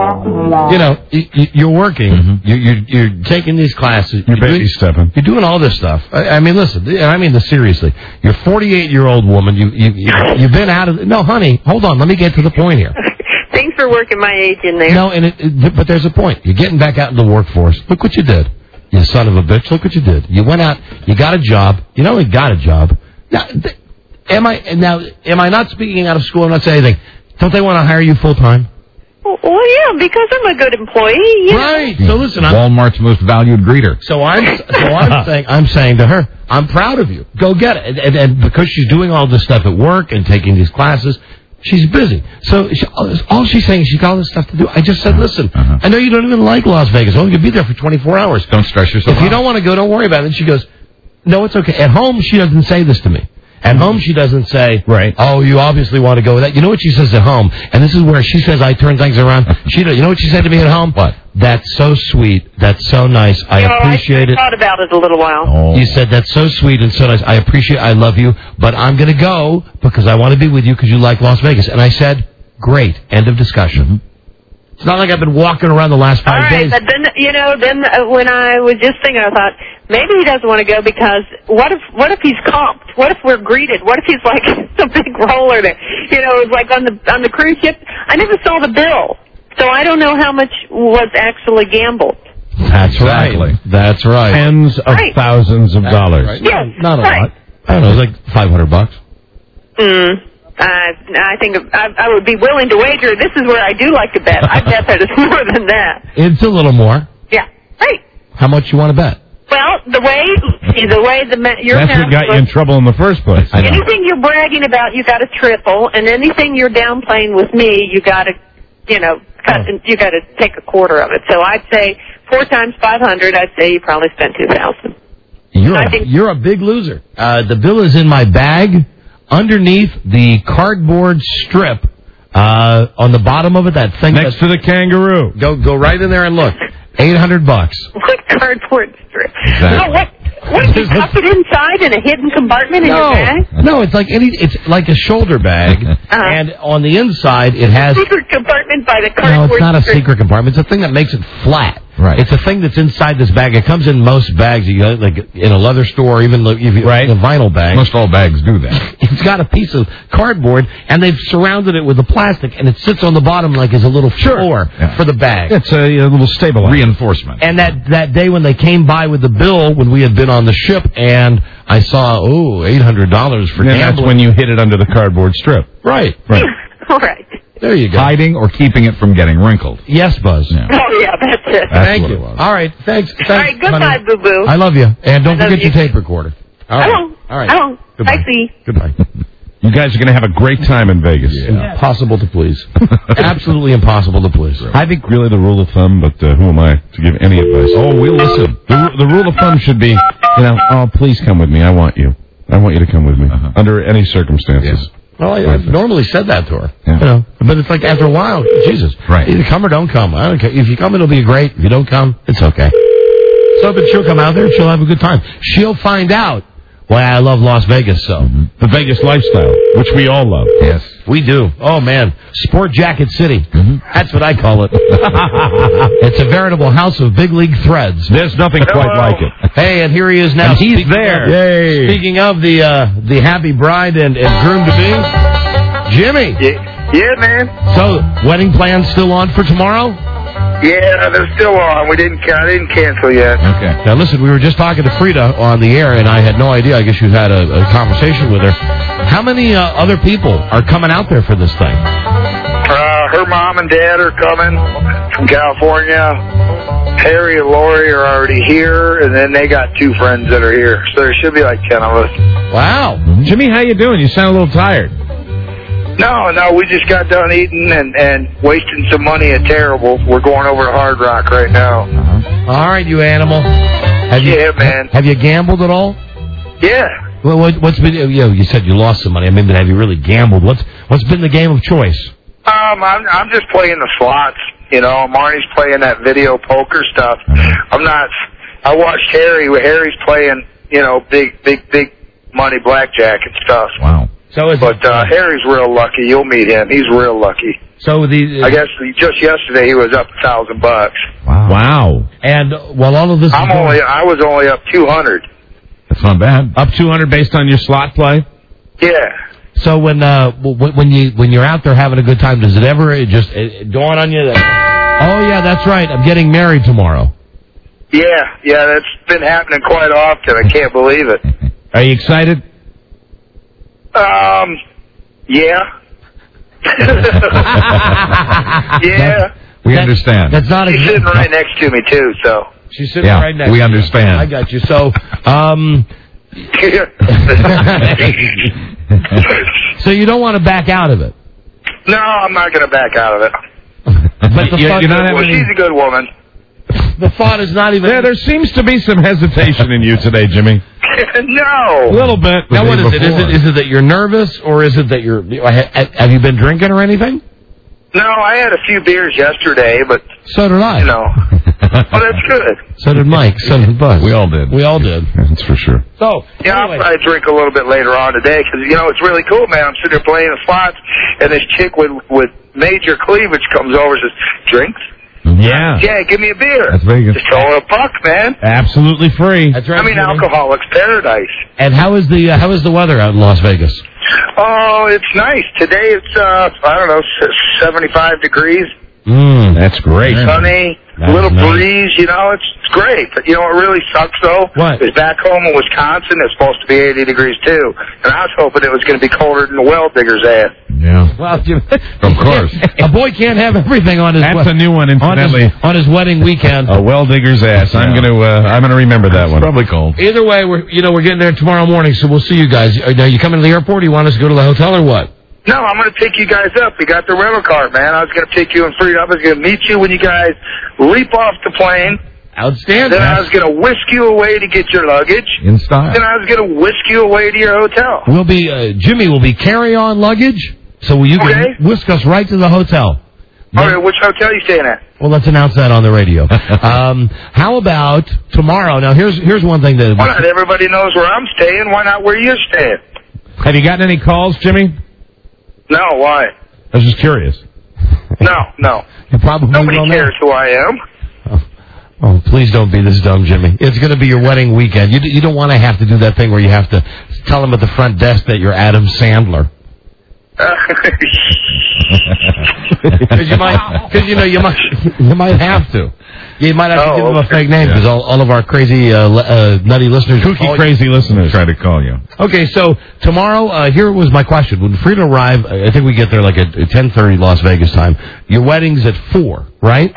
You know, you, you- you're working. Mm-hmm. You, you're, you're taking these classes. You're doing, baby stepping. you're doing all this stuff. I, I mean, listen, and I mean this seriously. You're a forty-eight-year-old woman. You, you, you, you've been out of... No, honey, hold on. Let me get to the point here. Thanks for working my age in there. No, and it, it, but there's a point. You're getting back out in the workforce. Look what you did. You son of a bitch. Look what you did. You went out. You got a job. You not only got a job. Now, th- am I now? Am I not speaking out of school? I'm not saying anything. Don't they want to hire you full time? Well, Well, well, yeah, because I'm a good employee. You Right. Know. So listen, I'm, Walmart's most valued greeter. so I'm so I'm saying I'm saying to her, I'm proud of you. Go get it. And, and, and because she's doing all this stuff at work and taking these classes, she's busy. So she, all she's saying is she's got all this stuff to do. I just said, listen, Uh-huh. I know you don't even like Las Vegas. Well, you could be there for twenty-four hours. Don't stress yourself If you out. don't want to go, don't worry about it. And she goes, no, it's okay. At home, she doesn't say this to me. At home, she doesn't say, Right. oh, you obviously want to go with that. You know what she says at home? And this is where she says I turn things around. She, You know what she said to me at home? What? That's so sweet. That's so nice. I You know, appreciate I it. thought about it a little while. Oh. You said that's so sweet and so nice. I appreciate I love you, but I'm going to go because I want to be with you because you like Las Vegas. And I said, great. End of discussion. It's not like I've been walking around the last All five right, days. but then, you know, then uh, when I was just thinking, I thought, maybe he doesn't want to go because what if what if he's comped? What if we're greeted? What if he's like a big roller there? You know, it was like on the on the cruise ship. I never saw the bill, so I don't know how much was actually gambled. That's Exactly. right. That's right. Tens of Right. thousands of dollars. Right. Yeah, Not a right. lot. I don't know. It was like five hundred bucks. Mm. Uh, I think I, I would be willing to wager. This is where I do like to bet. I bet that it's more than that. It's a little more. Yeah. Right. How much you want to bet? Well, the way see, the way the ma- your That's math what got you in was- trouble in the first place. I know. anything you're bragging about, you got to triple, and anything you're downplaying with me, you got to, you know, cut. Oh. You got to take a quarter of it. So I'd say four times five hundred. I'd say you probably spent two thousand. You're I a, think- you're a big loser. Uh, the bill is in my bag underneath the cardboard strip uh, on the bottom of it. That thing Next to the kangaroo. Go go right in there and look. Eight hundred bucks. What cardboard strip? Exactly. No, what? What? You stuff it inside in a hidden compartment in your No, bag? no, it's like any. It's like a shoulder bag, Uh-huh. and on the inside it has. Secret compartment by the No, cardboard it's not a strip. secret compartment. It's a thing that makes it flat. Right. It's a thing that's inside this bag. It comes in most bags, you know, like in a leather store, or even if you, Right. a vinyl bag. Most all bags do that. It's got a piece of cardboard, and they've surrounded it with the plastic, and it sits on the bottom like as a little floor Yeah. for the bag. It's a, a little stabilizer. Reinforcement. And that, that day when they came by with the bill, when we had been on the ship, and I saw, oh, eight hundred dollars for And that's gambling. when you hit it under the cardboard strip. Right. Right. All right. There you go. Hiding or keeping it from getting wrinkled. Yes, Buzz. Yeah. Oh, yeah, that's it. That's Thank what you. it was. All right. Thanks. thanks All right, goodbye, honey. boo-boo. I love you. And don't I love forget you. your tape recorder. All right. I won't. All right. I won't. Goodbye. I see. Goodbye. You guys are going to have a great time in Vegas. Impossible to please. Absolutely impossible to please. I think really the rule of thumb, but uh, who am I to give any advice? Oh, we'll listen. The, the rule of thumb should be, you know, oh, please come with me. I want you. I want you to come with me Uh-huh. under any circumstances. Well, I, I've normally said that to her. Yeah. You know, but it's like after a while, Jesus. Right. Either come or don't come. I don't care. If you come, it'll be great. If you don't come, it's okay. So, but she'll come out there and she'll have a good time. She'll find out why I love Las Vegas so. Mm-hmm. The Vegas lifestyle, which we all love. Yes. We do. Oh, man. Sport Jacket City. Mm-hmm. That's what I call it. It's a veritable house of big league threads. There's nothing quite like it. Hey, and here he is now. And he's Speaking there. of- Yay. Speaking of the uh, the happy bride and, and groom to be, Jimmy. Yeah, yeah, man. So, wedding plans still on for tomorrow? Yeah, they're still on. We didn't. I didn't cancel yet. Okay. Now, listen, we were just talking to Frida on the air, and I had no idea. I guess you had a, a conversation with her. How many uh, other people are coming out there for this thing? Uh, her mom and dad are coming from California. Harry and Lori are already here, and then they got two friends that are here. So there should be like ten of us. Wow. Jimmy, how you doing? You sound a little tired. No, no, we just got done eating and, and wasting some money at Terrible. We're going over to Hard Rock right now. All right, you animal. Have you, Yeah, man. Have you gambled at all? Yeah. Well, what, what's been? You know, you said you lost some money. I mean, but have you really gambled? What's What's been the game of choice? Um, I'm I'm just playing the slots. You know, Marnie's playing that video poker stuff. I'm not. I watched Harry. Harry's playing. You know, big, big, big money blackjack and stuff. Wow. So, is but uh, Harry's real lucky. You'll meet him. He's real lucky. So the I guess just yesterday he was up a thousand bucks. Wow. Wow. And while all of this, I'm is going, only. I was only up two hundred. That's not bad. Up two hundred based on your slot play? Yeah. So when uh w- when you when you're out there having a good time, does it ever just uh, dawn on you that, oh yeah, that's right, I'm getting married tomorrow? Yeah, yeah, that's been happening quite often. I can't believe it. Are you excited? Um, yeah. Yeah. We understand. That's not She's exact- sitting right next to me, too, so. She's sitting Yeah, right next we to you. understand. I got you. So, um... so you don't want to back out of it? No, I'm not going to back out of it. But the You- thought- you're not Well, having she's a good woman. The thought is not even... Yeah, there seems to be some hesitation in you today, Jimmy. No. A little bit. Now, the what day is it? Is before. it is it that you're nervous, or is it that you're... Have you been drinking or anything? No, I had a few beers yesterday, but, So did I. you know. Well, that's good. So did Mike. So did Buzz. We all did. We all did. That's for sure. So, Yeah, I'll probably drink a little bit later on today because, you know, it's really cool, man. I'm sitting there playing the slots, and this chick with, with major cleavage comes over and says, drinks? Yeah. Yeah, give me a beer. That's Vegas. Just throw her a buck, man. Absolutely free. That's right. I mean, Jimmy. alcoholic's paradise. And how is the uh, how is the weather out in Las Vegas? Oh, it's nice. Today it's, uh, I don't know, s- seventy-five degrees, Mm. That's great. sunny, That's little nice. breeze, you know, it's, it's great. But, you know, what really sucks, though? What? Is back home in Wisconsin, it's supposed to be eighty degrees, too. And I was hoping it was going to be colder than the well digger's ass. Yeah. Well, Jim, Of course. a boy can't have everything on his That's a new one, on his, incidentally. on his wedding weekend. A well digger's ass. I'm Yeah. gonna. Uh, I'm gonna remember that one. Probably cold. Either way, we're you know we're getting there tomorrow morning, so we'll see you guys. Are are you coming to the airport? Or you want us to go to the hotel or what? No, I'm going to pick you guys up. We got the rental car, man. I was going to pick you and Frida up. I was going to meet you when you guys leap off the plane. Outstanding. Then I was going to whisk you away to get your luggage. In style. Then I was going to whisk you away to your hotel. We'll be uh, Jimmy will be carry-on luggage, so you can Okay. whisk us right to the hotel. All right, which hotel you staying at? Well, let's announce that on the radio. um, how about tomorrow? Now, here's here's one thing that Why not? Everybody knows where I'm staying. Why not where you're staying? Have you gotten any calls, Jimmy? No, why? I was just curious. No, no. you probably Nobody will know. cares who I am. Oh, please don't be this dumb, Jimmy. It's going to be your wedding weekend. You, you don't want to have to do that thing where you have to tell them at the front desk that you're Adam Sandler. Because you might, because you know you might, you might have to. You might have to Oh, give them a okay. fake name because all, all of our crazy, uh, le- uh, nutty listeners, Kooky, crazy listeners try to call you. Okay, so tomorrow, uh, here was my question. When Frida arrive, I think we get there like at ten thirty Las Vegas time. Your wedding's at four, right?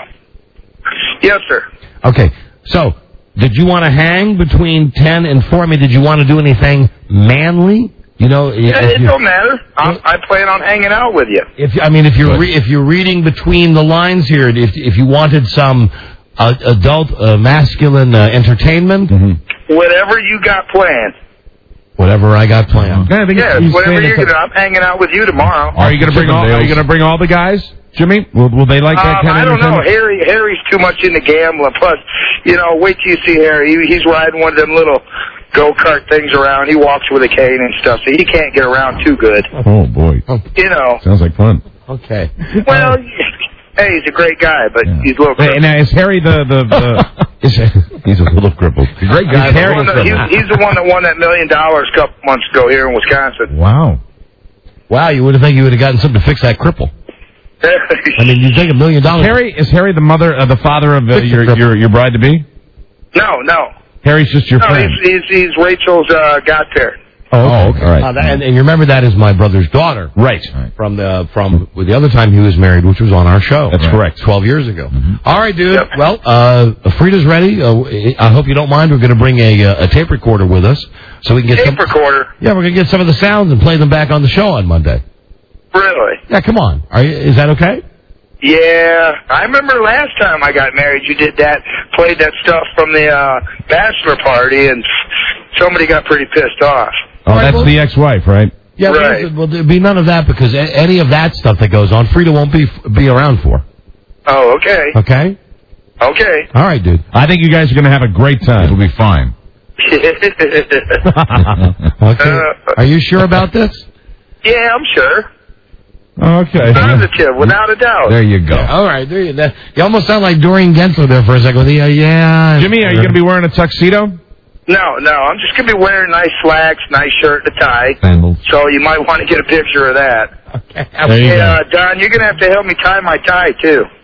Yes, sir. Okay, so did you want to hang between ten and four? I mean, did you want to do anything manly? You know, if Yeah, it you- don't matter. I'm, I plan on hanging out with you. If I mean, if you're re- if you're reading between the lines here, if if you wanted some uh, adult uh, masculine uh, entertainment, Whatever you got planned. whatever I got planned. Yeah, I think Yes, he's whatever saying you're it's going to. I'm hanging out with you tomorrow. Are you going to bring all? Are you going to bring all the guys, Jimmy? Will, will they like that Um, kind I of don't know. entertainment? Harry, Harry's too much into gambling. Plus, you know, wait till you see Harry. He, he's riding one of them little go-kart things around. He walks with a cane and stuff, so he can't get around too good. Oh boy, You know. sounds like fun. Okay. Well, hey, he's a great guy, but he's a little Hey, now is Harry the the? the is, he's a little crippled. The great guy. He's the, Harry. one that, he's, he's the one that won that million dollars a couple months ago here in Wisconsin. Wow. Wow, you would have think you would have gotten something to fix that cripple. I mean, you take a million dollars. Harry is Harry the mother, uh, the father of uh, your your your bride to be? No, no. Harry's just your No, friend. he's, he's, he's Rachel's uh, godparent. Oh, okay. All right. Uh, that, and, and you remember that is my brother's daughter. Right. From the from the other time he was married, which was on our show. That's correct. Twelve years ago. All right, dude. Well, uh, Frida's ready. Uh, I hope you don't mind. We're going to bring a uh, a tape recorder with us so we can get Tape some. recorder. Yeah, we're going to get some of the sounds and play them back on the show on Monday. Really? Yeah, come on. Are you, is that okay? Yeah, I remember last time I got married, you did that, played that stuff from the uh, bachelor party, and somebody got pretty pissed off. Oh, that's the ex-wife, right? Yeah, Right. well, well, there'll be none of that because a- any of that stuff that goes on, Frida won't be be around for. Oh, okay. Okay. Okay. All right, dude. I think you guys are going to have a great time. It'll be fine. Okay. Are you sure about this? Yeah, I'm sure. Okay. Positive, without a doubt. There you go. All right. There you, that, you almost sound like Doreen Gensler there for a second. With the, uh, yeah. Jimmy, are you going to be wearing a tuxedo? No, no, I'm just going to be wearing nice slacks, nice shirt and a tie. Sandals. So you might want to get a picture of that. Okay. There you Hey, go. uh, Don, you're going to have to help me tie my tie, too.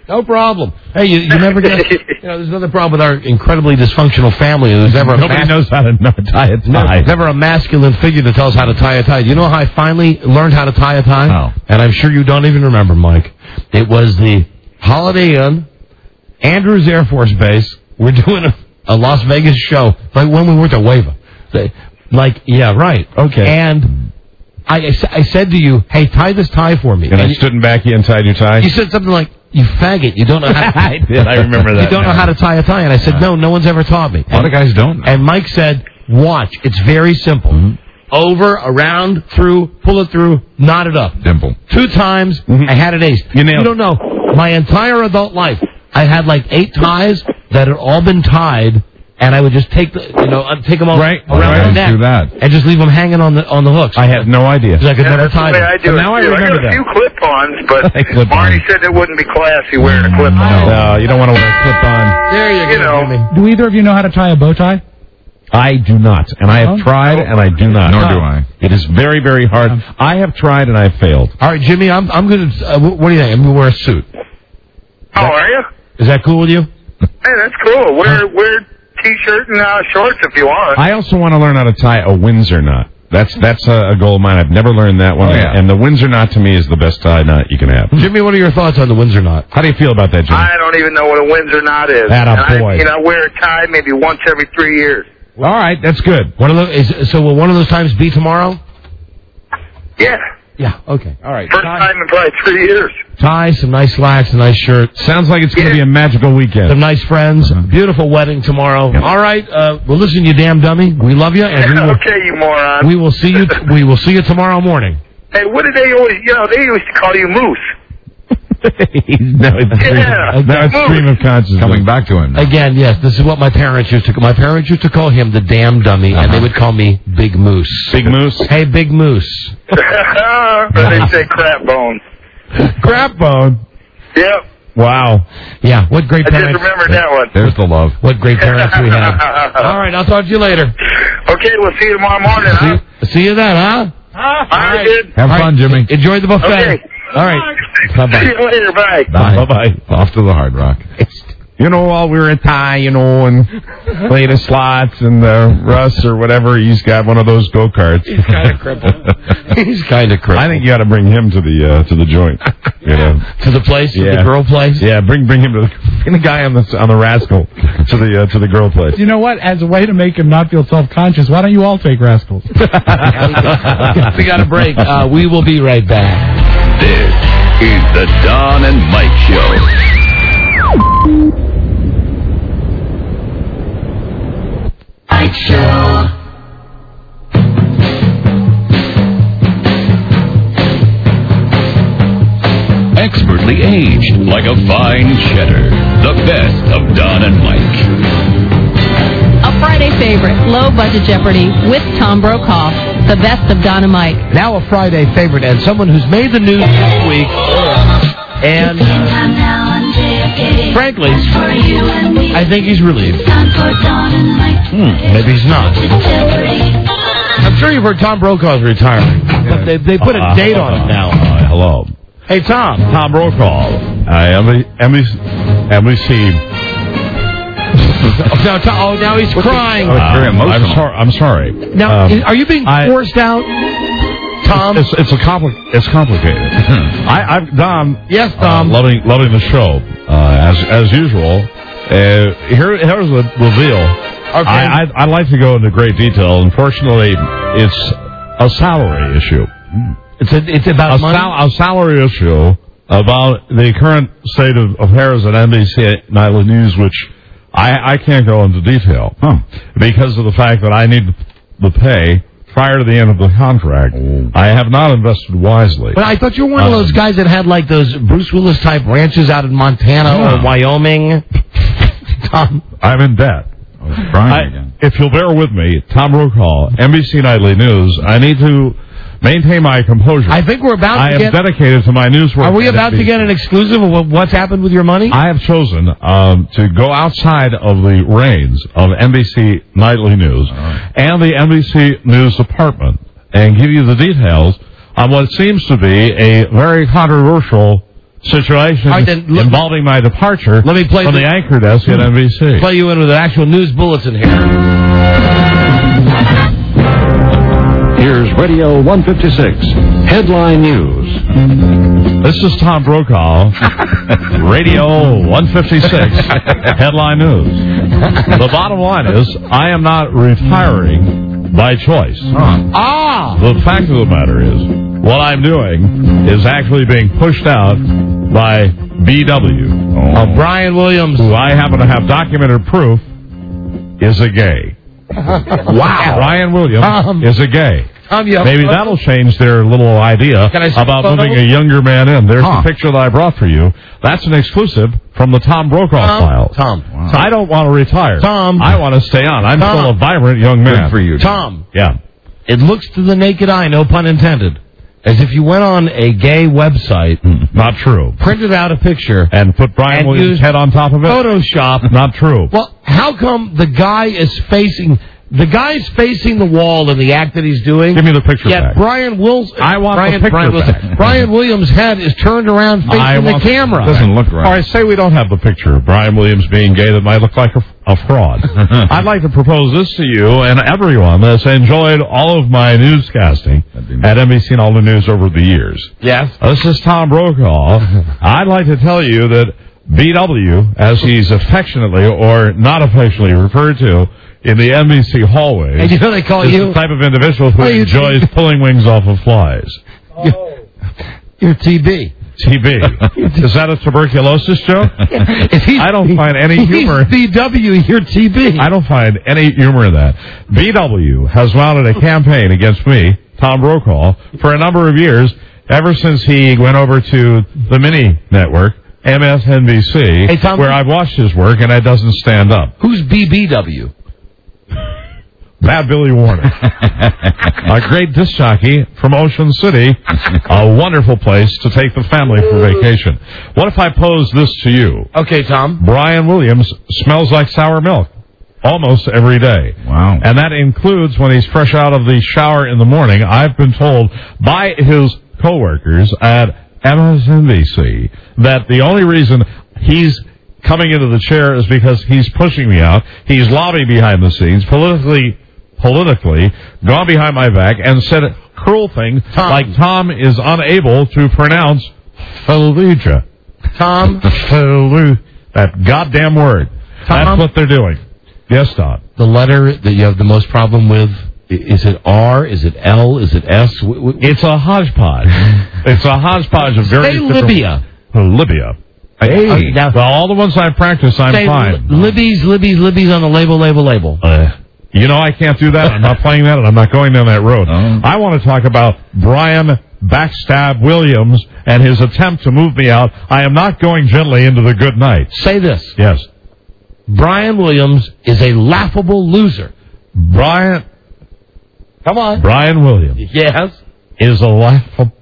No problem. Hey, you, you never get. You know, there's another problem with our incredibly dysfunctional family. There's never a Nobody mas- knows how to not tie a tie. Never, never a masculine figure to tell us how to tie a tie. You know how I finally learned how to tie a tie? How? And I'm sure you don't even remember, Mike. It was the Holiday Inn, Andrews Air Force Base. We're doing a, a Las Vegas show, like when we were at Wava. They- Like, yeah, right. Okay. And I, I s- I said to you, hey, tie this tie for me. And I you, stood back you inside your tie? you said something like, you faggot, you don't know how to I did. I remember that You don't know now. how to tie a tie. And I said, no, no one's ever taught me. A lot of guys don't. And Mike said, watch. It's very simple. Mm-hmm. Over, around, through, pull it through, knot it up. Dimple. Two times, Mhm. I had it aced. You nailed don't know. My entire adult life, I had like eight ties that had all been tied, and I would just take the, you know, I'd take them all Right. around Right. my neck Do that. and just leave them hanging on the on the hooks. I had no idea. Because I could Yeah, never that's the tie way them. I do So it, now I too. remember got a that. few clip-ons, but Clip-on. Marty said it wouldn't be classy wearing a clip-on. No, you don't want to wear a clip-on. There you, You go, know. Jimmy. Do either of you know how to tie a bow tie? I do not, and I have No? tried, and I do not. Nor do I. It is very, very hard. I have tried, and I have failed. All right, Jimmy, I'm I'm gonna. Uh, wh- what do you think? I'm gonna wear a suit. Oh, are you? Is that cool with you? Hey, that's cool. Wear wear t-shirt and uh, shorts if you want. I also want to learn how to tie a Windsor knot. That's that's a, a goal of mine. I've never learned that one. Oh, yeah. And the Windsor knot, to me, is the best tie knot you can have. Jimmy, what are your thoughts on the Windsor knot? How do you feel about that, Jimmy? I don't even know what a Windsor knot is. Atta And I, boy. you know, I wear a tie maybe once every three years. All right, that's good. One of those. Is, so will one of those times be tomorrow? Yeah. Yeah. Okay. All right. First time in probably three years. Tie, some nice slacks, a nice shirt. Sounds like it's going to Yeah. be a magical weekend. Some nice friends. Beautiful wedding tomorrow. All right. Uh, well, listen, you damn dummy. We love you, and we will, Okay, you moron. we will see you. T- we will see you tomorrow morning. Hey, what did they always, you know, they used to call you Moose. no, it's stream, Yeah. now it's stream of consciousness. Coming back to him. Again, yes, this is what my parents used to. My parents used to call him the damn dummy, and they would call me Big Moose. Big Moose. Hey, Big Moose. Or they say crap bones. Crap bone. Yep. Wow. Yeah. What great I just parents. remembered that one. There's the love. What great parents we have. All right. I'll talk to you later. Okay, we'll see you tomorrow morning, huh? See, see you then, huh? All right, dude. Have All fun, right. Jimmy. Enjoy the buffet. Okay. All right. See Bye-bye. you later. Bye. Bye bye. Off to the Hard Rock. You know, while we were in tie, you know, and played the slots, and uh, Russ or whatever, he's got one of those go karts. He's kind of crippled. He's kind of crippled. I think you got to bring him to the uh, to the joint. You know. To the place, to Yeah. the girl place. Yeah, bring bring him to the, bring the guy on the on the rascal to the uh, to the girl place. You know what? As a way to make him not feel self-conscious, why don't you all take rascals? We got a break. Uh, we will be right back. This is the Don and Mike Show. Mike Show. Expertly aged like a fine cheddar. The best of Don and Mike. A Friday favorite, Low Budget Jeopardy with Tom Brokaw. The best of Don and Mike. Now a Friday favorite, and someone who's made the news this week, and frankly, I think he's relieved. Hmm, maybe he's not. I'm sure you've heard Tom Brokaw's retiring, but they, they put a date on it now. Uh, hello. Hey, Tom. Tom Brokaw. I am Emmy Emmy C. Oh, now, Tom- oh, now he's crying. Oh, it's very I'm emotional. sorry. I'm sorry. Now, Um, is- are you being I- forced out, Tom? It's it's a compli- it's complicated. I I'm Dom. Yes, Uh, Tom. loving loving the show uh, as as usual. Uh, here here's the reveal. Okay. I I'd, I'd like to go into great detail. Unfortunately, it's a salary issue. It's a, it's about A, money. sal- a salary issue about the current state of affairs at N B C Nightly News, which I, I can't go into detail because of the fact that I need the pay prior to the end of the contract. I have not invested wisely. But I thought you were one of those guys that had like those Bruce Willis type ranches out in Montana Yeah. or Wyoming. Tom. I'm in debt. Crying I, again. if you'll bear with me, Tom Brokaw, N B C Nightly News, I need to maintain my composure. I think we're about I to am get. dedicated to my news work. Are we at about N B C. to get an exclusive of what- what's happened with your money? I have chosen um, to go outside of the reins of N B C Nightly News and the N B C News department and give you the details on what seems to be a very controversial situation All right, then, look- involving my departure Let me play from the, the- anchor desk at N B C. Play you in with an actual news bulletin here. Here's Radio one fifty-six, Headline News. This is Tom Brokaw, Radio one fifty-six, Headline News. The bottom line is, I am not retiring by choice. Ah! The fact of the matter is, what I'm doing is actually being pushed out by B W. Oh, Brian Williams. Who I happen to have documented proof is a gay. Wow. Brian Williams Um, is a gay. Um, you have Maybe a photo? that'll change their little idea Can I see about a photo? moving a younger man in. There's Huh. the picture that I brought for you. That's an exclusive from the Tom Brokaw Tom, files. Tom, So I don't want to retire. Tom. I want to stay on. I'm Tom. still a vibrant young man. Good for you. Tom, Yeah. it looks to the naked eye, no pun intended, as if you went on a gay website, Not true. printed out a picture, And put Brian And Williams' used head on top of it? Photoshop. Not true. Well, how come the guy is facing the guy's facing the wall in the act that he's doing? Give me the picture Yet back. Brian Wills, I want Brian, the picture Brian, Wilson- back. Brian Williams' head is turned around facing I the want- camera. Doesn't look right. All right, say we don't have the picture of Brian Williams being gay that might look like a, a fraud. I'd like to propose this to you and everyone that's enjoyed all of my newscasting at N B C and all the news over the years. Yes. This is Tom Brokaw. I'd like to tell you that B W, as he's affectionately or not affectionately referred to in the N B C hallways, And you know they call is you- the type of individual who Oh, you- enjoys pulling wings off of flies. You're T B. T B. Is that a tuberculosis joke? If he's- I don't find any humor. He's B W, you're T B. I don't find any humor in that. B W has mounted a campaign against me, Tom Brokaw, for a number of years, ever since he went over to the mini network, M S N B C, Hey, Tom, where I've watched his work, and it doesn't stand up. Who's B B W? Bad Billy Warner. A great disc jockey from Ocean City. A wonderful place to take the family for vacation. What if I pose this to you? Okay, Tom. Brian Williams smells like sour milk almost every day. Wow. And that includes when he's fresh out of the shower in the morning. I've been told by his coworkers at M S N B C that the only reason he's coming into the chair is because he's pushing me out. He's lobbying behind the scenes, politically, politically, gone behind my back and said cruel things Tom. like Tom is unable to pronounce Fallujah. Tom. Fallu- That goddamn word. Tom. That's what they're doing. Yes, Don. The letter that you have the most problem with, i- is it R? Is it L? Is it S? W- w- It's a hodgepodge. It's a hodgepodge of various Say different- Libya. Oh, Libya. Hey. Uh, now- well, all the ones I practice, I'm Say fine. Li- Libby's, Libby's, Libby's on the label, label, label. Uh, you know, I can't do that. I'm not playing that, and I'm not going down that road. Oh. I want to talk about Brian Backstab Williams and his attempt to move me out. I am not going gently into the good night. Say this. Yes. Brian Williams is a laughable loser. Brian Come on. Brian Williams Yes. is a laughable,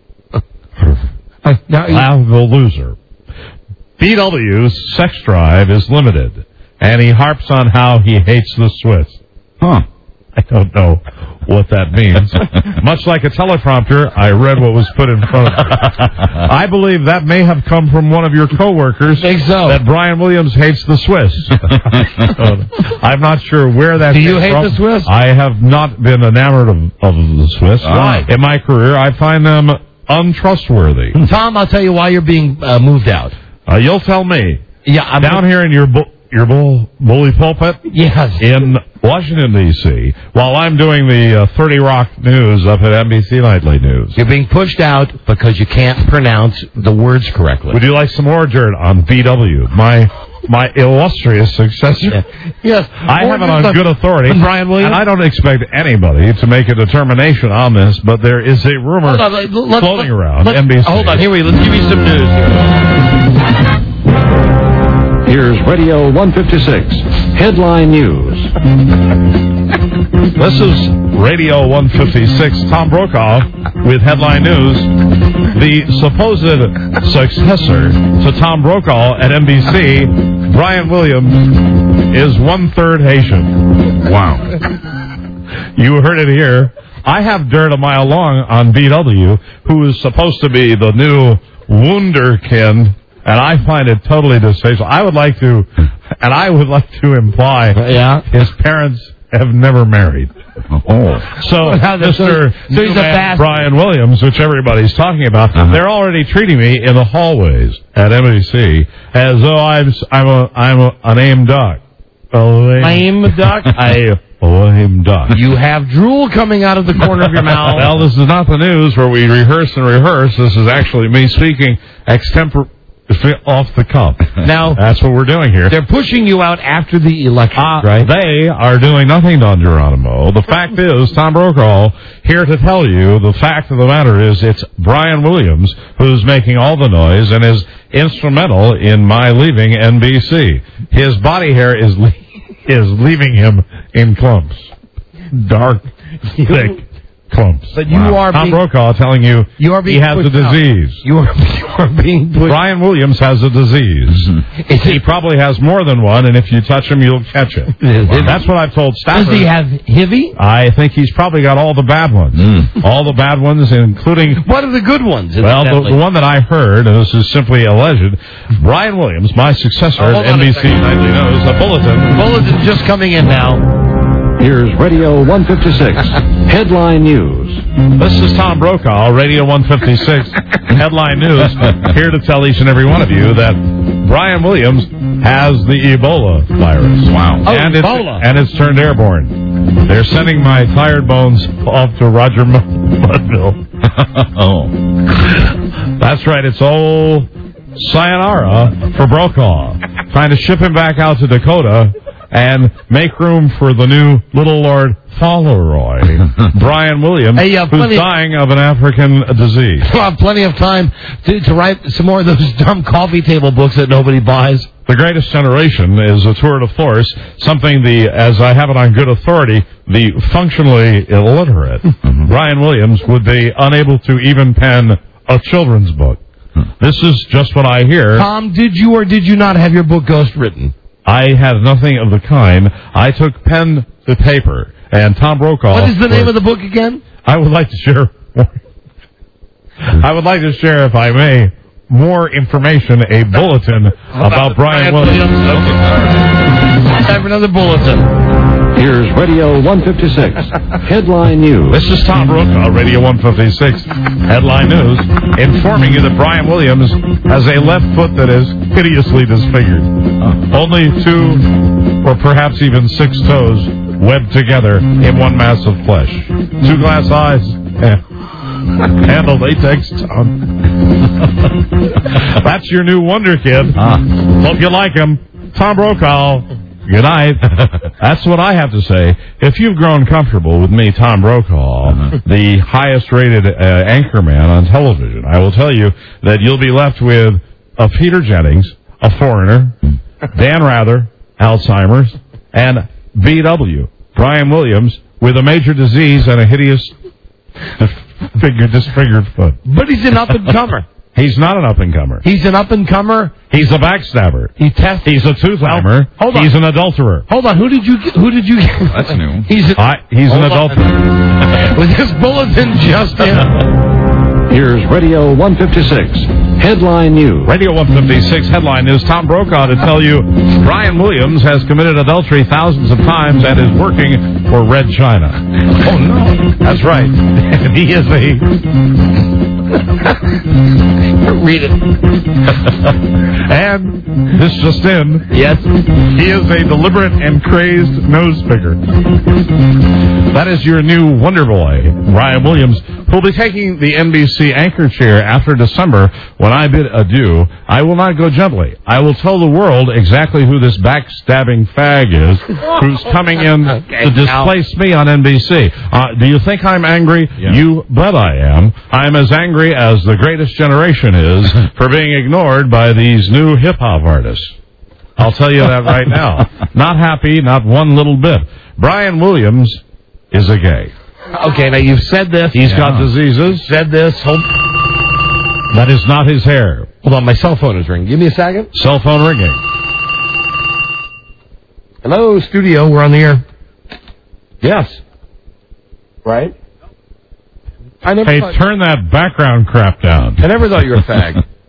Uh, now, you- laughable loser. B W's sex drive is limited, and he harps on how he hates the Swiss. Huh. I don't know what that means. Much like a teleprompter, I read what was put in front of me. I believe that may have come from one of your coworkers. Think so. That Brian Williams hates the Swiss. I'm not sure where that Do came you hate from. the Swiss? I have not been enamored of, of the Swiss. Why? In my career, I find them untrustworthy. Tom, I'll tell you why you're being uh, moved out. Uh, you'll tell me. Yeah, I'm Down here in your bu- your bull, bully pulpit Yes. in Washington, D C, while I'm doing the uh, thirty Rock News up at N B C Nightly News. You're being pushed out because you can't pronounce the words correctly. Would you like some more dirt on B W, my my illustrious successor? Yes. I Or have it just on a- good authority, Brian Williams? and I don't expect anybody to make a determination on this, but there is a rumor Hold on, let- let- floating let- around let- N B C. Hold on, here we let's give you some news. Here's Radio one fifty-six, Headline News. This is Radio one fifty-six, Tom Brokaw with Headline News. The supposed successor to Tom Brokaw at N B C, Brian Williams, is one-third Haitian. Wow. You heard it here. I have dirt a mile long on B W, who is supposed to be the new wunderkind, and I find it totally distasteful. I would like to, and I would like to imply, yeah, his parents have never married. Oh. So, Mister So he's a bastard. Brian Williams, which everybody's talking about, Uh-huh. they're already treating me in the hallways at M B C as though I'm I'm a I'm a, a lame duck. A lame, Lame duck? I a lame duck. You have drool coming out of the corner of your mouth. Well, this is not the news where we rehearse and rehearse. This is actually me speaking extempor off the cuff. Now, that's what we're doing here. They're pushing you out after the election, Uh, right? They are doing nothing, Don Geronimo. The fact is, Tom Brokaw here to tell you, the fact of the matter is, it's Brian Williams who's making all the noise and is instrumental in my leaving N B C. His body hair is le- is leaving him in clumps, dark, thick clumps. But you are Tom being, Brokaw telling you, you are being he has a pushed out. disease. You are, you are being pushed. Brian Williams has a disease. He probably has more than one, and if you touch him, you'll catch it. Wow. That's what I've told staffers. Does he have H I V? I think he's probably got all the bad ones. Mm. All the bad ones, including... What are the good ones? Well, the, the one that I heard, and this is simply alleged, Brian Williams, my successor Oh, at hold on a N B C second. Nightly News, a bulletin. Bulletin just coming in now. Here's Radio one fifty-six, Headline News. This is Tom Brokaw, Radio one fifty-six, Headline News, here to tell each and every one of you that Brian Williams has the Ebola virus. Wow. Oh, and Ebola. It's, and it's turned airborne. They're sending my tired bones off to Roger Mudville. Oh. That's right, it's old sayonara for Brokaw. Trying to ship him back out to Dakota and make room for the new Little Lord Fauntleroy, Brian Williams, Hey, uh, who's plenty- dying of an African disease. We'll have plenty of time to, to write some more of those dumb coffee table books that nobody buys. The Greatest Generation is a tour de force, something the, as I have it on good authority, the functionally illiterate Brian Williams would be unable to even pen a children's book. This is just what I hear. Tom, did you or did you not have your book ghost written? I had nothing of the kind. I took pen to paper, and Tom Brokaw... What is the name of the book again? I would like to share... I would like to share, if I may, more information, a bulletin about Brian Williams. Time for another bulletin. Here's Radio one fifty-six, Headline News. This is Tom Brokaw, Radio one fifty-six, Headline News, informing you that Brian Williams has a left foot that is hideously disfigured. Only two, or perhaps even six toes webbed together in one mass of flesh. Two glass eyes and, and a latex tongue. That's your new wonder kid. Hope you like him. Tom Brokaw. Good night. That's what I have to say. If you've grown comfortable with me, Tom Brokaw, uh-huh. the highest-rated uh, anchorman on television, I will tell you that you'll be left with a Peter Jennings, a foreigner, Dan Rather, Alzheimer's, and B W, Brian Williams, with a major disease and a hideous disfigured, disfigured foot. But he's an up-and-comer. He's not an up-and-comer. He's an up-and-comer. He's a backstabber. He tests. He's a two-timer. Well, hold on. He's an adulterer. Hold on. Who did you? Get, who did you? Get? That's new. He's. A, I, he's an hold on. adulterer. With this bulletin just in. Here's Radio one fifty-six, Headline News. Radio one fifty-six Headline News. Tom Brokaw to tell you Brian Williams has committed adultery thousands of times and is working for Red China. Oh, no. That's right. And he is a... Read it. And this just in. Yes. He is a deliberate and crazed nose picker. That is your new wonder boy, Brian Williams, who will be taking the N B C anchor chair after December when I bid adieu. I will not go gently. I will tell the world exactly who this backstabbing fag is who's coming in okay, to displace me on N B C. Uh, do you think I'm angry? Yeah. You bet I am. I'm as angry as the Greatest Generation is for being ignored by these new hip-hop artists. I'll tell you that right now. Not happy, not one little bit. Brian Williams is a gay. Okay, now you've said this. He's yeah. got diseases. Said this. Hold, That is not his hair. hold on, my cell phone is ringing. Give me a second. Cell phone ringing. Hello, studio. We're on the air. Yes. Right? I never Hey, thought, turn that background crap down. I never thought you were a fag.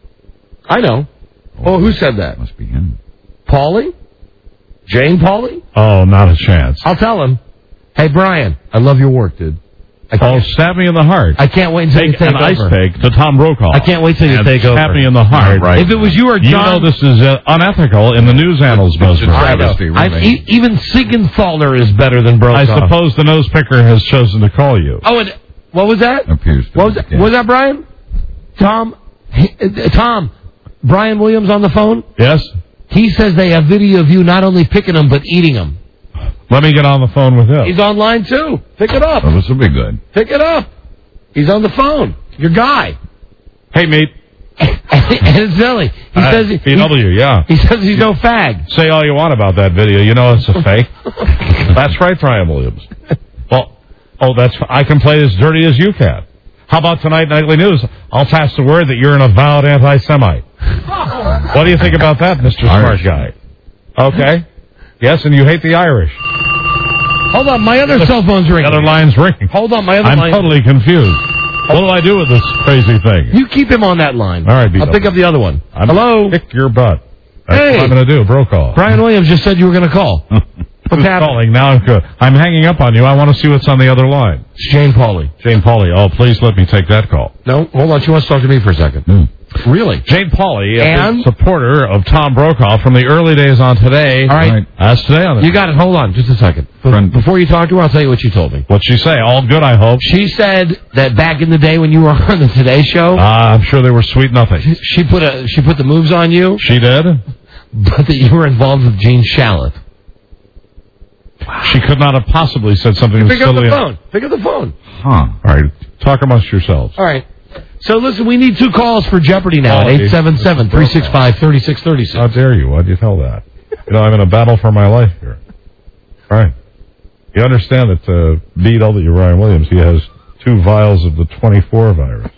I know. Oh, who said that? Must be him. Paulie? Jane Paulie? Oh, not a chance. I'll tell him. Hey, Brian, I love your work, dude. I Oh, stab me in the heart. I can't wait until Take you take an over. ice pick to Tom Brokaw. I can't wait till you and take over. Stab me in the heart. Right. If it was you or You John... know this is uh, unethical in the news annals, most of I know. I, e- even Siegenthaler is better than Brokaw. I suppose the nose picker has chosen to call you. Oh, and what was that? Appears to What was that? be, What was that, Brian? Tom? Hey, uh, Tom, Brian Williams on the phone? Yes? He says they have video of you not only picking them, but eating them. Let me get on the phone with him. He's online, too. Pick it up. Oh, this will be good. Pick it up. He's on the phone. Your guy. Hey, mate. And it's silly. He Uh, says he, P W, yeah. he says he's no fag. Say all you want about that video. You know it's a fake. That's right, Brian Williams. Well, oh, that's I can play as dirty as you can. How about tonight, Nightly News? I'll pass the word that you're an avowed anti-Semite. What do you think about that, Mister Irish. Smart Guy? Okay. Yes, and you hate the Irish. Hold on, my other cell phone's The ringing. other line's ringing. Hold on, my other I'm line. totally confused. What do I do with this crazy thing? You keep him on that line. All right, B W. I'll pick up the other one. I'm Hello? Kick your butt. That's Hey. what I'm going to do, Brokaw. Brian Williams just said you were going to call. What's Who's happening? calling? Now I'm good. I'm hanging up on you. I want to see what's on the other line. It's Jane Paulie. Jane Paulie. Oh, please let me take that call. No, hold on. She wants to talk to me for a second. Mm. Really? Jane Paulie, a And? big supporter of Tom Brokaw from the early days on Today. All right. That's Today on the You got it. Hold on just a second. Be- Friend- Before you talk to her, I'll tell you what she told me. What'd she say? All good, I hope. She said that back in the day when you were on the Today Show, Uh, I'm sure they were sweet nothing. she put a she put the moves on you, She did? but that you were involved with Gene Shalit. She could not have possibly said something Pick up silly. the phone. Pick up the phone. Huh. All right. Talk amongst yourselves. All right. So listen, we need two calls for Jeopardy now at Oh, eight seven seven, three six five, three six three six. How dare you? Why'd you tell that? You know, I'm in a battle for my life here. Right. You understand that uh, B W. Ryan Williams, he has two vials of the twenty-four virus.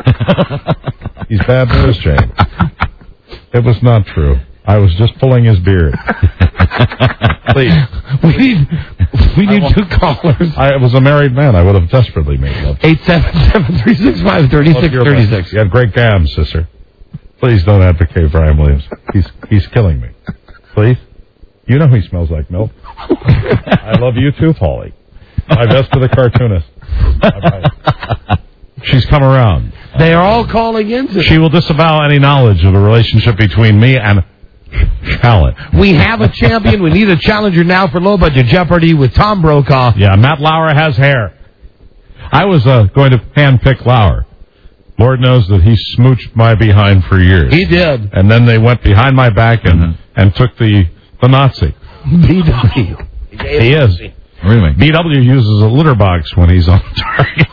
He's bad news, Jane. It was not true. I was just pulling his beard. Please. We need we need two callers. I was a married man. I would have desperately made love. eight seven seven, three six five, three six three six. You have great gams, sister. Please don't advocate Brian Williams. He's he's killing me. Please. You know he smells like milk. I love you too, Paulie. My best to the cartoonist. Bye-bye. She's come around. They are all calling in. To She will disavow any knowledge of a relationship between me and Shalit. We have a champion. We need a challenger now for low budget Jeopardy with Tom Brokaw. Yeah, Matt Lauer has hair. I was uh, going to handpick Lauer. Lord knows that he smooched my behind for years. He did. And then they went behind my back and, Mhm. and took the, the Nazi. B W. He is. Really? B W uses a litter box when he's on target.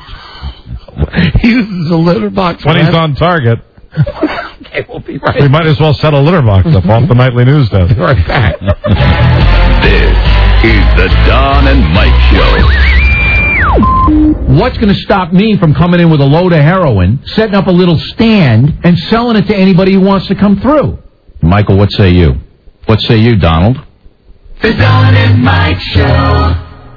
He uses a litter box. When man. he's on target, Okay, we'll be right we might as well set a litter box up off the nightly news desk. right back. This is the Don and Mike Show. What's going to stop me from coming in with a load of heroin, setting up a little stand, and selling it to anybody who wants to come through? Michael, what say you? What say you, Donald? The Don and Mike Show.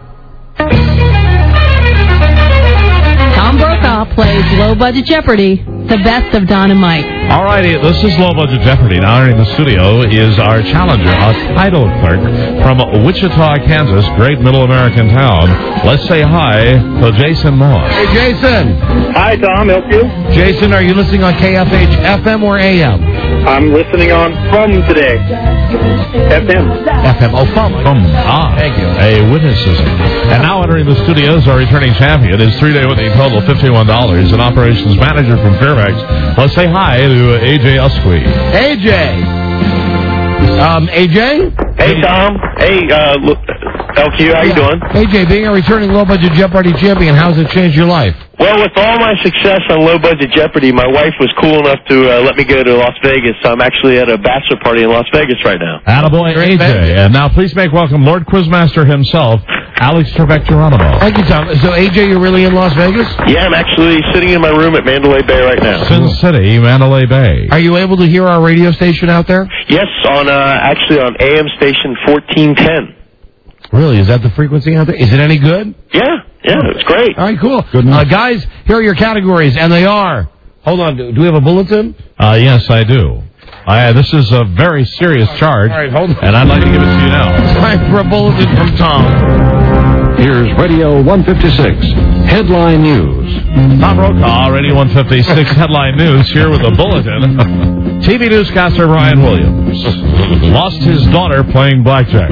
Tom Brokaw plays Low Budget Jeopardy, the best of Don and Mike. All righty, this is Low Budget Jeopardy. Now in the studio is our challenger, our title clerk from Wichita, Kansas, great middle American town. Let's say hi to Jason Moore. Hey, Jason. Hi, Tom. Help you? Jason, are you listening on K F H F M or A M? I'm listening on From Today. F M. F M. Oh, fun. From, ah, Thank you. a witticism. And now entering the studios, our returning champion, his three-day winning total fifty-one dollars, an operations manager from Fairfax. Let's say hi to A J Usqui. A J. Um, A J? Hey, Tom. Hey, uh, look, L Q, how you doing? A J, being a returning low budget Jeopardy champion, how's it changed your life? Well, with all my success on Low Budget Jeopardy, my wife was cool enough to uh, let me go to Las Vegas. So I'm actually at a bachelor party in Las Vegas right now. Attaboy, A J. And now please make welcome Lord Quizmaster himself, Alex Trebek-Geronimo. Thank you, Tom. So, A J, you're really in Las Vegas? Yeah, I'm actually sitting in my room at Mandalay Bay right now. Sin City, Mandalay Bay. Are you able to hear our radio station out there? Yes, on uh, actually on A M station fourteen ten. Really? Is that the frequency out there? Is it any good? Yeah, yeah, it's great. All right, cool. Good Uh, guys, here are your categories, and they are... Hold on, do, do we have a bulletin? Uh, yes, I do. Uh, this is a very serious charge. All right, hold on. And I'd like to give it to you now. Time for a bulletin from Tom. Here's Radio one fifty-six, Headline News. Tom Brokaw, Radio one fifty-six Headline News, here with a bulletin. T V newscaster Brian Williams lost his daughter playing blackjack.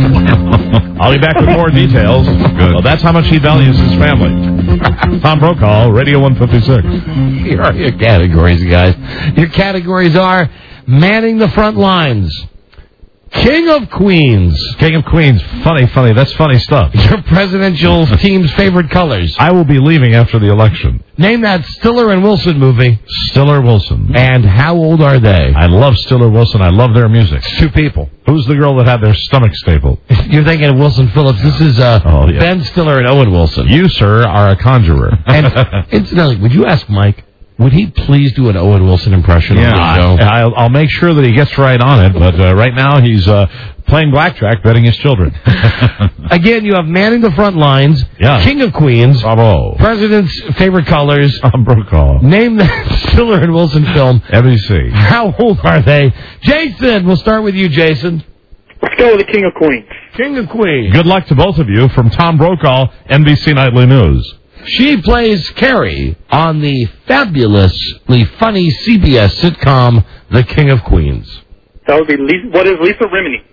I'll be back with more details. Good. Well, that's how much he values his family. Tom Brokaw, Radio one fifty-six. Here are your categories, guys. Your categories are manning the front lines, King of Queens. King of Queens. Funny, funny. That's funny stuff. Your presidential team's favorite colors. I will be leaving after the election. Name that Stiller and Wilson movie. Stiller Wilson. And how old are they? I love Stiller Wilson. I love their music. It's two people. Who's the girl that had their stomach stapled? You're thinking of Wilson Phillips. This is uh, oh, yeah. Ben Stiller and Owen Wilson. You, sir, are a conjurer. And incidentally, would you ask Mike, would he please do an Owen Wilson impression? Yeah, on the show? I, I'll, I'll make sure that he gets right on it, but uh, right now he's uh, playing blackjack, betting his children. Again, you have manning the front lines, yeah. King of Queens, Bravo. President's favorite colors. Tom Brokaw. Name that Stiller and Wilson film. N B C. How old are they? Jason, we'll start with you, Jason. Let's go with the King of Queens. King of Queens. Good luck to both of you from Tom Brokaw, N B C Nightly News. She plays Carrie on the fabulously funny C B S sitcom The King of Queens. That would be Lisa, what is Lisa Remini?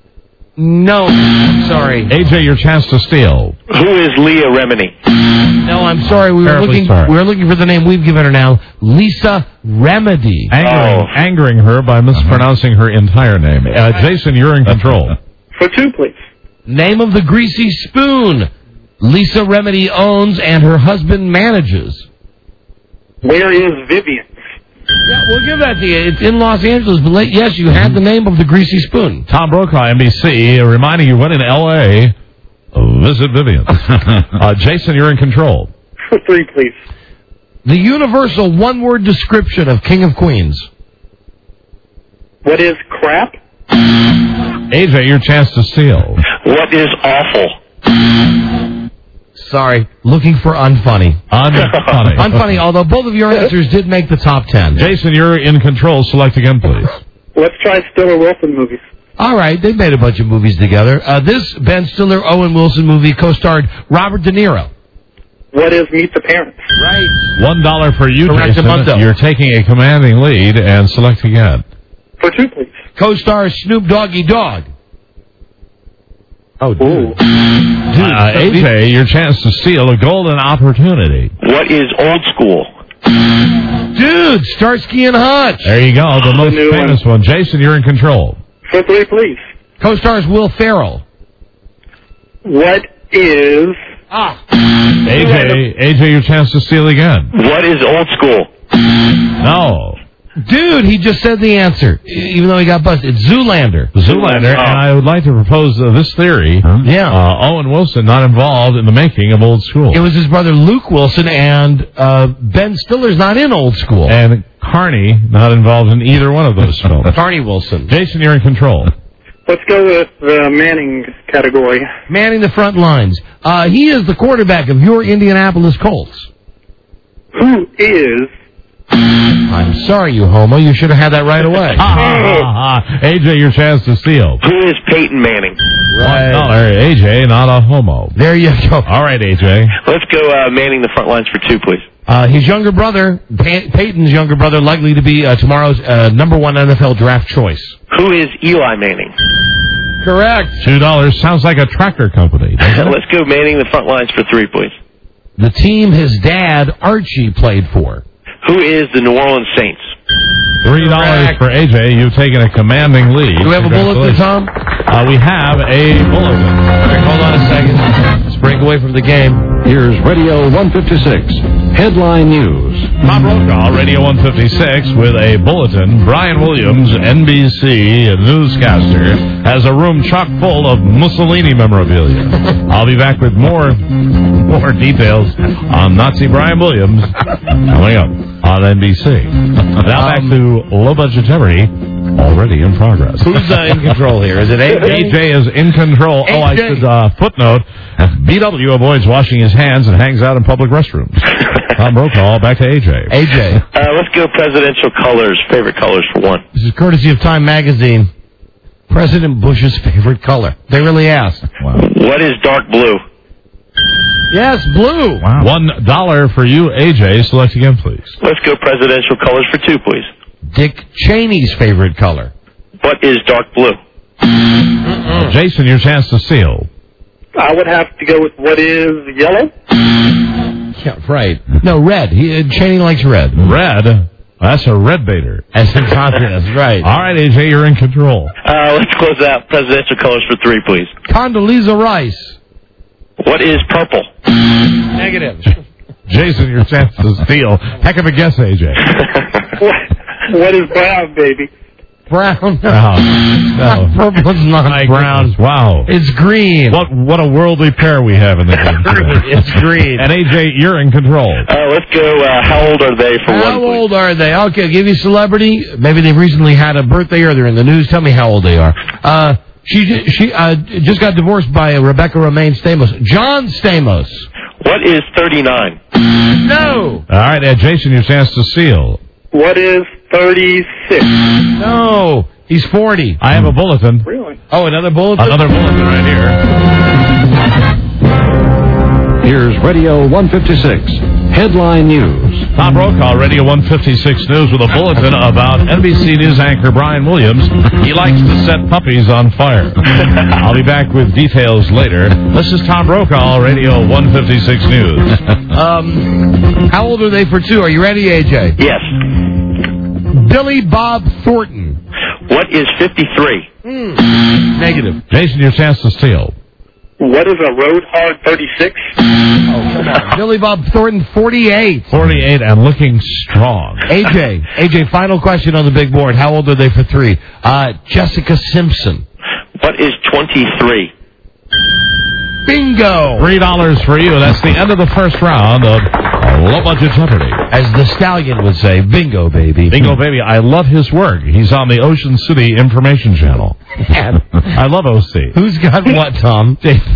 No, sorry. A J, your chance to steal. Who is Leah Remini? No, I'm sorry. We were Terribly looking. sorry. We were looking for the name we've given her now. Lisa Remedy. Angering, Oh. angering her by mispronouncing her entire name. Uh, Jason, you're in control. For two, please. Name of the greasy spoon Lisa Remedy owns and her husband manages. Where is Vivian? Yeah, we'll give that to you. It's in Los Angeles, but let, yes, you had the name of the greasy spoon. Tom Brokaw, N B C, reminding you when in L A, visit Vivian. uh, Jason, you're in control. For three, please. The universal one-word description of King of Queens. What is crap? A J, your chance to steal. What is awful? Sorry, looking for unfunny. Unfunny. Unfunny, although both of your answers did make the top ten. Jason, you're in control. Select again, please. Let's try Stiller Wilson movies. All right, they made a bunch of movies together. Uh, this Ben Stiller, Owen Wilson movie co-starred Robert De Niro. What is Meet the Parents? Right. One dollar for you, Correct, Jason. Amonto. You're taking a commanding lead, and select again. For two, please. Co-stars Snoop Doggy Dogg. Oh, dude. Uh, A J, your chance to steal a golden opportunity. What is old school? Dude, Starsky and Hutch. There you go, the most new famous one. Jason, you're in control. For three, please. Co-stars Will Ferrell. What is... Ah. A J, A J, your chance to steal again. What is old school? No. Dude, he just said the answer, e- even though he got busted. It's Zoolander. Zoolander, and I would like to propose uh, this theory. Yeah. Uh, Owen Wilson not involved in the making of Old School. It was his brother Luke Wilson, and uh, Ben Stiller's not in Old School. And Carney not involved in either one of those films. Carney Wilson. Jason, you're in control. Let's go with the Manning category. Manning the front lines. Uh, he is the quarterback of your Indianapolis Colts. Who is... I'm sorry, you homo. You should have had that right away. Ha, ha, ha, ha. A J, your chance to steal. Who is Peyton Manning? One dollar. A J, not a homo. There you go. All right, A J. Let's go uh, Manning the front lines for two, please. Uh, his younger brother, Pey- Peyton's younger brother, likely to be uh, tomorrow's uh, number one N F L draft choice. Who is Eli Manning? Correct. Two dollars sounds like a tractor company. Let's go Manning the front lines for three, please. The team his dad, Archie, played for. Who is the New Orleans Saints? Three dollars for A J. You've taken a commanding lead. Do we have a bulletin, Tom? Uh, we have a bulletin. All right, hold on a second. Let's break away from the game. Here's Radio one fifty-six, Headline News. Tom Brokaw, Radio one fifty-six, with a bulletin. Brian Williams, N B C newscaster, has a room chock full of Mussolini memorabilia. I'll be back with more more details on Nazi Brian Williams coming up on N B C. Now back to low budget Jeopardy already in progress. Who's uh, in control here? Is it A J? A J is in control. Oh, I should uh, footnote. B W avoids washing his hands and hangs out in public restrooms. Tom Brokaw, back to A J. A J. Uh, let's go presidential colors, favorite colors for one. This is courtesy of Time Magazine. President Bush's favorite color. They really asked. Wow. What is dark blue? Yes, blue. Wow. One dollar for you, A J. Select again, please. Let's go presidential colors for two, please. Dick Cheney's favorite color. What is dark blue? Uh, Jason, your chance to seal. I would have to go with what is yellow. Yeah, right. No, red. He, uh, Cheney likes red. Red? That's a red baiter. As in contrast, right. All right, A J, you're in control. Uh, let's close out presidential colors for three, please. Condoleezza Rice. What is purple? Negative. Jason, your chance to steal. Heck of a guess, A J. what, what is brown, baby? Brown. Oh, no. Purple is not My brown. goodness, wow. It's green. What what a worldly pair we have in the game today. It's green. And A J, you're in control. Uh, let's go, uh, how old are they for how one, please? old are they? Okay, I'll give you celebrity. Maybe they've recently had a birthday or they're in the news. Tell me how old they are. Uh, she she uh, just got divorced by Rebecca Romaine Stamos. John Stamos. What is thirty-nine? No. All right, Ed, Jason, your chance to seal. What is thirty-six? No. He's forty. I have a bulletin. Really? Oh, another bulletin? Another bulletin right here. Here's Radio one fifty-six. Headline News. Tom Brokaw, Radio one fifty-six News, with a bulletin about N B C News anchor Brian Williams. He likes to set puppies on fire. I'll be back with details later. This is Tom Brokaw, Radio one fifty-six News. um, how old are they for two? Are you ready, A J? Yes. Billy Bob Thornton. What is fifty-three? Mm. Negative. Jason, your chance to steal. What is a road hard thirty-six? Oh, come on. Billy Bob Thornton, forty-eight. forty-eight and looking strong. A J, A J, final question on the big board. How old are they for three? Uh, Jessica Simpson. What is twenty-three? Bingo. Three dollars for you. That's the end of the first round of Low Budget Jeopardy. As the Stallion would say, bingo, baby. Bingo, baby. I love his work. He's on the Ocean City Information Channel. I love O C. Who's got what, Tom?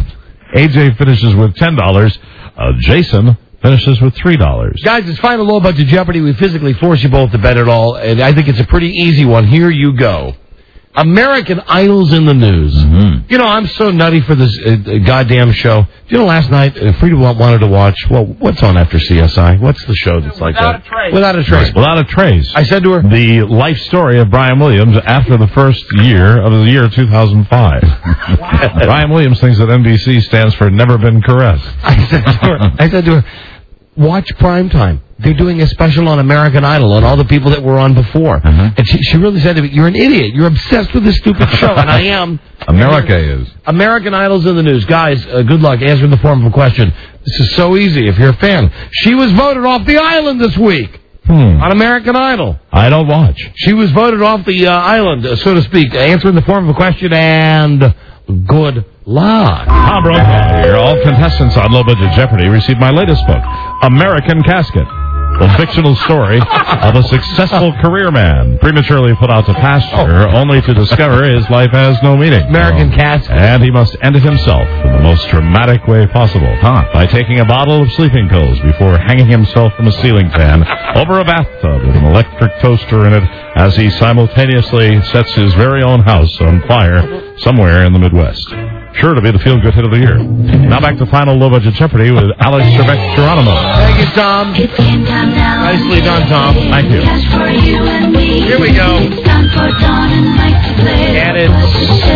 A J finishes with ten dollars. Uh, Jason finishes with three dollars. Guys, it's final Low Budget Jeopardy. We physically force you both to bet it all, and I think it's a pretty easy one. Here you go. American Idol's in the news. Mm-hmm. You know, I'm so nutty for this uh, goddamn show. You know, last night, uh, Frida wanted to watch, well, what's on after C S I? What's the show that's like Without that? A trace. Without a Trace. Without a Trace. I said to her, the life story of Brian Williams after the first year of the year two thousand five. Wow. Brian Williams thinks that N B C stands for Never Been Caressed. I said to her, I said to her, watch Primetime. They're doing a special on American Idol and all the people that were on before. Uh-huh. And she, she really said to me, you're an idiot. You're obsessed with this stupid show. And I am. America is. American Idol's in the news. Guys, uh, good luck answering the form of a question. This is so easy if you're a fan. She was voted off the island this week. Hmm. On American Idol. I don't watch. She was voted off the uh, island, uh, so to speak, answering the form of a question, and good luck. Tom Brokaw here. All contestants on Low Budget Jeopardy received my latest book, American Casket. The fictional story of a successful career man prematurely put out to pasture, only to discover his life has no meaning. American Casket. And he must end it himself in the most dramatic way possible. Huh. By taking a bottle of sleeping pills before hanging himself from a ceiling fan over a bathtub with an electric toaster in it as he simultaneously sets his very own house on fire somewhere in the Midwest. Sure to be the feel-good hit of the year. Now back to final Low Budget Jeopardy with Alex Trebek Geronimo. Thank you, Tom. It's game time now. Nicely done, Tom. Thank you. Cash for you and me. Here we go. It's time for Don and Mike to play. And it's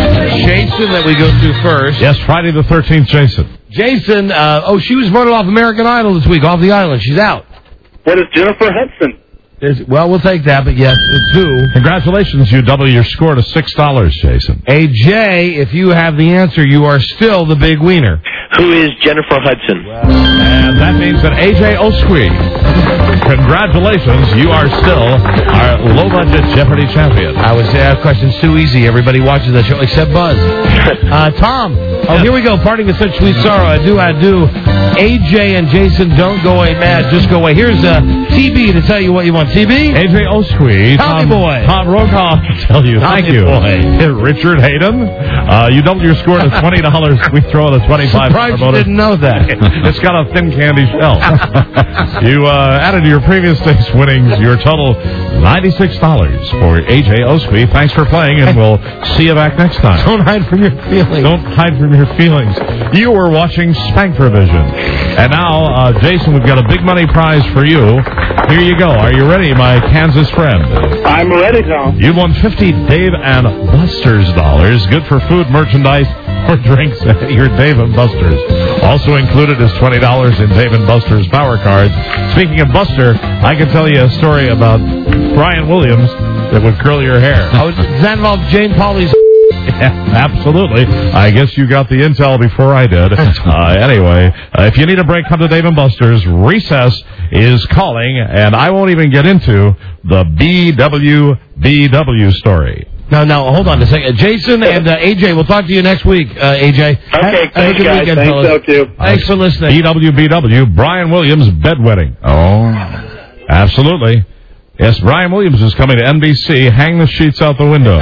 Jason that we go to first. Yes, Friday the thirteenth, Jason. Jason, uh, oh, she was voted off American Idol this week, off the island. She's out. What is Jennifer Hudson? There's, well, we'll take that, but yes, it's who? Congratulations, you double your score to six dollars, Jason. A J, if you have the answer, you are still the big wiener. Who is Jennifer Hudson? And that means that A J Osquie, congratulations, you are still our Low Budget Jeopardy champion. I would say that question's too easy. Everybody watches that show except Buzz. uh, Tom, oh, here we go. Parting with such sweet sorrow. I do, I do. A J and Jason, don't go away mad. Just go away. Here's uh, T B to tell you what you want. T B? A J Osweed. Tommy Tom, Boy. Tom Rokoff to tell you. Tommy Thank you. Boy. Richard Hayden. Uh, you doubled your score to twenty dollars. We throw in a twenty-five dollars Surprised you bonus. didn't know that. It's got a thin candy shell. You uh, added to your previous day's winnings your total ninety-six dollars for A J Osweed. Thanks for playing, and we'll see you back next time. Don't hide from your feelings. Don't hide from your feelings. You were watching Spankprovision. And now, uh, Jason, we've got a big money prize for you. Here you go. Are you ready, my Kansas friend? I'm ready, Tom. You won fifty Dave and Buster's dollars, good for food, merchandise, or drinks at your Dave and Buster's. Also included is twenty dollars in Dave and Buster's power cards. Speaking of Buster, I can tell you a story about Brian Williams that would curl your hair. Oh, does that involve Jane Pauley's? Yeah, absolutely. I guess you got the intel before I did. Uh, anyway, uh, if you need a break, come to Dave and Buster's. Recess is calling, and I won't even get into the B W B W story. No, no, hold on a second. Jason and uh, A J, we'll talk to you next week, uh, A J. Okay, have, have a thanks, good guys. weekend, Thanks, fellas. so, too. Thanks for listening. B W B W, Brian Williams bedwetting. Oh. Absolutely. Yes, Brian Williams is coming to N B C. Hang the sheets out the window.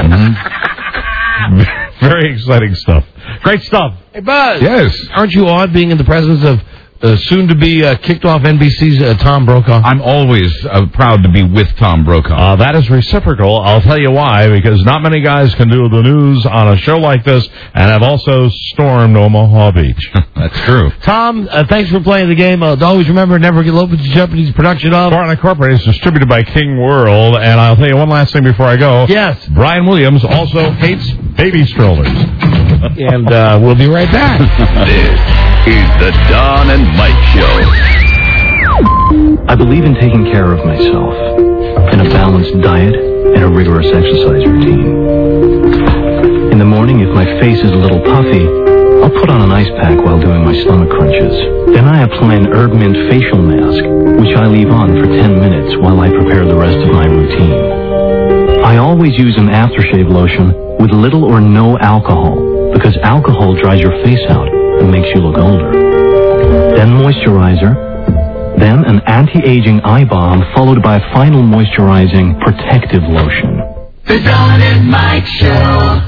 Very exciting stuff. Great stuff. Hey, Buzz. Yes. Aren't you awed being in the presence of uh, soon-to-be uh, kicked off N B C's uh, Tom Brokaw? I'm always uh, proud to be with Tom Brokaw. Uh, that is reciprocal. I'll tell you why, because not many guys can do the news on a show like this and have also stormed Omaha Beach. That's true. Tom, uh, thanks for playing the game. Uh, always remember, never get low Japanese production of. Foreign Incorporated is distributed by King World, and I'll tell you one last thing before I go. Yes. Brian Williams also hates baby strollers. And uh, we'll be right back. This is the Don and Mike Show. I believe in taking care of myself, in a balanced diet, and a rigorous exercise routine. In the morning, if my face is a little puffy, I'll put on an ice pack while doing my stomach crunches. Then I apply an herb mint facial mask, which I leave on for ten minutes while I prepare the rest of my routine. I always use an aftershave lotion with little or no alcohol, because alcohol dries your face out and makes you look older. Then moisturizer, then an anti-aging eye balm followed by a final moisturizing protective lotion. The Don and Mike Show.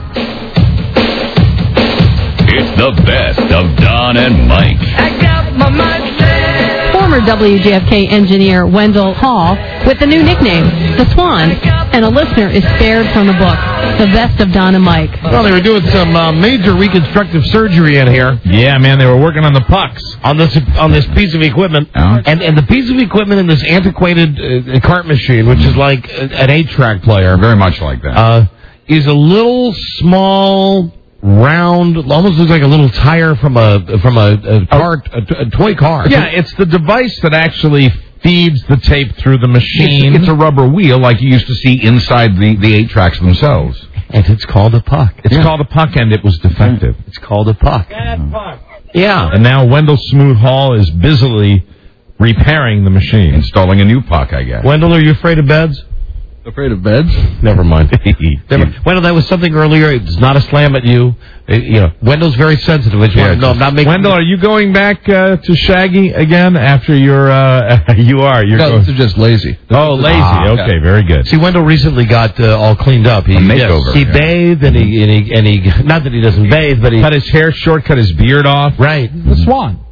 It's the best of Don and Mike. I got my mind set. Former W J F K engineer Wendell Hall with the new nickname, The Swan, and a listener is spared from the book, The Best of Don and Mike. Well, they were doing some uh, major reconstructive surgery in here. Yeah, man, they were working on the pucks. On this on this piece of equipment. Oh. And and the piece of equipment in this antiquated uh, cart machine, which is like a, an eight-track player. Very much like that. Uh, is a little small, round, almost looks like a little tire from a from a, a cart, a, a toy car. Yeah, it's the device that actually feeds the tape through the machine. It's, it's a rubber wheel like you used to see inside the, the eight tracks themselves. And it's called a puck. It's Yeah. called a puck, and it was defective. It's called a puck. Yeah. And now Wendell Smoot Hall is busily repairing the machine. Installing a new puck, I guess. Wendell, are you afraid of beds? Afraid of beds? Never mind. Never. Wendell, that was something earlier. It's not a slam at you. Uh, you know, Wendell's very sensitive. I just Yeah, want to know, I'm not making. Wendell, are you going back uh, to Shaggy again after your? Uh, you are. You're No, going... this is just lazy. Oh, lazy. Ah, okay. okay. Very good. See, Wendell recently got uh, all cleaned up. He A makeover, He yeah. bathed and he, and he and he. Not that he doesn't bathe, but he Cut his hair short, cut his beard off. right. The Swan.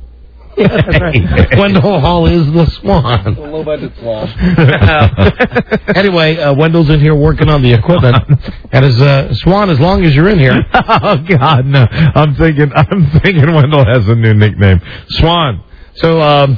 Wendell Hall is the Swan. Low budget swan. Anyway, uh, Wendell's in here working on the equipment, and as uh, Swan, as long as you're in here. Oh God, no! I'm thinking. I'm thinking Wendell has a new nickname, Swan. So, um,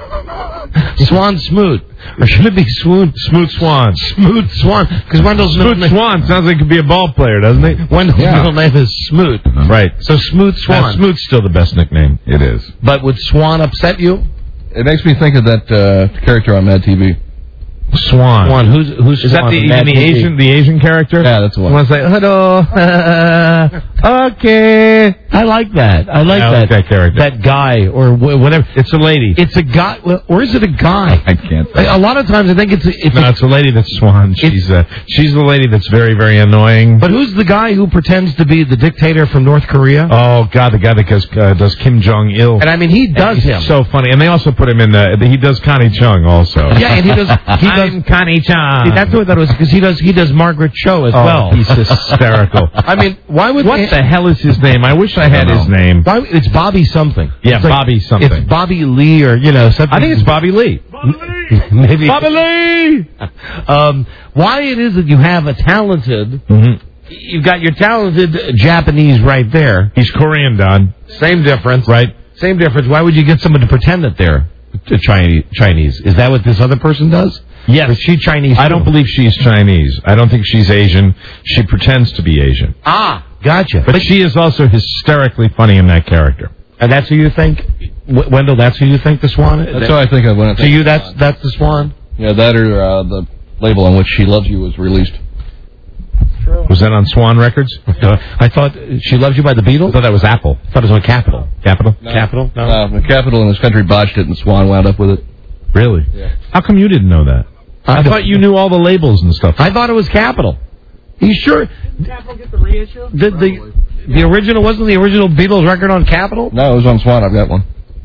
Swan Smoot. Or should it be Swoon? Smoot Swan. Smoot Swan. Because Wendell's middle Smoot name, Swan sounds like he could be a ball player, doesn't he? Wendell's Yeah. middle name is Smoot. Right. So Smoot Now, Swan. Smoot's still the best nickname. It is. But would Swan upset you? It makes me think of that uh, character on Mad T V. Swan. Swan. Who's who's Is that Swan the, from even Mad the T V? Asian the Asian character? Yeah, that's the one. The one that's like, hello, okay. I like that. I like I that. like that character. That guy or wh- whatever. It's a lady. It's a guy, or is it a guy? I can't. A lot of times I think it's a, it's, No, a, it's a lady that's Swan. She's uh, she's the lady that's very, very annoying. But who's the guy who pretends to be the dictator from North Korea? Oh, God, the guy that goes, uh, does Kim Jong-il. And I mean, he does He's him. so funny. And they also put him in the, he does Connie Chung also. Yeah, and he does. He does. I'm Connie Chung. See, that's what that was because he does. He does Margaret Cho as Oh, well. he's hysterical. I mean, why would What they- the hell is his name? I wish I had his name. Why, it's Bobby something. Yeah, It's like- Bobby something. It's Bobby Lee or you know something. I think it's Bobby Lee. Maybe. Bobby Lee! Um, why it is that you have a talented. Mm-hmm. You've got your talented Japanese right there. He's Korean, Don. Same difference. Right. Same difference. Why would you get someone to pretend that they're to Chinese? Chinese? Is that what this other person does? Yes. Is she Chinese? I don't too? believe she's Chinese. I don't think she's Asian. She pretends to be Asian. Ah, gotcha. But she is also hysterically funny in that character. And that's who you think, W- Wendell? That's who you think the Swan is? That's what I think of when I To think you, of that's Swan. that's the Swan. Yeah, that or uh, the label on which She Loves You was released. Was that on Swan Records? I thought She Loves You by the Beatles. I thought that was Apple. I thought it was on Capitol. Capitol? No. Capitol? No. Uh, the Capitol and his country botched it, and Swan wound up with it. Really? Yeah. How come you didn't know that? I, I thought you knew all the labels and stuff. I thought it was Capitol. You sure? Capitol get the reissue? The the the original wasn't the original Beatles record on Capitol? No, it was on Swan. I've got one.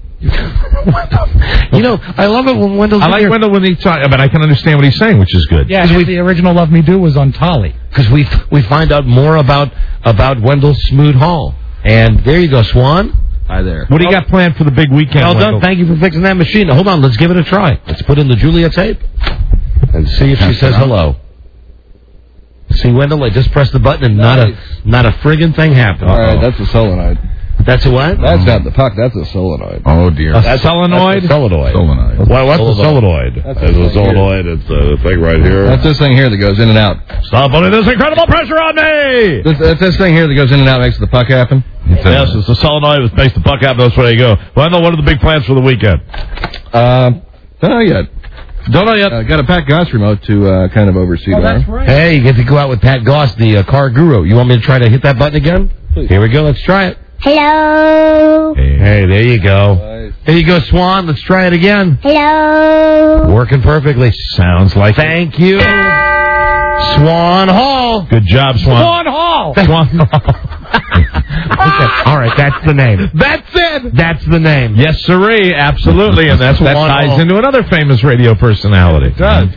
You know, I love it when Wendell's I like Wendell when he talks, but I can understand what he's saying, which is good. Yeah, and the original Love Me Do was on Tolly. because we we find out more about about Wendell Smoot Hall. And there you go, Swan. Hi there. What do you got planned for the big weekend, Well Wendell? done. Thank you for fixing that machine. Hold on, let's give it a try. Let's put in the Julia tape and see if she says hello. See, Wendell, I just pressed the button and not a not a friggin' thing happened. All right, that's a solenoid. That's a what? That's not the puck. That's a solenoid. Oh, dear. A That's solenoid? That's a solenoid. Solenoid. Well, what's Solenoid. a solenoid? That's It's this a thing here. solenoid. It's a thing right here. That's this thing here that goes in and out. Stop putting this incredible pressure on me! This, that's this thing here that goes in and out makes the puck happen. Yes, it's a solenoid which makes the puck happen. That's where you go. Wendell, what are the big plans for the weekend? Um, don't know yet. Don't know yet. Uh, got a Pat Goss remote to uh, kind of oversee Oh, there. that's right. Hey, you get to go out with Pat Goss, the uh, car guru. You want me to try to hit that button again? Please. Here we go. Let's try it. Hello. Hey, there you go. Nice. There you go, Swan. Let's try it again. Hello. Working perfectly. Sounds like Thank you. Swan Hall. Good job, Swan. Swan Hall. Swan. Okay. All right, that's the name. That's it. That's the name. Yes, sirree, absolutely, and that's that Swan ties Hall. into another famous radio personality. It does.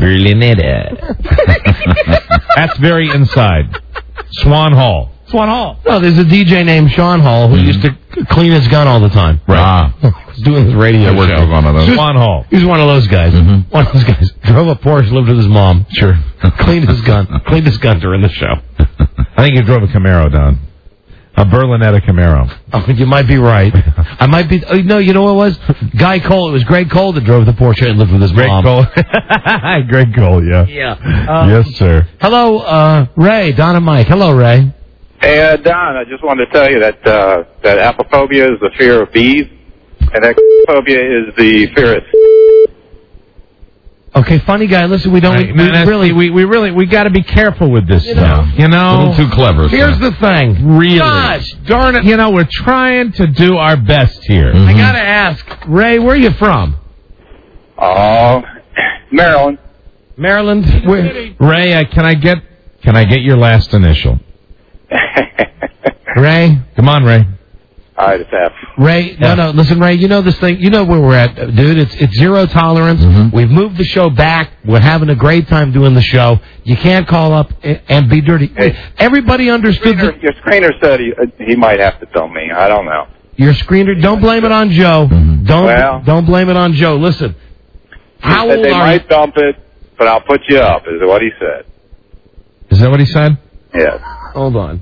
That's very inside. Swan Hall. Swan Hall. Well, there's a D J named Sean Hall who used to c- clean his gun all the time. Right. Ah. He was doing his radio I worked show. with one of those. Swan Hall. He was one of those guys. Mhm. One of those guys. Drove a Porsche, lived with his mom. Sure. Cleaned his gun. Cleaned his gun during the show. I think you drove a Camaro, Don. A Berlinetta Camaro. Oh, you might be right. I might be. Oh, no, you know what it was? Guy Cole. It was Greg Cole that drove the Porsche and lived with his Greg mom. Cole. Greg Cole, yeah. Yeah. Uh, yes, sir. Hello, uh, Ray. Don and Mike. Hello, Ray. Hey, uh, Don, I just wanted to tell you that uh, that apophobia is the fear of bees, and ectophobia is the fear of... Okay, funny guy. Listen, we don't Right, we, man, really. we we really we got to be careful with this You stuff. know. You A know. little too clever. Here's sir. the thing. Really. Gosh, darn it! You know, we're trying to do our best here. Mhm. I gotta ask, Ray, where are you from? Oh, Maryland. Maryland. Where? Ray, uh, can I get can I get your last initial? Ray. Come on, Ray. All right, it's F. Ray, no, Yeah. no, listen, Ray, you know this thing, you know where we're at, dude. It's it's zero tolerance. Mhm. We've moved the show back. We're having a great time doing the show. You can't call up and, and be dirty. Hey. Everybody understood Screener, that your screener said he, uh, he might have to tell me. I don't know. your screener. Don't blame it on Joe. Mhm. Don't Well. don't blame it on Joe. Listen, He how said old they are might you? dump it, but I'll put you up, is what he said. Is that what he said? Yes. Hold on.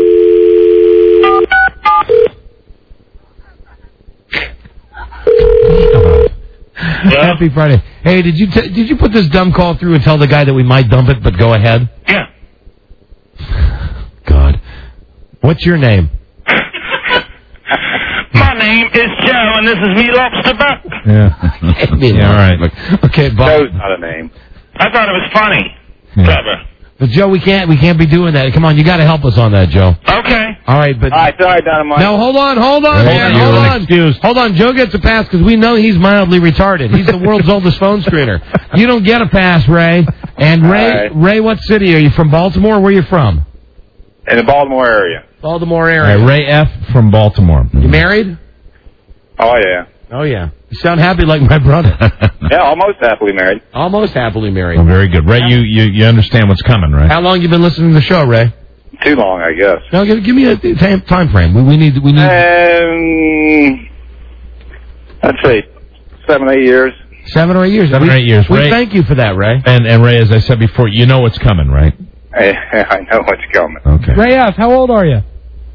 Happy Friday. Hey, did you t- did you put this dumb call through and tell the guy that we might dump it, but go ahead? Yeah. God, what's your name? My name is Joe, and this is me, Lobster Buck. Yeah. Yeah. All right. Okay, Bob. Joe's not a name. I thought it was funny. Yeah. Clever. But Joe, we can't we can't be doing that. Come on, you got to help us on that, Joe. Okay. All right, but All right, sorry, Dynamite. no, hold on, hold on, Thank man, you. hold on. Excuse. Hold on, Joe gets a pass because we know he's mildly retarded. He's the world's oldest phone screener. You don't get a pass, Ray. And Ray, right. Ray, what city are you from? Baltimore? Where are you from? In the Baltimore area. Baltimore All area. right, Ray F. from Baltimore. You married? Oh, yeah. Oh yeah. You sound happy like my brother. Yeah, almost happily married. Almost happily married. Oh, very good. Ray, you, you, you understand what's coming, right? How long you been listening to the show, Ray? Too long, I guess. No, give, give me a time, time frame. We, we need we need Um, I'd say seven, eight years. seven or eight years. Seven we, or eight years. We Ray, thank you for that, Ray. And, and Ray, as I said before, you know what's coming, right? I, I know what's coming. Okay. Ray F., how old are you?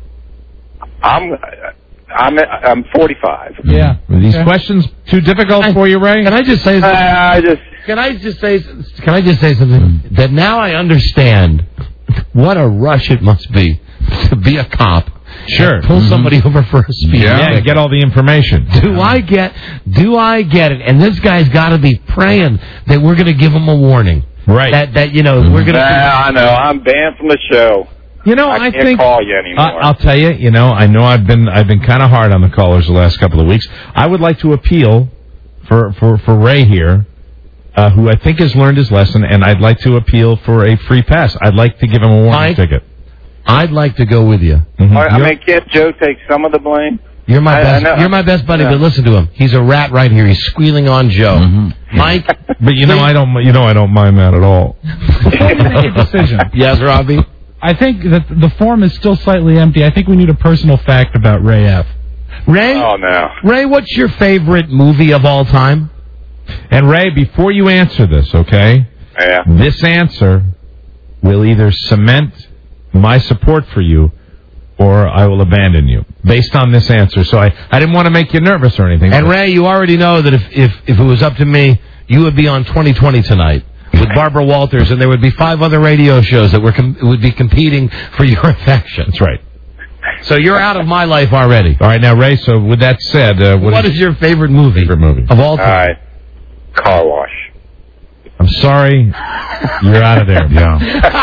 I'm I'm I'm forty-five. Yeah. Are these Okay. questions too difficult for you, Ray? Can I just say? Uh, I just Can I just say? Can I just say something? That now I understand what a rush it must be to be a cop. Sure. And pull somebody over for a speed. Yeah, ticket. get all the information. Do I get? Do I get it? And this guy's got to be praying that we're going to give him a warning. Right. That that you know we're going to. Nah, I know. I'm banned from the show. You know, I I, can't think call you anymore. I, I'll tell you. You know, I know I've been I've been kind of hard on the callers the last couple of weeks. I would like to appeal for for for Ray here, uh, who I think has learned his lesson, and I'd like to appeal for a free pass. I'd like to give him a warning Mike? ticket. I'd like to go with you. Mhm. I, I You're- mean, can't Joe take some of the blame? You're my I- I best. know. You're my best buddy. Yeah. But listen to him. He's a rat right here. He's squealing on Joe. Mm-hmm. Mike, But you know, I don't. You know, I don't mind that at all. Before we make a decision, yes, Robbie. I think that the form is still slightly empty. I think we need a personal fact about Ray F. Ray. Oh no. Ray, what's your favorite movie of all time? And Ray, before you answer this, okay? Yeah. This answer will either cement my support for you or I will abandon you based on this answer. So I, I didn't want to make you nervous or anything. And Ray, you already know that if, if, if it was up to me, you would be on twenty twenty tonight with Barbara Walters, and there would be five other radio shows that were com- would be competing for your affection. That's right. So you're out of my life already. All right, now, Ray, so with that said, uh, what, What is your favorite movie favorite movie? of all All time? right. Car wash. I'm sorry, you're out of there. Yeah.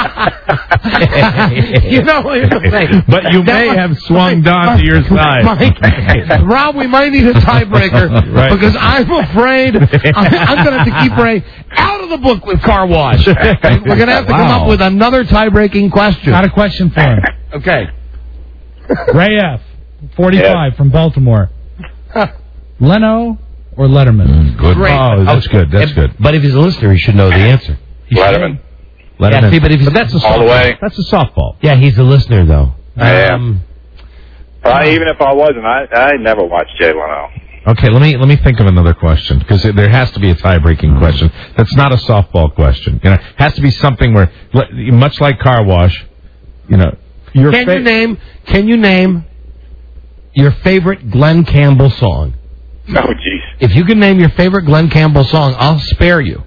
You know, here's the thing. But you That may might- have swung Don to your side. Mike, Rob, we might need a tiebreaker Right. because I'm afraid I'm, I'm going to have to keep Ray out of the book with car wash. We're going to have to come Wow. up with another tie-breaking question. Got a question for him. Okay. Ray F., forty-five, from Baltimore. Leno or Letterman? Good. Great. Oh, that's good. That's If- good. But if he's a listener, he should know the answer. He should. Letterman. Let Yeah, him in. see, but if he's- that's a All the softball. way. That's a softball. Yeah, he's a listener, though. Yeah. Um, Well, even if I wasn't, I I never watched Jay Leno. Okay, let me let me think of another question because there has to be a tie-breaking question. That's not a softball question. You know, it has to be something where, much like car wash, you know, your can fa- you name? Can you name your favorite Glenn Campbell song? Oh, jeez. If you can name your favorite Glenn Campbell song, I'll spare you.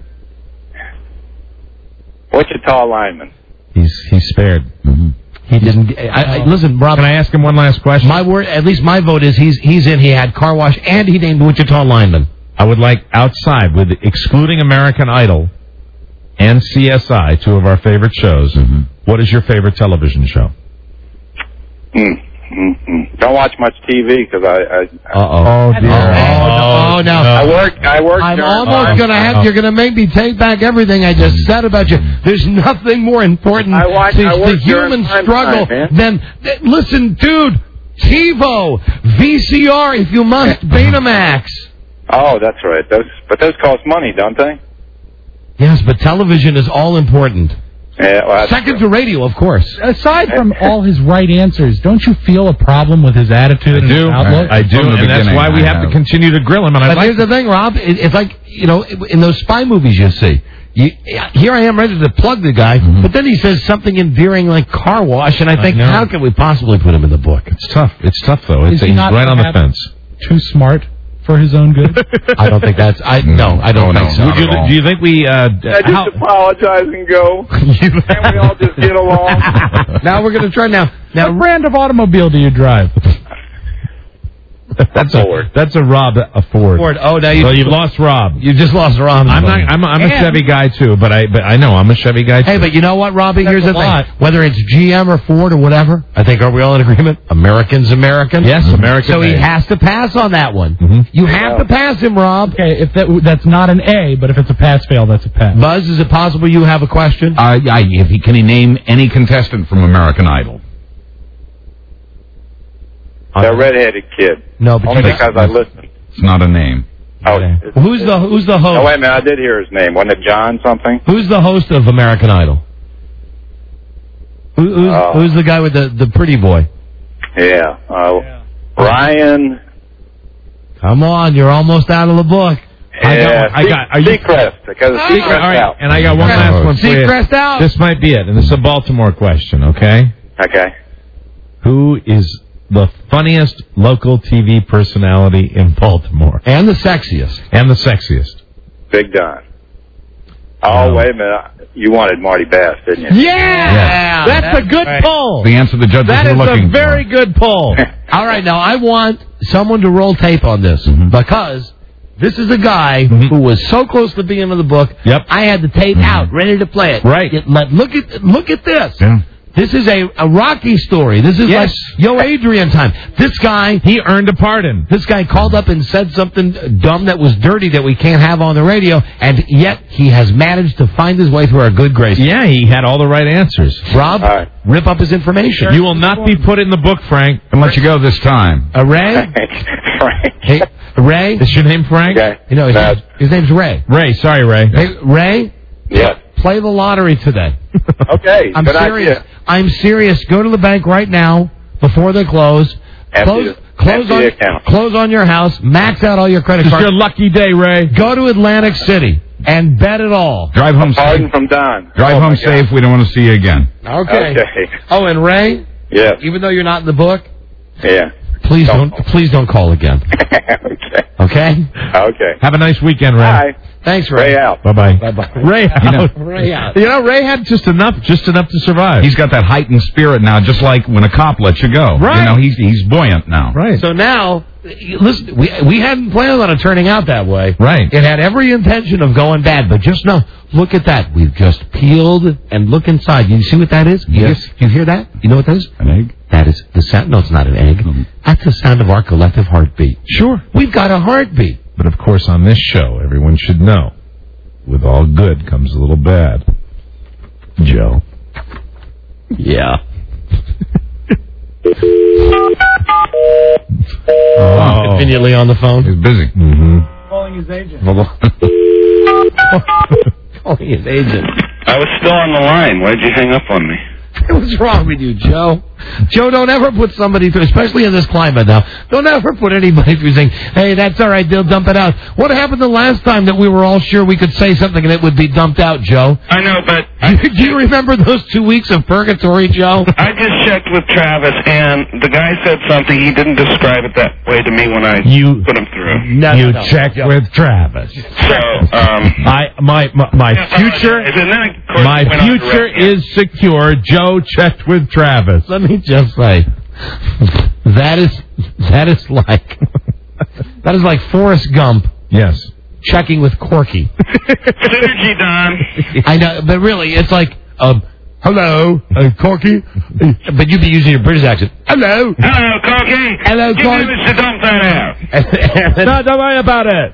Wichita lineman. He's he's spared. Mm-hmm. He didn't. I, I, listen, Rob. Can I ask him one last question? My word, at least my vote is he's he's in. He had car wash and he named Wichita lineman. I would like outside, with excluding American Idol and C S I, two of our favorite shows. Mm-hmm. What is your favorite television show? Mm, mm, mm. Don't watch much T V because I. I Uh-oh. Oh, dear. Oh, no. I work. I work. I'm during almost my- going to have. You're going to make me take back everything I just said about you. There's nothing more important I watch- to I the work human during prime struggle time, than. th- Listen, dude. TiVo, V C R, if you must, Betamax. Oh, that's right. Those, but those cost money, don't they? Yes, but television is all important. Yeah. Well, that's Second to radio, of course. Aside from all his right answers, don't you feel a problem with his attitude I and do. his outlook? I do, From the and that's beginning, why we I have to have. continue to grill him. And I But like here's the thing, Rob. It, it's like, you know, in those spy movies you see. You, here I am ready to plug the guy, Mm-hmm. but then he says something endearing like car wash, and I think, know. how can we possibly put him in the book? It's tough. It's tough, though. It's, Is he he's not right on the perhaps fence. Too smart for his own good? I don't think that's. I no, I don't No, think no. so. Would you, do you think we... Uh, d- I just how, apologize and go. Can we all just get along? Now we're going to try now. What Now, brand of automobile do you drive? That's a Ford. that's a Rob a Ford. Ford. Oh, now you so you've lost Rob. You just lost Rob. I'm not. I'm, I'm a And- Chevy guy too, but I but I know I'm a Chevy guy too. Hey, but you know what, Robbie? That's Here's a the lot. thing. Whether it's G M or Ford or whatever, I think, are we all in agreement? American's American. Yes, American So he made. has to pass on that one. Mm-hmm. You have to pass him, Rob. Okay, if that that's not an A, but if it's a pass-fail, that's a pass. Buzz, is it possible you have a question? Uh, I, if he, can he name any contestant from American Idol? The redheaded kid. No, but Only you- because I listened. It's not a name. Oh, Who's the Who's the host? oh, wait a minute. I did hear his name. Wasn't it John something? Who's the host of American Idol? Who, who's, Oh. who's the guy with the, the pretty boy? Yeah. Uh, Ryan. Come on, you're almost out of the book. I got Yeah, one. I got- are you- Seacrest. Because Secret, Seacrest all right, out. and I got one last one for you. Seacrest out. This might be it, and this is a Baltimore question, okay? Okay. Who is the funniest local T V personality in Baltimore? And the sexiest. And the sexiest. Big Don. Oh, wait a minute. You wanted Marty Bass, didn't you? Yeah! That's a good right. pull. The answer the judges That were is looking a very for. good pull. All right, now I want someone to roll tape on this because this is a guy who was so close to being in the book. Yep. I had the tape out, ready to play it. Right. It- let- look at look at this. Yeah. This is a, a Rocky story. This is Yes. like Yo Adrian time. This guy, He earned a pardon. this guy called up and said something dumb that was dirty that we can't have on the radio, and yet he has managed to find his way through our good graces. Yeah, he had all the right answers. Rob, All right. rip up his information. You will not be put in the book, Frank. And let you go this time. Uh, Ray? Frank. Hey, Ray? Is your name Frank? Okay. You know, his, No. name's, his name's Ray. Ray, sorry, Ray. Hey, Ray, Yeah. play the lottery today. Okay. I'm good serious. idea. I'm serious. Go to the bank right now before they close. Empty Close, the- close empty on the account. close on your house. Max out all your credit It's cards. your lucky day, Ray. Go to Atlantic City and bet it all. Drive home Pardon safe. from Don. Drive Oh, home my God. safe. We don't want to see you again. Okay. Okay. Oh, and Ray, Yes. even though you're not in the book, Yeah. please Don't don't please don't call again. Okay. Okay? Okay. Have a nice weekend, Ray. Bye. Thanks, Ray. Ray out. Bye-bye. Bye-bye. Ray out. You know- Ray out. You know, Ray had just enough, just enough to survive. He's got that heightened spirit now, just like when a cop lets you go. Right. You know, he's he's buoyant now. right. So now, listen, we we hadn't planned on it turning out that way. Right. It had every intention of going bad, but just know, look at that. We've just peeled and look inside. You see what that is? You Yes. hear- you hear that? You know what that is? An egg? That is the sound. No, it's not an egg. That's the sound of our collective heartbeat. Sure. We've got a heartbeat. But of course, on this show, everyone should know, with all good comes a little bad. Joe. Yeah. Oh. Conveniently on the phone. He's busy. Mm-hmm. Calling his agent. Calling his agent. I was still on the line. Why did you hang up on me? What's wrong with you, Joe? Joe, don't ever put somebody through, especially in this climate now, don't ever put anybody through saying, hey, that's all right, they'll dump it out. What happened the last time that we were all sure we could say something and it would be dumped out, Joe? I know, but Do you remember those two weeks of purgatory, Joe? I just checked with Travis, and the guy said something. He didn't describe it that way to me when I You- put him through. No, you no, no. checked Joe. with Travis. So, um... I my my, my Yeah, future and then, of course, my it went on to future rest- is secure. Joe checked with Travis. Let me just say, that is, that is like, that is like Forrest Gump Yes. checking with Corky. Synergy, Don. I know, but really, it's like, um, hello, uh, Corky. But you'd be using your British accent. Hello. Hello, Corky. Hello, Give Corky. me to dump that out. No, don't worry about it.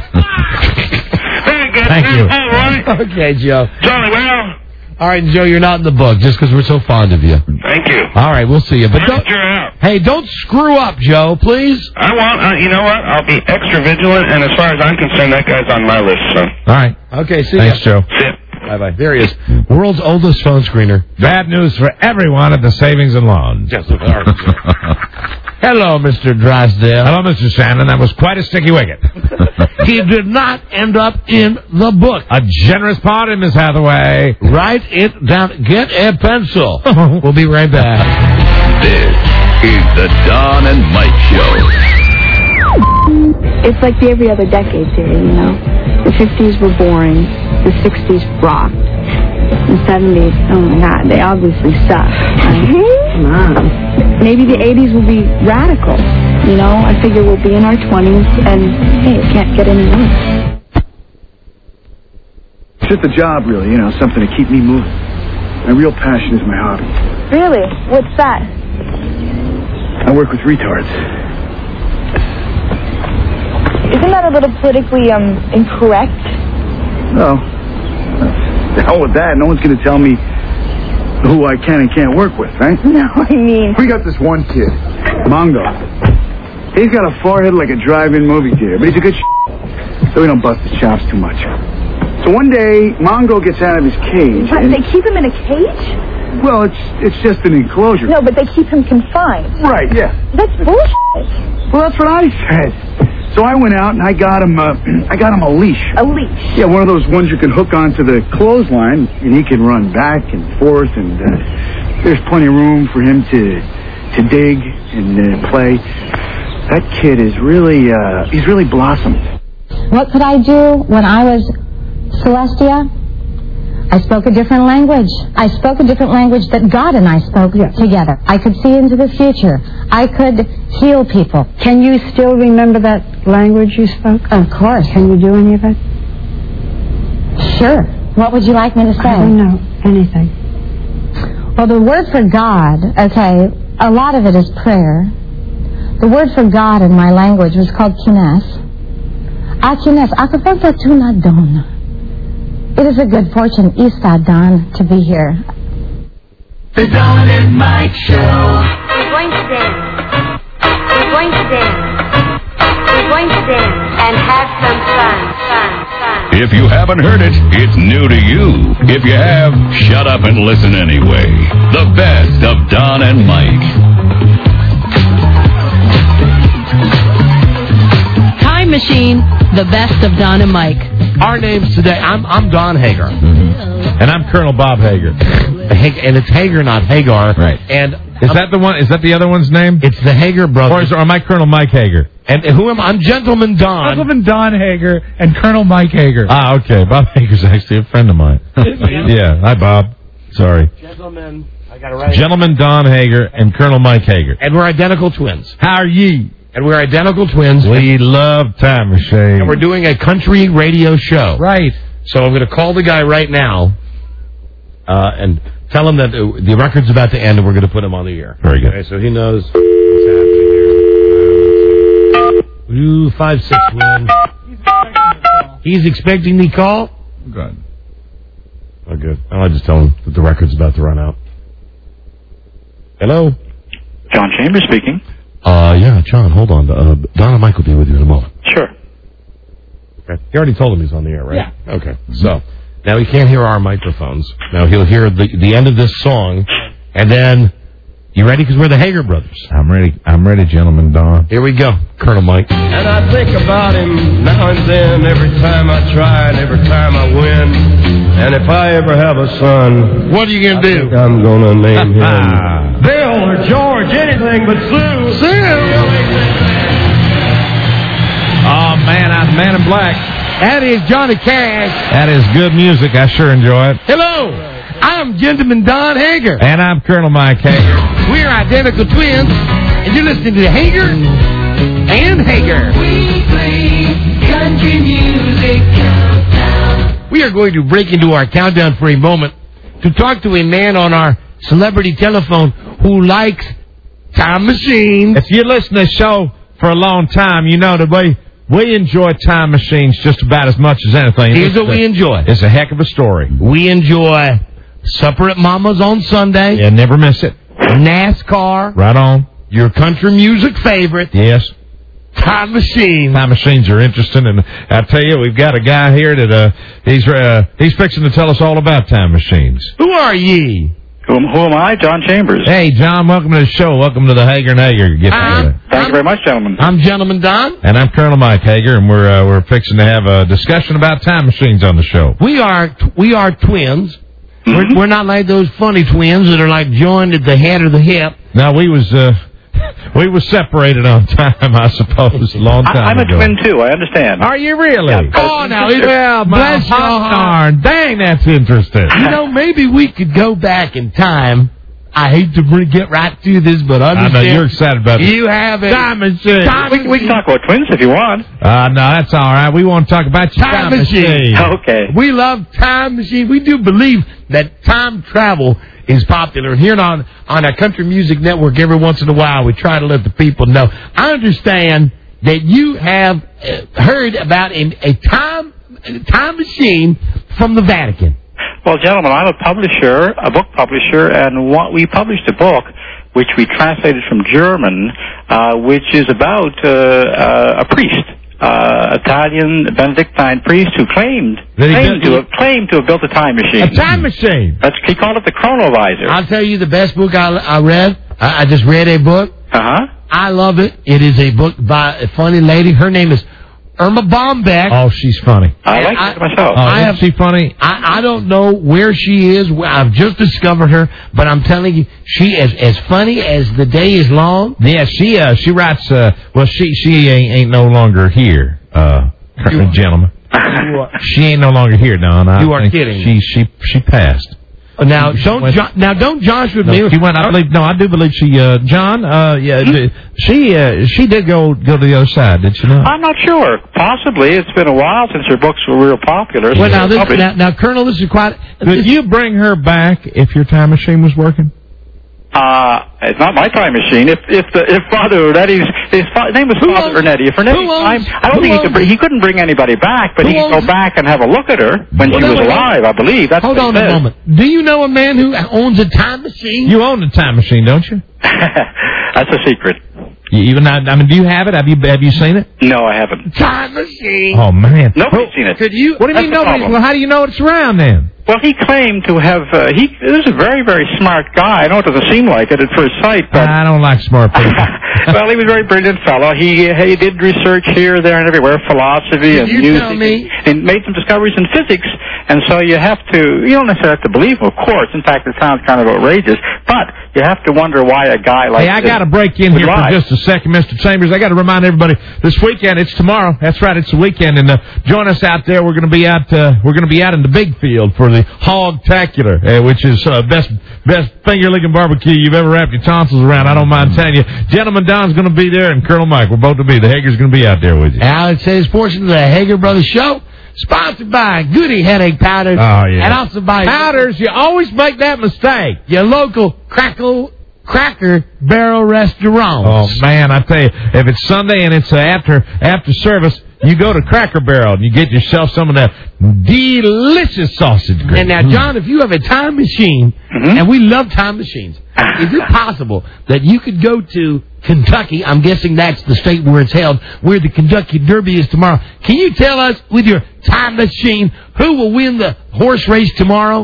Very good. Thank you. All right. Okay, Joe. Jolly well. All right, Joe, you're not in the book just because we're so fond of you. Thank you. All right, we'll see you. But don't, You're out. hey, don't screw up, Joe, please. I won't. Uh, you know what? I'll be extra vigilant, and as far as I'm concerned, that guy's on my list, so. All right. Okay, see Thanks, ya. Joe. See ya. Bye-bye. There he is. World's oldest phone screener. Bad news for everyone at the Savings and Loans. Hello, Mister Drysdale. Hello, Mister Shannon. That was quite a sticky wicket. He did not end up in the book. A generous pardon, Miss Hathaway. Write it down. Get a pencil. We'll be right back. This is the Don and Mike Show. It's like the every other decade theory, you know. The fifties were boring. The sixties rocked. The seventies, oh my God, they obviously suck. Right? Come on. Maybe the eighties will be radical. You know, I figure we'll be in our twenties, and hey, it can't get any worse. It's just a job, really, you know, something to keep me moving. My real passion is my hobby. Really? What's that? I work with retards. Isn't that a little politically um incorrect? Well, the hell with that. No one's going to tell me who I can and can't work with, right? No, I mean... We got this one kid, Mongo. He's got a forehead like a drive-in movie theater, but he's a good sh**, so we don't bust his chops too much. So one day, Mongo gets out of his cage. What, and... they keep him in a cage? Well, it's it's just an enclosure. No, but they keep him confined. Right, yeah. That's bullshit. Well, that's what I said. So I went out and I got him uh, I got him a leash. A leash? Yeah, one of those ones you can hook onto the clothesline, and he can run back and forth, and uh, there's plenty of room for him to to dig and uh, play. That kid is really, uh, he's really blossomed. What could I do when I was Celestia? I spoke a different language. I spoke a different language that God and I spoke together. I could see into the future. I could heal people. Can you still remember that language you spoke? Of course. Can you do any of it? Sure. What would you like me to say? I don't know. Anything. Well, the word for God, okay, a lot of it is prayer. The word for God in my language was called kines. A kines, akapagka tunadon. It is a good fortune, Eastad Don, to be here. The Don and Mike Show. We're going to dance. We're going to dance. We're going to dance and have some fun, fun, fun. If you haven't heard it, it's new to you. If you have, shut up and listen anyway. The best of Don and Mike. Time Machine, the best of Don and Mike. Our names today, I'm I'm Don Hager. Mm-hmm. And I'm Colonel Bob Hager. And it's Hager, not Hagar. Right. And is that the one? Is that the other one's name? It's the Hager brothers. Or, is, or am I Colonel Mike Hager? And who am I? I'm Gentleman Don. Gentleman Don Hager and Colonel Mike Hager. Ah, okay. Bob Hager's actually a friend of mine. Yeah. Hi, Bob. Sorry. Gentleman, I got it right. Gentleman Don Hager and Colonel Mike Hager. And we're identical twins. How are ye? And we're identical twins. We love Time Machine. And we're doing a country radio show. Right. So I'm going to call the guy right now uh, and tell him that uh, the record's about to end and we're going to put him on the air. Very good. Okay, so he knows what's happening here. Ooh, five six one. He's expecting the call? Good. Oh, good. I'll just tell him that the record's about to run out. Hello? John Chambers speaking. Uh, yeah, John, hold on. Uh, Don and Mike will be with you in a moment. Sure. Okay. You already told him he's on the air, right? Yeah. Okay. So, now he can't hear our microphones. Now he'll hear the the end of this song, and then, you ready? Because we're the Hager brothers. I'm ready. I'm ready, Gentleman Don. Here we go, Colonel Mike. And I think about him now and then, every time I try and every time I win. And if I ever have a son, what are you going to do? I'm going to name him Bill or George, anything but Sue. Sue! Oh, man, I'm Man in Black. That is Johnny Cash. That is good music. I sure enjoy it. Hello, I'm Gentleman Don Hager. And I'm Colonel Mike Hager. We're identical twins, and you're listening to Hager and Hager. We play country music countdown. We are going to break into our countdown for a moment to talk to a man on our celebrity telephone who likes Time Machines. If you listen to the show for a long time, you know that we, we enjoy Time Machines just about as much as anything. Here's it's what a, we enjoy. It's a heck of a story. We enjoy Supper at Mama's on Sunday. Yeah, never miss it. NASCAR. Right on. Your country music favorite. Yes. Time Machines. Time Machines are interesting, and I tell you, we've got a guy here that uh, he's uh, he's fixing to tell us all about Time Machines. Who are ye? Who, who am I? John Chambers. Hey, John, welcome to the show. Welcome to the Hager and Hager get together. Thank you very much, gentlemen. I'm Gentleman Don. And I'm Colonel Mike Hager, and we're uh, we're fixing to have a discussion about Time Machines on the show. We are we are twins. Mm-hmm. We're, we're not like those funny twins that are like joined at the head or the hip. Now, we was uh, we was separated on time, I suppose, a long time I, I'm ago. a twin, too. I understand. Are you really? Yeah, oh, now, well, bless your darn. Dang, that's interesting. You know, maybe we could go back in time. I hate to bring, get right to this, but understand. I know you're excited about it. You have a time machine. Time We, we can talk about twins if you want. Uh, no, that's all right. We want to talk about your Time time, machine. Okay. We love time machine. We do believe that time travel is popular. And here on, on our Country Music Network, every once in a while, we try to let the people know. I understand that you have uh, heard about a, a time time machine from the Vatican. Well, gentlemen, I'm a publisher, a book publisher, and what, we published a book which we translated from German, uh, which is about uh, uh, a priest, uh, Italian Benedictine priest who claimed claimed to, have, claimed to have built a time machine. A time machine. That's, he called it the Chronovisor. I'll tell you the best book I, I read. I, I just read a book. Uh-huh. I love it. It is a book by a funny lady. Her name is Irma Bombeck. Oh, she's funny. I like I, it myself. Oh, I isn't have, she funny? I, I don't know where she is. I've just discovered her, but I'm telling you, she is as funny as the day is long. Yeah, she uh, she writes. Uh, well, she she ain't, ain't no longer here, uh, gentlemen. She ain't no longer here, Don. I You are think kidding. She she she passed. Now She don't went- jo- now don't Joshua No, me. she went. I believe. No, I do believe she. Uh, John. Uh, yeah. d- She uh, she did go go to the other side, did she not? I'm not sure. Possibly. It's been a while since her books were real popular. Well, so now, this, probably- now, now, Colonel, this is quite. Could you bring her back if your time machine was working? Uh, it's not my time machine. If if the if Father Ernetti's his fa- name was Who Father owns- Ernetti. If Ernetti's who owns- time, I don't who think he owns- could. Bring, he couldn't bring anybody back, but Who he could owns- go back and have a look at her when Well, she no, was wait, wait. alive. I believe that's Hold what on he a says. moment. Do you know a man who owns a time machine? You own a time machine, don't you? That's a secret. You even I, I mean, do you have it? Have you have you seen it? No, I haven't. Time machine. Oh man, Nobody's seen it. Could you? What do you That's mean the nobody? problem. Well, how do you know it's around then? Well, he claimed to have. Uh, he this is a very, very smart guy. I know it doesn't seem like it at first sight, but I don't like smart people. well, he was a very brilliant fellow. He he did research here, there, and everywhere, philosophy Did and you music, tell me- and made some discoveries in physics. And so you have to. You don't necessarily have to believe him, of course. In fact, it sounds kind of outrageous, but you have to wonder why a guy like Hey, I this got to break in would here lie. for just a second, Mister Chambers. I got to remind everybody this weekend. It's tomorrow. That's right. It's the weekend, and uh, join us out there. We're going to be out. Uh, we're going to be out in the big field for the Hogtacular, uh, which is uh, best best finger licking barbecue you've ever wrapped your tonsils around. I don't mind telling you, Gentleman Don's going to be there, and Colonel Mike. We're both to be. The Hager's going to be out there with you. Alex says portion of the Hager Brothers Show, sponsored by Goody Headache Powders. Oh, yeah. And also by Powders, you always make that mistake. your local Crackle Cracker Barrel Restaurant. Oh man, I tell you, if it's Sunday and it's uh, after after service, you go to Cracker Barrel and you get yourself some of that delicious sausage gravy. And now, John, if you have a time machine, Mm-hmm. and we love time machines, is it possible that you could go to Kentucky? I'm guessing that's the state where it's held, where the Kentucky Derby is tomorrow. Can you tell us, with your time machine, who will win the horse race tomorrow?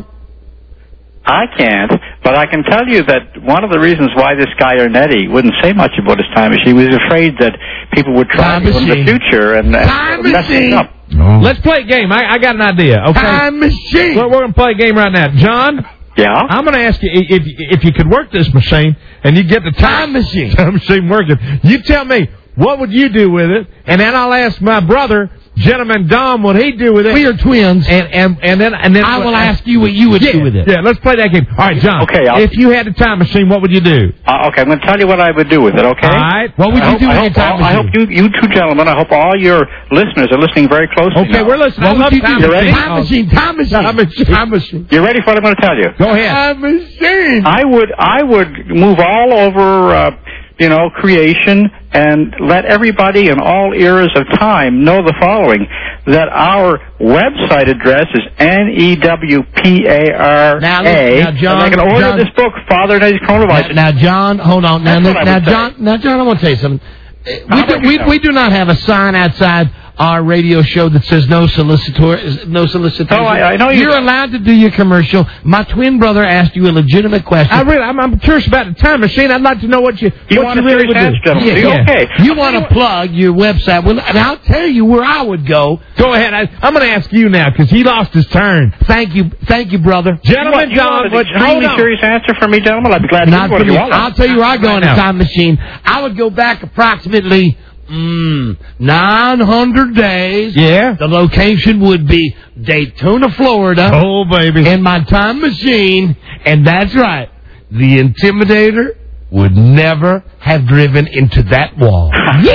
I can't, but I can tell you that one of the reasons why this guy Ernetti wouldn't say much about his time machine was afraid that people would try Time to in the machine. future and, and Time mess machine. it up. Let's play a game. I, I got an idea. Okay, Time machine. we're, we're going to play a game right now. John, Yeah? I'm going to ask you if if you could work this machine and you get the time machine, time machine working. You tell me what would you do with it, and then I'll ask my brother, Gentleman Dom, what he'd do with it. We are twins. And and and then and then I will ask you what you would yeah, do with it. Yeah, let's play that game. All right, John. Okay, I'll- if you had a time machine, what would you do? Uh, okay, I'm going to tell you what I would do with it, okay? All right. What would I you hope, do I with hope, your time all- I hope machine? you, you two gentlemen, I hope all your listeners are listening very closely Okay, now. we're listening. What I would love you time do? You ready? Time machine. Time machine. Time machine. Time machine. You ready for what I'm going to tell you? Go ahead. Time machine. I would I would move all over, uh, you know, creation and let everybody in all eras of time know the following, that our website address is N E W P A R A. Now, listen, now, John, and they can order John- this book, Father Ernetti's Chronovisor. Now, now, John, hold on. Now, That's what I now, would say. John, now, John, I want to tell you something. Uh, We How do, about we, yourself? we do not have a sign outside our radio show that says no solicitor, no solicitation. No, I- I know you- You're allowed to do your commercial. My twin brother asked you a legitimate question. I really, I'm, I'm curious about the time machine. I'd like to know what you, You what want you a really serious would answer, do. gentlemen? Yeah, yeah. Okay. You want to plug your website, well, and I'll tell you where I would go. Go ahead. I, I'm going to ask you now because he lost his turn. Thank you, thank you, brother. Gentlemen, you John, want an what, hold extremely on. serious answer from me, gentlemen? I'd be glad to Not hear what for you me. want. I'll tell you where I go Right in a now. time machine. I would go back approximately mm, nine hundred days. Yeah. The location would be Daytona, Florida. Oh, baby. In my time machine, and that's right. the Intimidator would never have driven into that wall.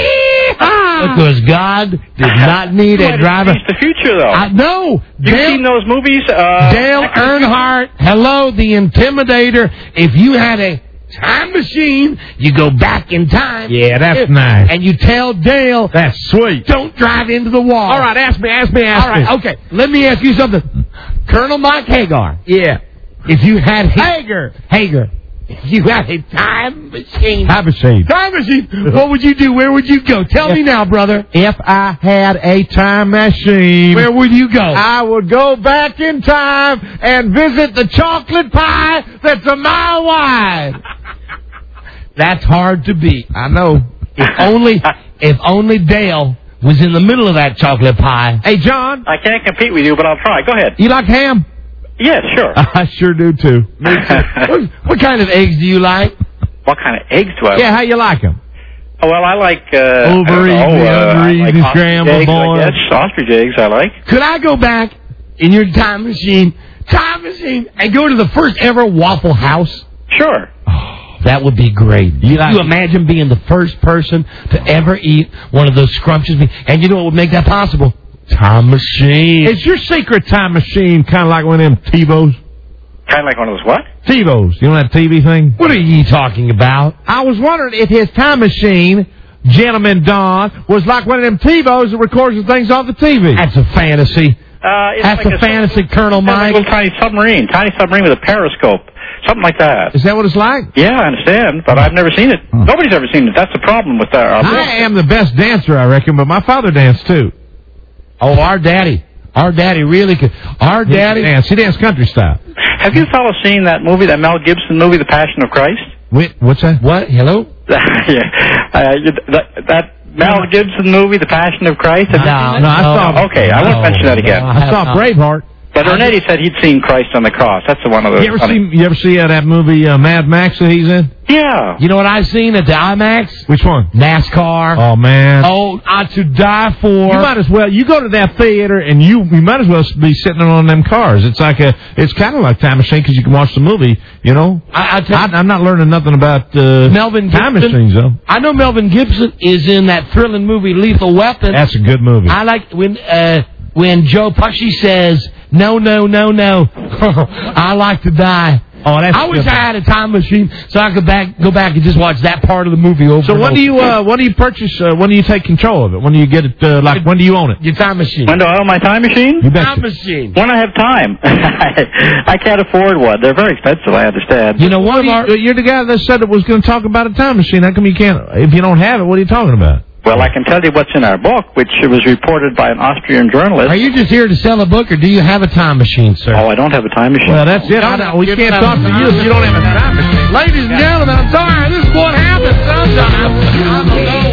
Yeehaw! Because God did not need a driver. It's the future, though. I know. You've Dale, seen those movies? Uh, Dale Earnhardt, hello, the Intimidator. If you had a time machine, you go back in time. Yeah, that's nice. And you tell Dale, that's sweet. Don't drive into the wall. All right, ask me, ask me, ask All right, me. okay. Let me ask you something. Colonel Mike Hagar. Yeah. If you had Hager. Hager. If you had a time machine. Time machine. Time machine. What would you do? Where would you go? Tell if, me now, brother. If I had a time machine. Where would you go? I would go back in time and visit the chocolate pie that's a mile wide. That's hard to beat. I know. If only, if only Dale was in the middle of that chocolate pie. Hey, John. I can't compete with you, but I'll try. Go ahead. You like ham? Yes, sure. I sure do, too. Me too. what, what kind of eggs do you like? What kind of eggs do I Yeah, like? how you like them? Oh, well, I like... Uh, Over easy, uh, under I like easy, ostrich scrambled, eggs, boy. I guess. Ostrich eggs I like. Could I go back in your time machine, time machine, and go to the first ever Waffle House? Sure. That would be great. You, you imagine being the first person to ever eat one of those scrumptious meals? And you know what would make that possible? Time machine. Is your secret time machine kind of like one of them TiVos? Kind of like one of those what? TiVos. You know that T V thing? What are you talking about? I was wondering if his time machine, Gentleman Don, was like one of them TiVos that records the things off the T V. That's a fantasy. Uh, it's That's like a fantasy, Colonel It's Mike. like a little tiny submarine. Tiny submarine with a periscope. Something like that. Is that what it's like? Yeah, I understand, but I've never seen it. Oh. Nobody's ever seen it. That's the problem with our... our I am the best dancer, I reckon, but my father danced, too. Oh, our daddy. Our daddy really could. Our He daddy. danced. He danced country style. Have you fellows seen that movie, that Mel Gibson movie, The Passion of Christ? Wait, what's that? What? Hello? yeah. Uh, you- that, that Mel Gibson movie, The Passion of Christ? Have you No, seen it? no, I saw- Okay, I won't no, mention that again. no, I saw not. Braveheart. But Ernetti said he'd seen Christ on the cross. That's the one of those. You ever funny- see? You ever see uh, that movie uh, Mad Max that he's in? Yeah. You know what I've seen at the IMAX? Which one? NASCAR. Oh man. Oh, uh, to die for. You might as well. You go to that theater and you you might as well be sitting on them cars. It's like a. It's kind of like time machine because you can watch the movie. You know. I, I tell I, I'm not learning nothing about uh, Melvin time Gibson. machines though. I know Melvin Gibson is in that thrilling movie Lethal Weapon. That's a good movie. I like when uh, when Joe Pesci says, "No, no, no, no, I like to die." Oh, that's I wish good. I had a time machine so I could back go back and just watch that part of the movie over. So and when over. do you uh, when do you purchase? Uh, when do you take control of it? When do you get it? Uh, like when do you own it? Your time machine. When do I own my time machine? You betcha. Time machine. When I have time. I can't afford one. They're very expensive, I understand. You know What one do of you, our. uh, you're the guy that said it was going to talk about a time machine. How come you can't? If you don't have it, what are you talking about? Well, I can tell you what's in our book, which was reported by an Austrian journalist. Are you just here to sell a book, or do you have a time machine, sir? Oh, I don't have a time machine. Well, that's it. I don't, we can't talk to you if you don't have a time machine. Ladies and gentlemen, I'm sorry. This is what happens sometimes. I'm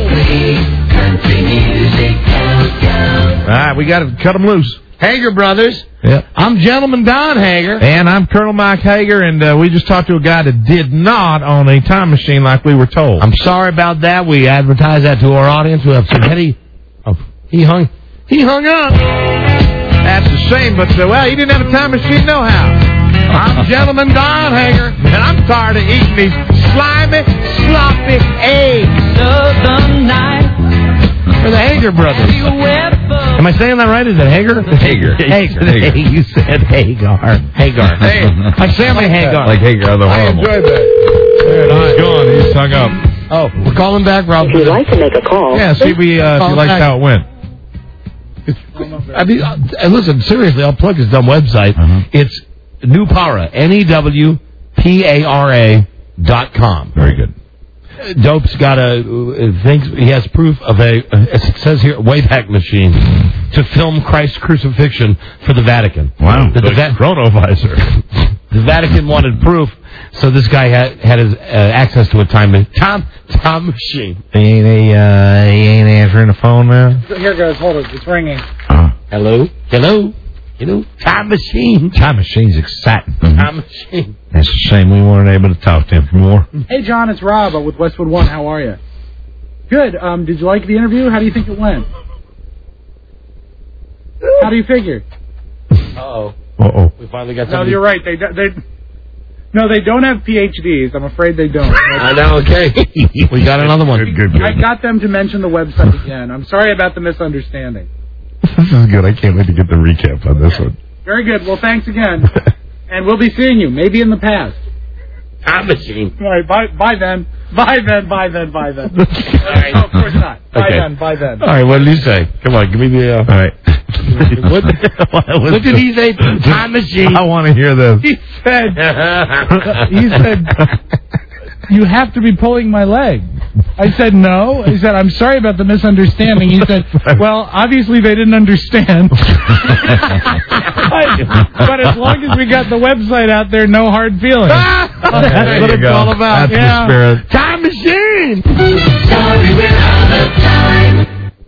alone. All right, we got to cut them loose. Hager Brothers. Yep. I'm Gentleman Don Hager. And I'm Colonel Mike Hager, and uh, we just talked to a guy that did not own a time machine like we were told. I'm sorry about that. We advertised that to our audience. We have some Eddie. Oh, he hung. He hung up. That's a shame, but, uh, well, he didn't have a time machine no how. I'm Gentleman Don Hager. And I'm tired of eating these slimy, sloppy eggs. Southern night. For the Hager Brothers. Am I saying that right? Is it Hager? Hager. Hager. Hager. Hey, you said Hagar. Hagar. Hey, like Sammy Hagar. Like Hagar the I Horrible. enjoyed that. There, he's gone. He's hung up. Oh, we're calling back, Rob. If you'd like to make a call, Yeah, see if, we, uh, if Oh, you liked thanks. how it went. I mean, uh, listen, seriously, I'll plug his dumb website. Uh-huh. It's Newpara, N E W P A R A dot com. Very good. Dope's got a, uh, thinks he has proof of a, uh, as it says here, Wayback Machine to film Christ's crucifixion for the Vatican. Wow. The, the, Va- Chronovisor. the Vatican wanted proof, so this guy had, had his uh, access to a time, ma- time, time machine. He ain't, a, uh, he ain't answering the phone now. Here goes. Hold it. It's ringing. Uh, Hello? Hello? You know, time machine. time machine's exciting. Time machine. It's a shame we weren't able to talk to him more. Hey, John, it's Rob uh, with Westwood One. How are you? Good. Um, did you like the interview? How do you think it went? How do you figure? Uh-oh. Uh-oh. We finally got No, somebody. you're right. They they No, they don't have P H Ds. I'm afraid they don't. I know, okay. We got another one. Good, good, good. I got them to mention the website again. I'm sorry about the misunderstanding. This is good. I can't wait to get the recap on this one. Very good. Well, thanks again. And we'll be seeing you, maybe in the past. Time machine. All right, bye, bye then. Bye then, bye then, bye then. All right. No, of course not. Bye Okay. then, bye then. All right, what did he say? Come on, give me the... Uh... All right. what, what did he say? Time machine. I want to hear this. He said, he said, you have to be pulling my leg. I said, no. He said, I'm sorry about the misunderstanding. He said, well, obviously they didn't understand. but, but as long as we got the website out there, no hard feelings. That's what it's go. all about. That's Yeah. the spirit. Time machine. Sorry we're out of time.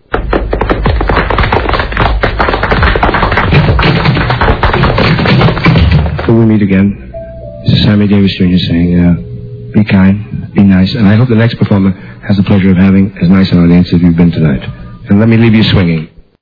Till we meet again, this is Sammy Davis Junior saying, uh, be kind, be nice, and I hope the next performer has the pleasure of having as nice an audience as you've been tonight. And let me leave you swinging.